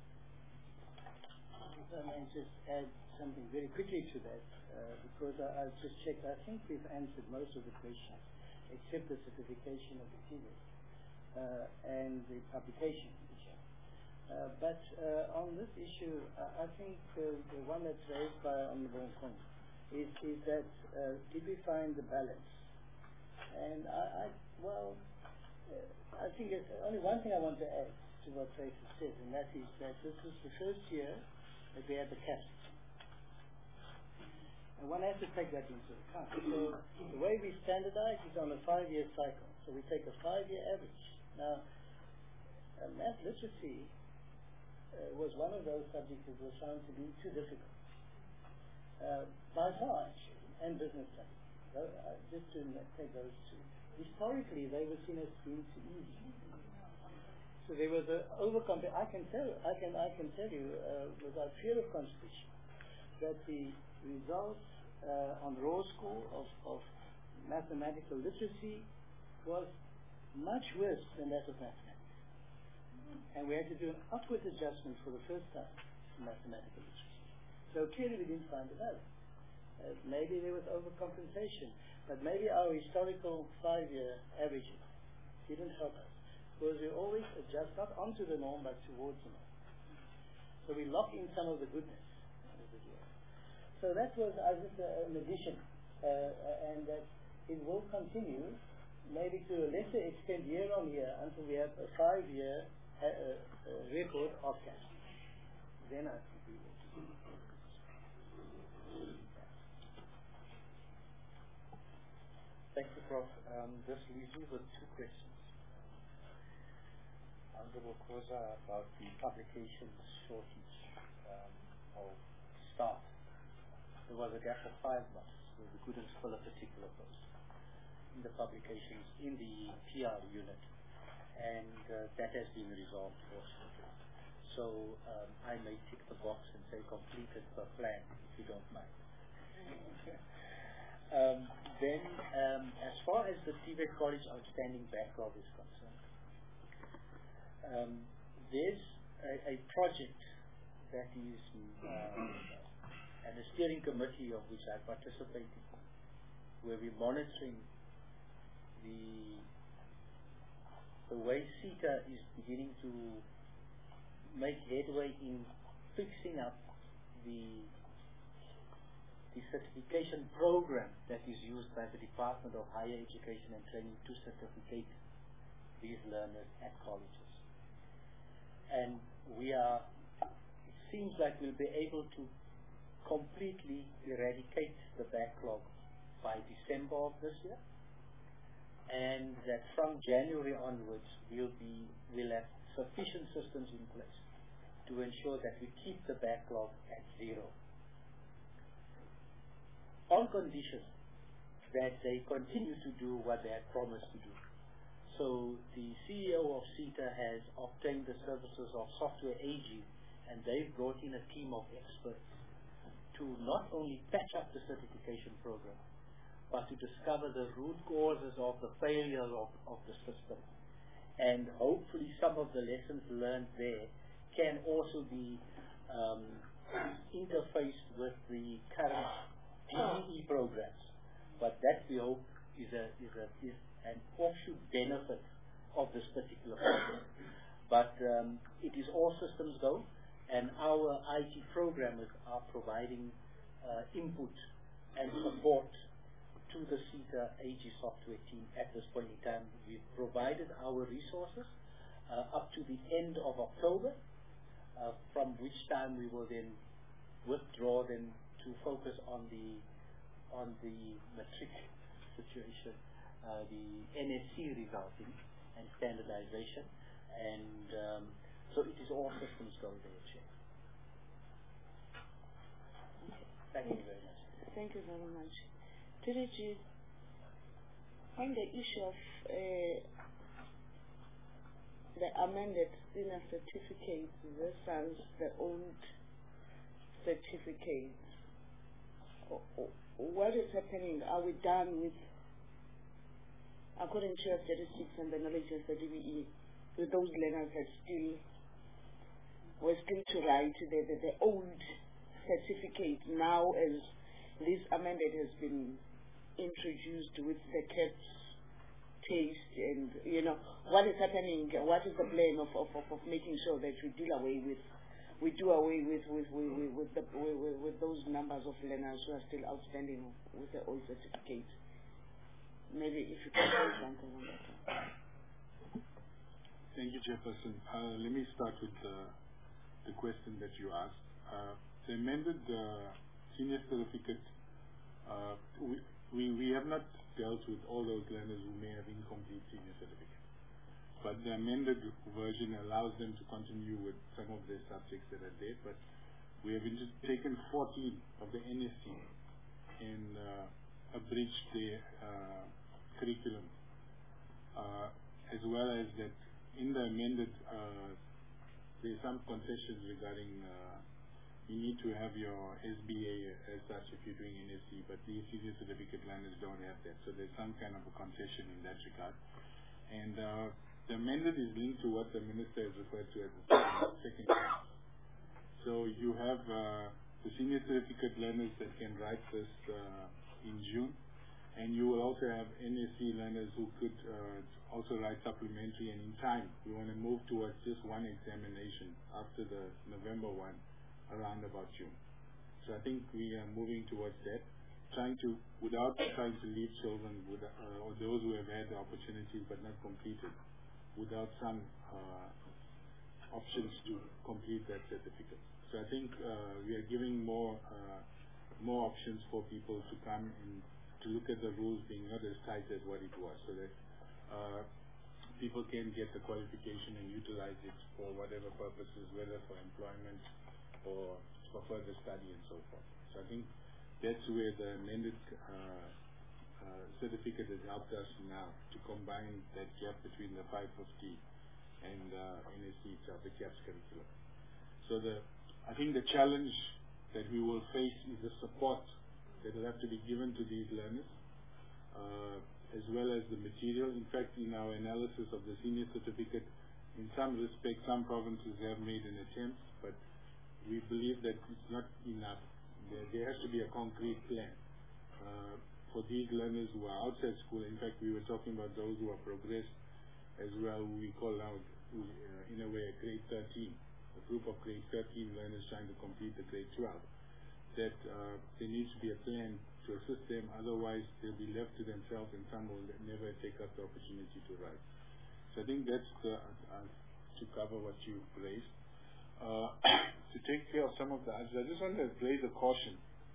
If I may just add something very quickly to that, uh, because I, I've just checked. I think we've answered most of the questions, except the certification of the period uh, and the publication issue. Uh, but uh, on this issue, uh, I think uh, the one that's raised by Honorable Nkong is, is that uh, did we find the balance? And I, I well, uh, I think there's only one thing I want to add to what Tracy said, and that is that this is the first year that we had the caps. And one has to take that into account. So the way we standardize is on a five-year cycle. So we take a five-year average. Now, uh, math literacy uh, was one of those subjects that was found to be too difficult. Uh, by far, actually, and business studies. So, uh, just to take those two. Historically, they were seen as being too easy. So there was an overcompensation. I can tell, I can, I can tell you uh, without fear of contradiction that the results uh, on raw score of, of mathematical literacy was much worse than that of mathematics. And we had to do an upward adjustment for the first time in mathematical literacy. So clearly we didn't find the balance. Uh, maybe there was overcompensation, but maybe our historical five-year averages didn't help us, because we always adjust not onto the norm but towards the norm. So we lock in some of the goodness over here. So that was uh, just a, an addition, uh, and that it will continue, maybe to a lesser extent year on year, until we have a five-year uh, uh, record of cash. Then I think we will. Thank you, Prof Um, this leaves me with two questions. Honorable Khoza, about the publication shortage um, of staff. There was a gap of five months where we couldn't fill a particular post in the publications in the P R unit, and uh, that has been resolved, fortunately. So um, I may tick the box and say completed per plan, if you don't mind. Um, then, um, as far as the T V E T College outstanding backlog is concerned, um, there's a, a project that is, um, and a steering committee of which I participate in, where we're monitoring the the way SETA is beginning to make headway in fixing up the the certification program that is used by the Department of Higher Education and Training to certificate these learners at colleges. And we are, it seems like we'll be able to completely eradicate the backlog by December of this year, and that from January onwards we'll be, we'll have sufficient systems in place to ensure that we keep the backlog at zero, on condition that they continue to do what they had promised to do. So the C E O of SETA has obtained the services of Software A G, and they've brought in a team of experts to not only patch up the certification program, but to discover the root causes of the failure of, of the system. And hopefully some of the lessons learned there can also be um, interfaced with the current G E E programs, but that we hope is a is a is an offshoot benefit of this particular program. But um, it is all systems go, and our I T programmers are providing uh, input and support to the SETA A G software team at this point in time. We've provided our resources uh, up to the end of October, uh, from which time we will then withdraw them to focus on the on the matric situation, uh, the N S C resulting and standardization, and um, so it is all systems go there, Chair. Thank you very much. Thank you very much. T D G, on the issue of uh, the amended senior certificates versus the old certificates, what is happening? Are we done with, according to your statistics and the knowledge of the D B E, with those learners that still were still to write the, the, the old certificate now as this amended has been introduced with the CAPS taste, and you know what is happening? What is the plan of, of, of, of making sure that we deal away with we do away with with with, with, with, the, with, with those numbers of learners who are still outstanding with the old certificates? Maybe if you can say something on that. Thank you, Chairperson. Uh, let me start with the, the question that you asked. Uh, the amended uh, senior certificate, uh, we, we, we have not dealt with all those learners who may have incomplete senior certificates. But the amended version allows them to continue with some of their subjects that are there. But we have taken fourteen of the N S C and uh, abridged their uh, curriculum, uh, as well as that in the amended, uh, there's some concessions regarding uh, you need to have your S B A as such if you're doing N S C, but the senior certificate learners don't have that. So there's some kind of a concession in that regard. And uh, the amended is linked to what the minister has referred to as the second chance. So you have uh, the senior certificate learners that can write this uh, in June. And you will also have N S C learners who could uh, also write supplementary, and in time we want to move towards just one examination after the November one around about June. So I think we are moving towards that, trying to, without trying to leave children with, uh, or those who have had the opportunities but not completed, without some uh, options to complete that certificate. So I think uh, we are giving more uh, more options for people to come and to look at the rules being not as tight as what it was, so that uh, people can get the qualification and utilize it for whatever purposes, whether for employment or for further study and so forth. So I think that's where the amended uh, uh, certificate has helped us now to combine that gap between the five fifty and uh, N S C itself, the CAPS curriculum. So the, I think the challenge that we will face is the support that will have to be given to these learners, uh, as well as the material. In fact, in our analysis of the senior certificate, in some respects, some provinces have made an attempt, but we believe that it's not enough. There, there has to be a concrete plan uh, for these learners who are outside school. In fact, we were talking about those who are progressed as well, who we call now, who, uh, in a way, a grade thirteen, a group of grade thirteen learners trying to complete the grade twelve. That uh, there needs to be a plan to assist them, otherwise they'll be left to themselves and some will never take up the opportunity to write. So I think that's the, uh, to cover what you raised. Uh, to take care of some of the others, I just want to raise a caution.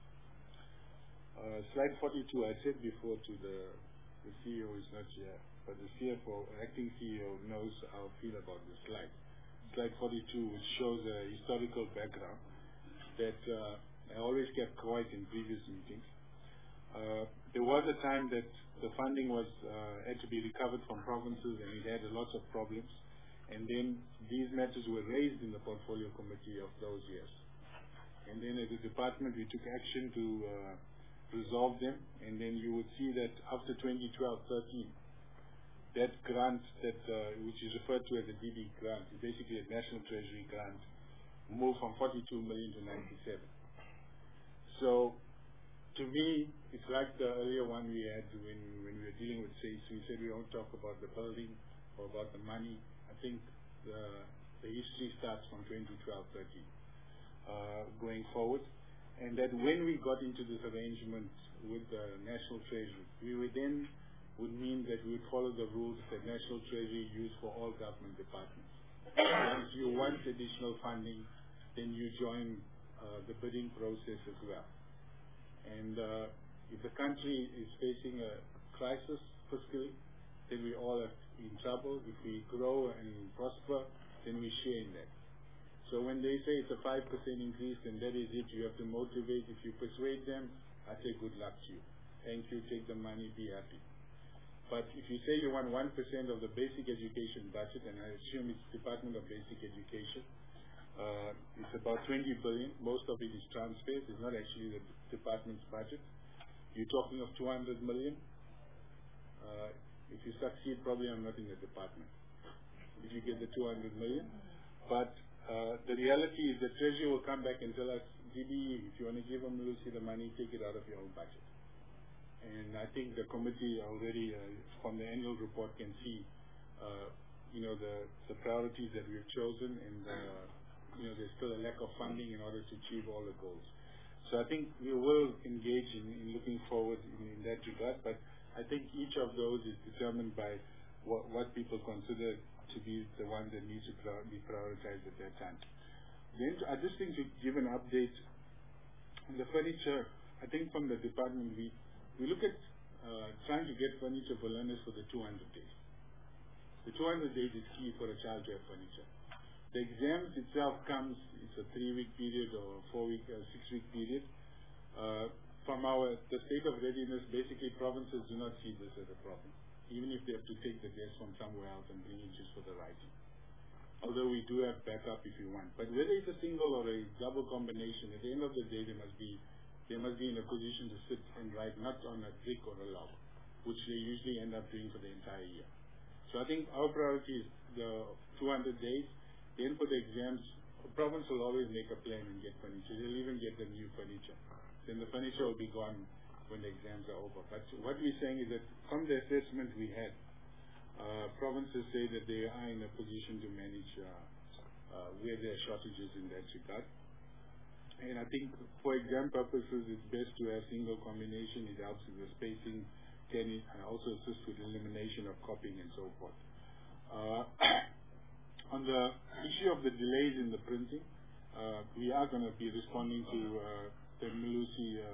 Uh, slide forty-two, I said before to the, the C E O is not here, but the C F O, acting C E O, knows how I feel about the slide. Slide forty-two, which shows a historical background that uh, I always kept quiet in previous meetings. Uh, there was a time that the funding was uh, had to be recovered from provinces and it had lots of problems. And then these matters were raised in the portfolio committee of those years. And then as a department we took action to uh, resolve them. And then you would see that after twenty twelve thirteen, that grant that uh, which is referred to as a D B grant, is basically a National Treasury grant, moved from forty-two million to ninety-seven. So, to me, it's like the earlier one we had when, when we were dealing with S A C E. We said we won't talk about the building or about the money. I think the, the history starts from twenty twelve thirteen uh, going forward. And that when we got into this arrangement with the National Treasury, we would then would mean that we would follow the rules that National Treasury use for all government departments. Once you want additional funding, then you join Uh, the bidding process as well. And uh, if the country is facing a crisis fiscally, then we all are in trouble. If we grow and prosper, then we share in that. So when they say it's a five percent increase, then that is it. You have to motivate. If you persuade them, I say good luck to you. Thank you, take the money, be happy. But if you say you want one percent of the basic education budget, and I assume it's Department of Basic Education, Uh, it's about twenty billion. Most of it is transfers. It's not actually the department's budget. You're talking of two hundred million. Uh, if you succeed, probably I'm not in the department. If you get the two hundred million. But uh, the reality is the Treasury will come back and tell us, D B, if you want to give them Lucy the money, take it out of your own budget. And I think the committee already, uh, from the annual report, can see, uh, you know, the, the priorities that we've chosen, and uh, you know, there's still a lack of funding in order to achieve all the goals. So I think we will engage in, in looking forward in, in that regard, but I think each of those is determined by what, what people consider to be the ones that need to be prioritized at that time. Then I just think to give an update on the furniture, I think from the department we, we look at uh, trying to get furniture for learners for the two hundred days. The two hundred days is key for a child to have furniture. The exams itself comes, it's a three-week period or four-week, uh, six-week period. Uh, from our, the state of readiness, basically provinces do not see this as a problem, even if they have to take the test from somewhere else and bring it just for the writing. Although we do have backup if you want. But whether it's a single or a double combination, at the end of the day, they must be, they must be in a position to sit and write, not on a brick or a log, which they usually end up doing for the entire year. So I think our priority is the two hundred days. Then for the exams, a province will always make a plan and get furniture. They'll even get the new furniture. Then the furniture will be gone when the exams are over. But what we're saying is that from the assessment we had, uh, provinces say that they are in a position to manage uh, uh, where there are shortages in that regard. And I think for exam purposes, it's best to have single combination. It helps with the spacing, can it also assist with elimination of copying and so forth. Uh, on the issue of the delays in the printing, uh, we are going to be responding to uh, the Malusi uh,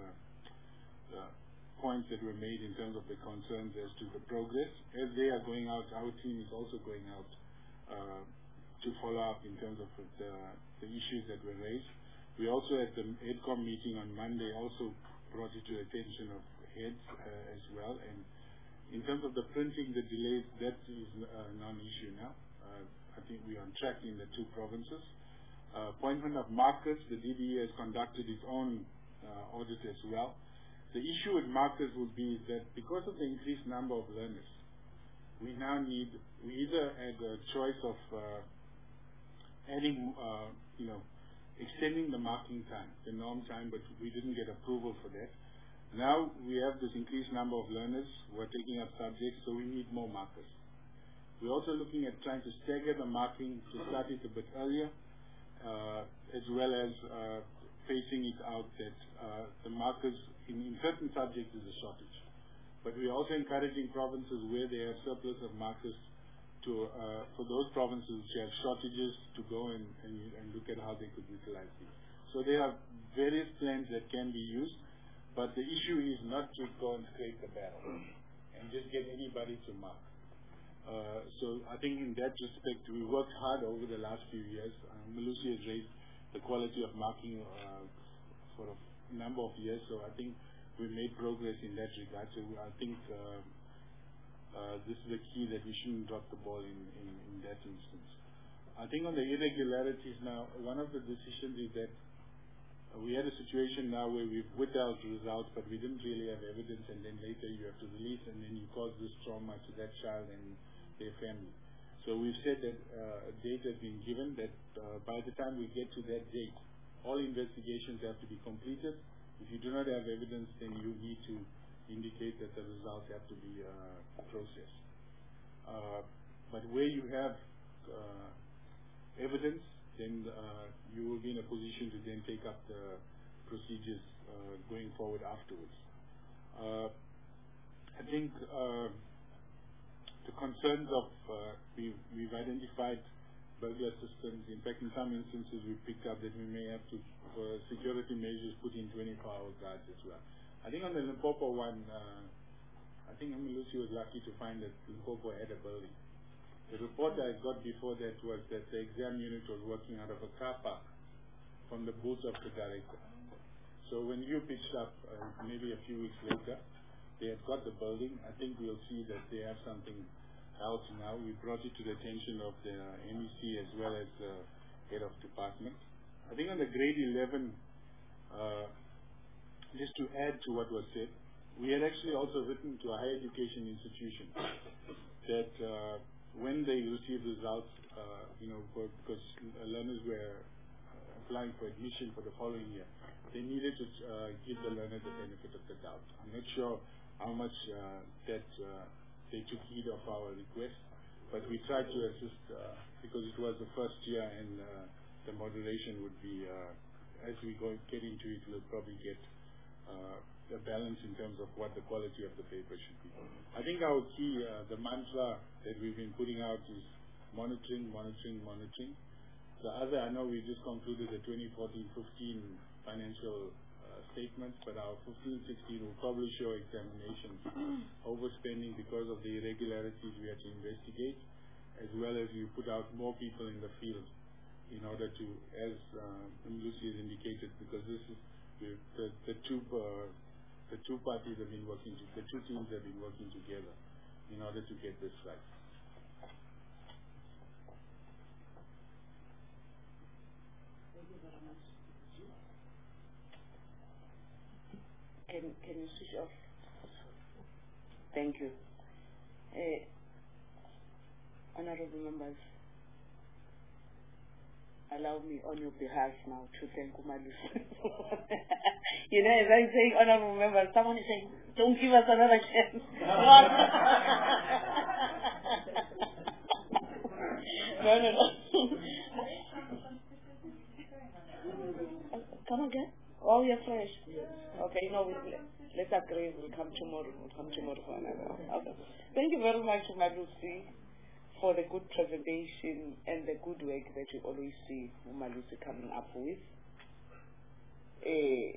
uh, points that were made in terms of the concerns as to the progress. As they are going out, our team is also going out uh, to follow up in terms of the, the issues that were raised. We also at the EDCOM meeting on Monday also brought it to the attention of heads uh, as well. And in terms of the printing, the delays, that is a non-issue now. Uh, I think we're on track in the two provinces. Uh, appointment of markers, the D B E has conducted its own uh, audit as well. The issue with markers would be that because of the increased number of learners, we now need, we either had a choice of uh, adding, uh, you know, extending the marking time, the norm time, but we didn't get approval for that. Now we have this increased number of learners who are taking up subjects, so we need more markers. We're also looking at trying to stagger the marking to start it a bit earlier, uh, as well as uh, phasing it out that uh, the markers in, in certain subjects is a shortage. But we're also encouraging provinces where they have surplus of markers to, uh, for those provinces which have shortages to go and, and, and look at how they could utilize it. So there are various plans that can be used, but the issue is not to go and scrape the barrel and just get anybody to mark. Uh, so I think in that respect, we worked hard over the last few years. Uh, Malusi has raised the quality of marking uh, for a number of years, so I think we made progress in that regard. So I think uh, uh, this is the key that we shouldn't drop the ball in, in, in that instance. I think on the irregularities now, one of the decisions is that uh, we had a situation now where we've withheld results, but we didn't really have evidence, and then later you have to release, and then you cause this trauma to that child and their family. So we've said that uh, a date has been given that uh, by the time we get to that date, all investigations have to be completed. If you do not have evidence, then you need to indicate that the results have to be uh, processed. Uh, but where you have uh, evidence, then uh, you will be in a position to then take up the procedures uh, going forward afterwards. Uh, I think uh, the concerns of, uh, we've, we've identified burglar systems. In fact, in some instances, we picked up that we may have to, for security measures, put in twenty-four hour guards as well. I think on the Limpopo one, uh, I think Malusi was lucky to find that Limpopo had a building. The report I got before that was that the exam unit was working out of a car park from the booth of the director. So when you pitched up, uh, maybe a few weeks later, they had got the building. I think we'll see that they have something else now. We brought it to the attention of the M E C as well as the head of department. I think on the grade eleven, uh, just to add to what was said, we had actually also written to a higher education institution that uh, when they received results, uh, you know, for, because learners were applying for admission for the following year, they needed to uh, give the learner the benefit of the doubt. I'm not sure how much uh, that uh, they took heed of our request, but we tried to assist uh, because it was the first year and uh, the moderation would be, uh, as we go get into it, we'll probably get uh, a balance in terms of what the quality of the paper should be. I think our key, uh, the mantra that we've been putting out is monitoring, monitoring, monitoring. The other, I know we just concluded the twenty fourteen fifteen financial uh, statements, but our fifteen sixteen will probably show examinations overspending because of the irregularities we had to investigate, as well as you put out more people in the field in order to, as uh, Lucy has indicated, because this is the, the, the two uh, the two parties have been working, to, the two teams have been working together in order to get this right. Thank you very much. Can, can you switch off? Thank you. Uh, honorable members, allow me on your behalf now to thank Umalusi. You know, as I'm saying, honorable members, someone is saying, don't give us another chance. No, no, no. Come again? Oh, you're fresh. Okay, no, we, let's agree. We'll come tomorrow. We'll come tomorrow for another. Okay. Thank you very much, Umalusi, for the good presentation and the good work that you always see Umalusi coming up with. Uh,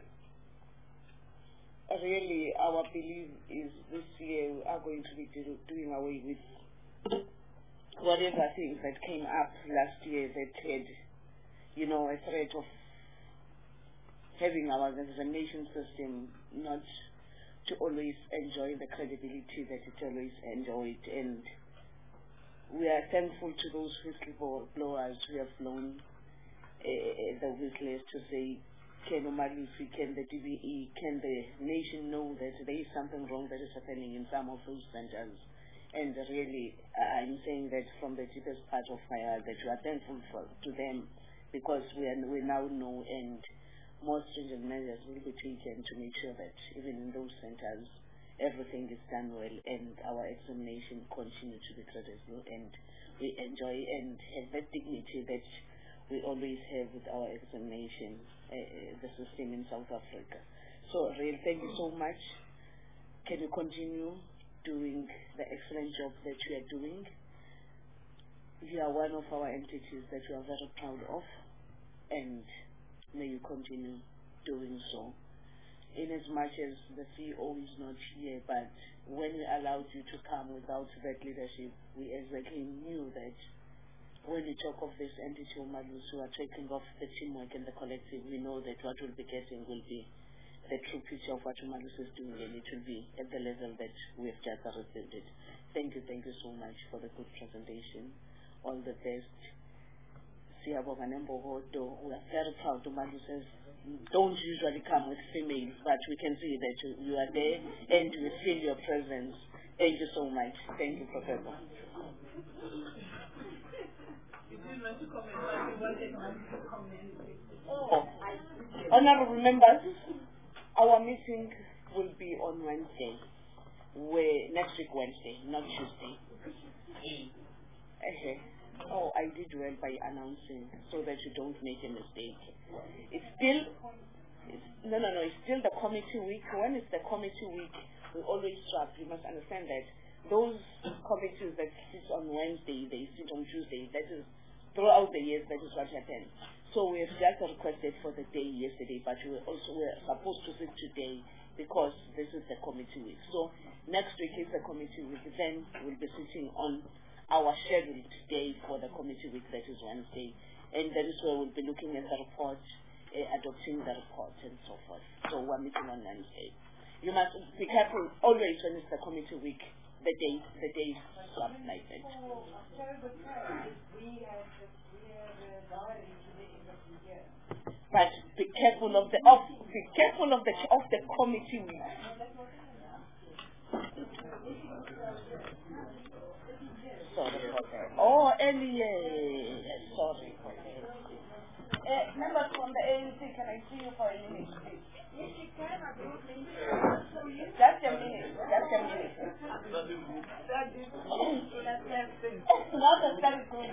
really, our belief is this year we are going to be do, doing away with whatever things that came up last year that had, you know, a threat of having our examination system not to always enjoy the credibility that it always enjoyed. And we are thankful to those whistleblowers who have blown uh, the whistles to say, can Umalusi, can the D B E, can the nation know that there is something wrong that is happening in some of those centers. And really, uh, I'm saying that from the deepest part of my heart that we are thankful for, to them, because we, are, we now know, and more stringent measures will be taken to make sure that even in those centers, everything is done well and our examination continue to be credible and we enjoy and have that dignity that we always have with our examination, uh, the system in South Africa. So, really, thank you so much. Can you continue doing the excellent job that you are doing? You are one of our entities that we are very proud of, and may you continue doing so. In as much as the C E O is not here, but when we allowed you to come without that leadership, we exactly knew that when we talk of this entity, Umalusi, who are taking off the teamwork and the collective, we know that what we'll be getting will be the true picture of what Umalusi is doing, and it will be at the level that we have just represented. Thank you, thank you so much for the good presentation. All the best. Siyabonga Nembokodo. We are very proud. Umalusi don't usually come with females, but we can see that you, you are there and we feel your presence. Thank you so much. Thank you, Professor. Oh, honorable members, our meeting will be on Wednesday, where, next week Wednesday, not Tuesday. Okay. Oh, I did well by announcing so that you don't make a mistake. It's still, it's, no, no, no, it's still the committee week. When it's the committee week, we always strap. You must understand that those committees that sit on Wednesday, they sit on Tuesday. That is, throughout the years, that is what happens. So we have just requested for the day yesterday, but we also were supposed to sit today because this is the committee week. So next week is the committee week. Then we'll be sitting on our scheduled day for the committee week, that is Wednesday. And that is where we'll be looking at the report, uh, adopting the report, and so forth. So we're meeting on Wednesday. You must be careful always when it's the committee week, the day, the day is something like that. But be careful of the of be careful of the of the committee week. Sorry for that. Oh, Ellie, sorry for that. Uh, members from the A N C, can I see you for a minute, please? Yes, you can. I don't think so. Just a minute. Just a minute. That is not a very good.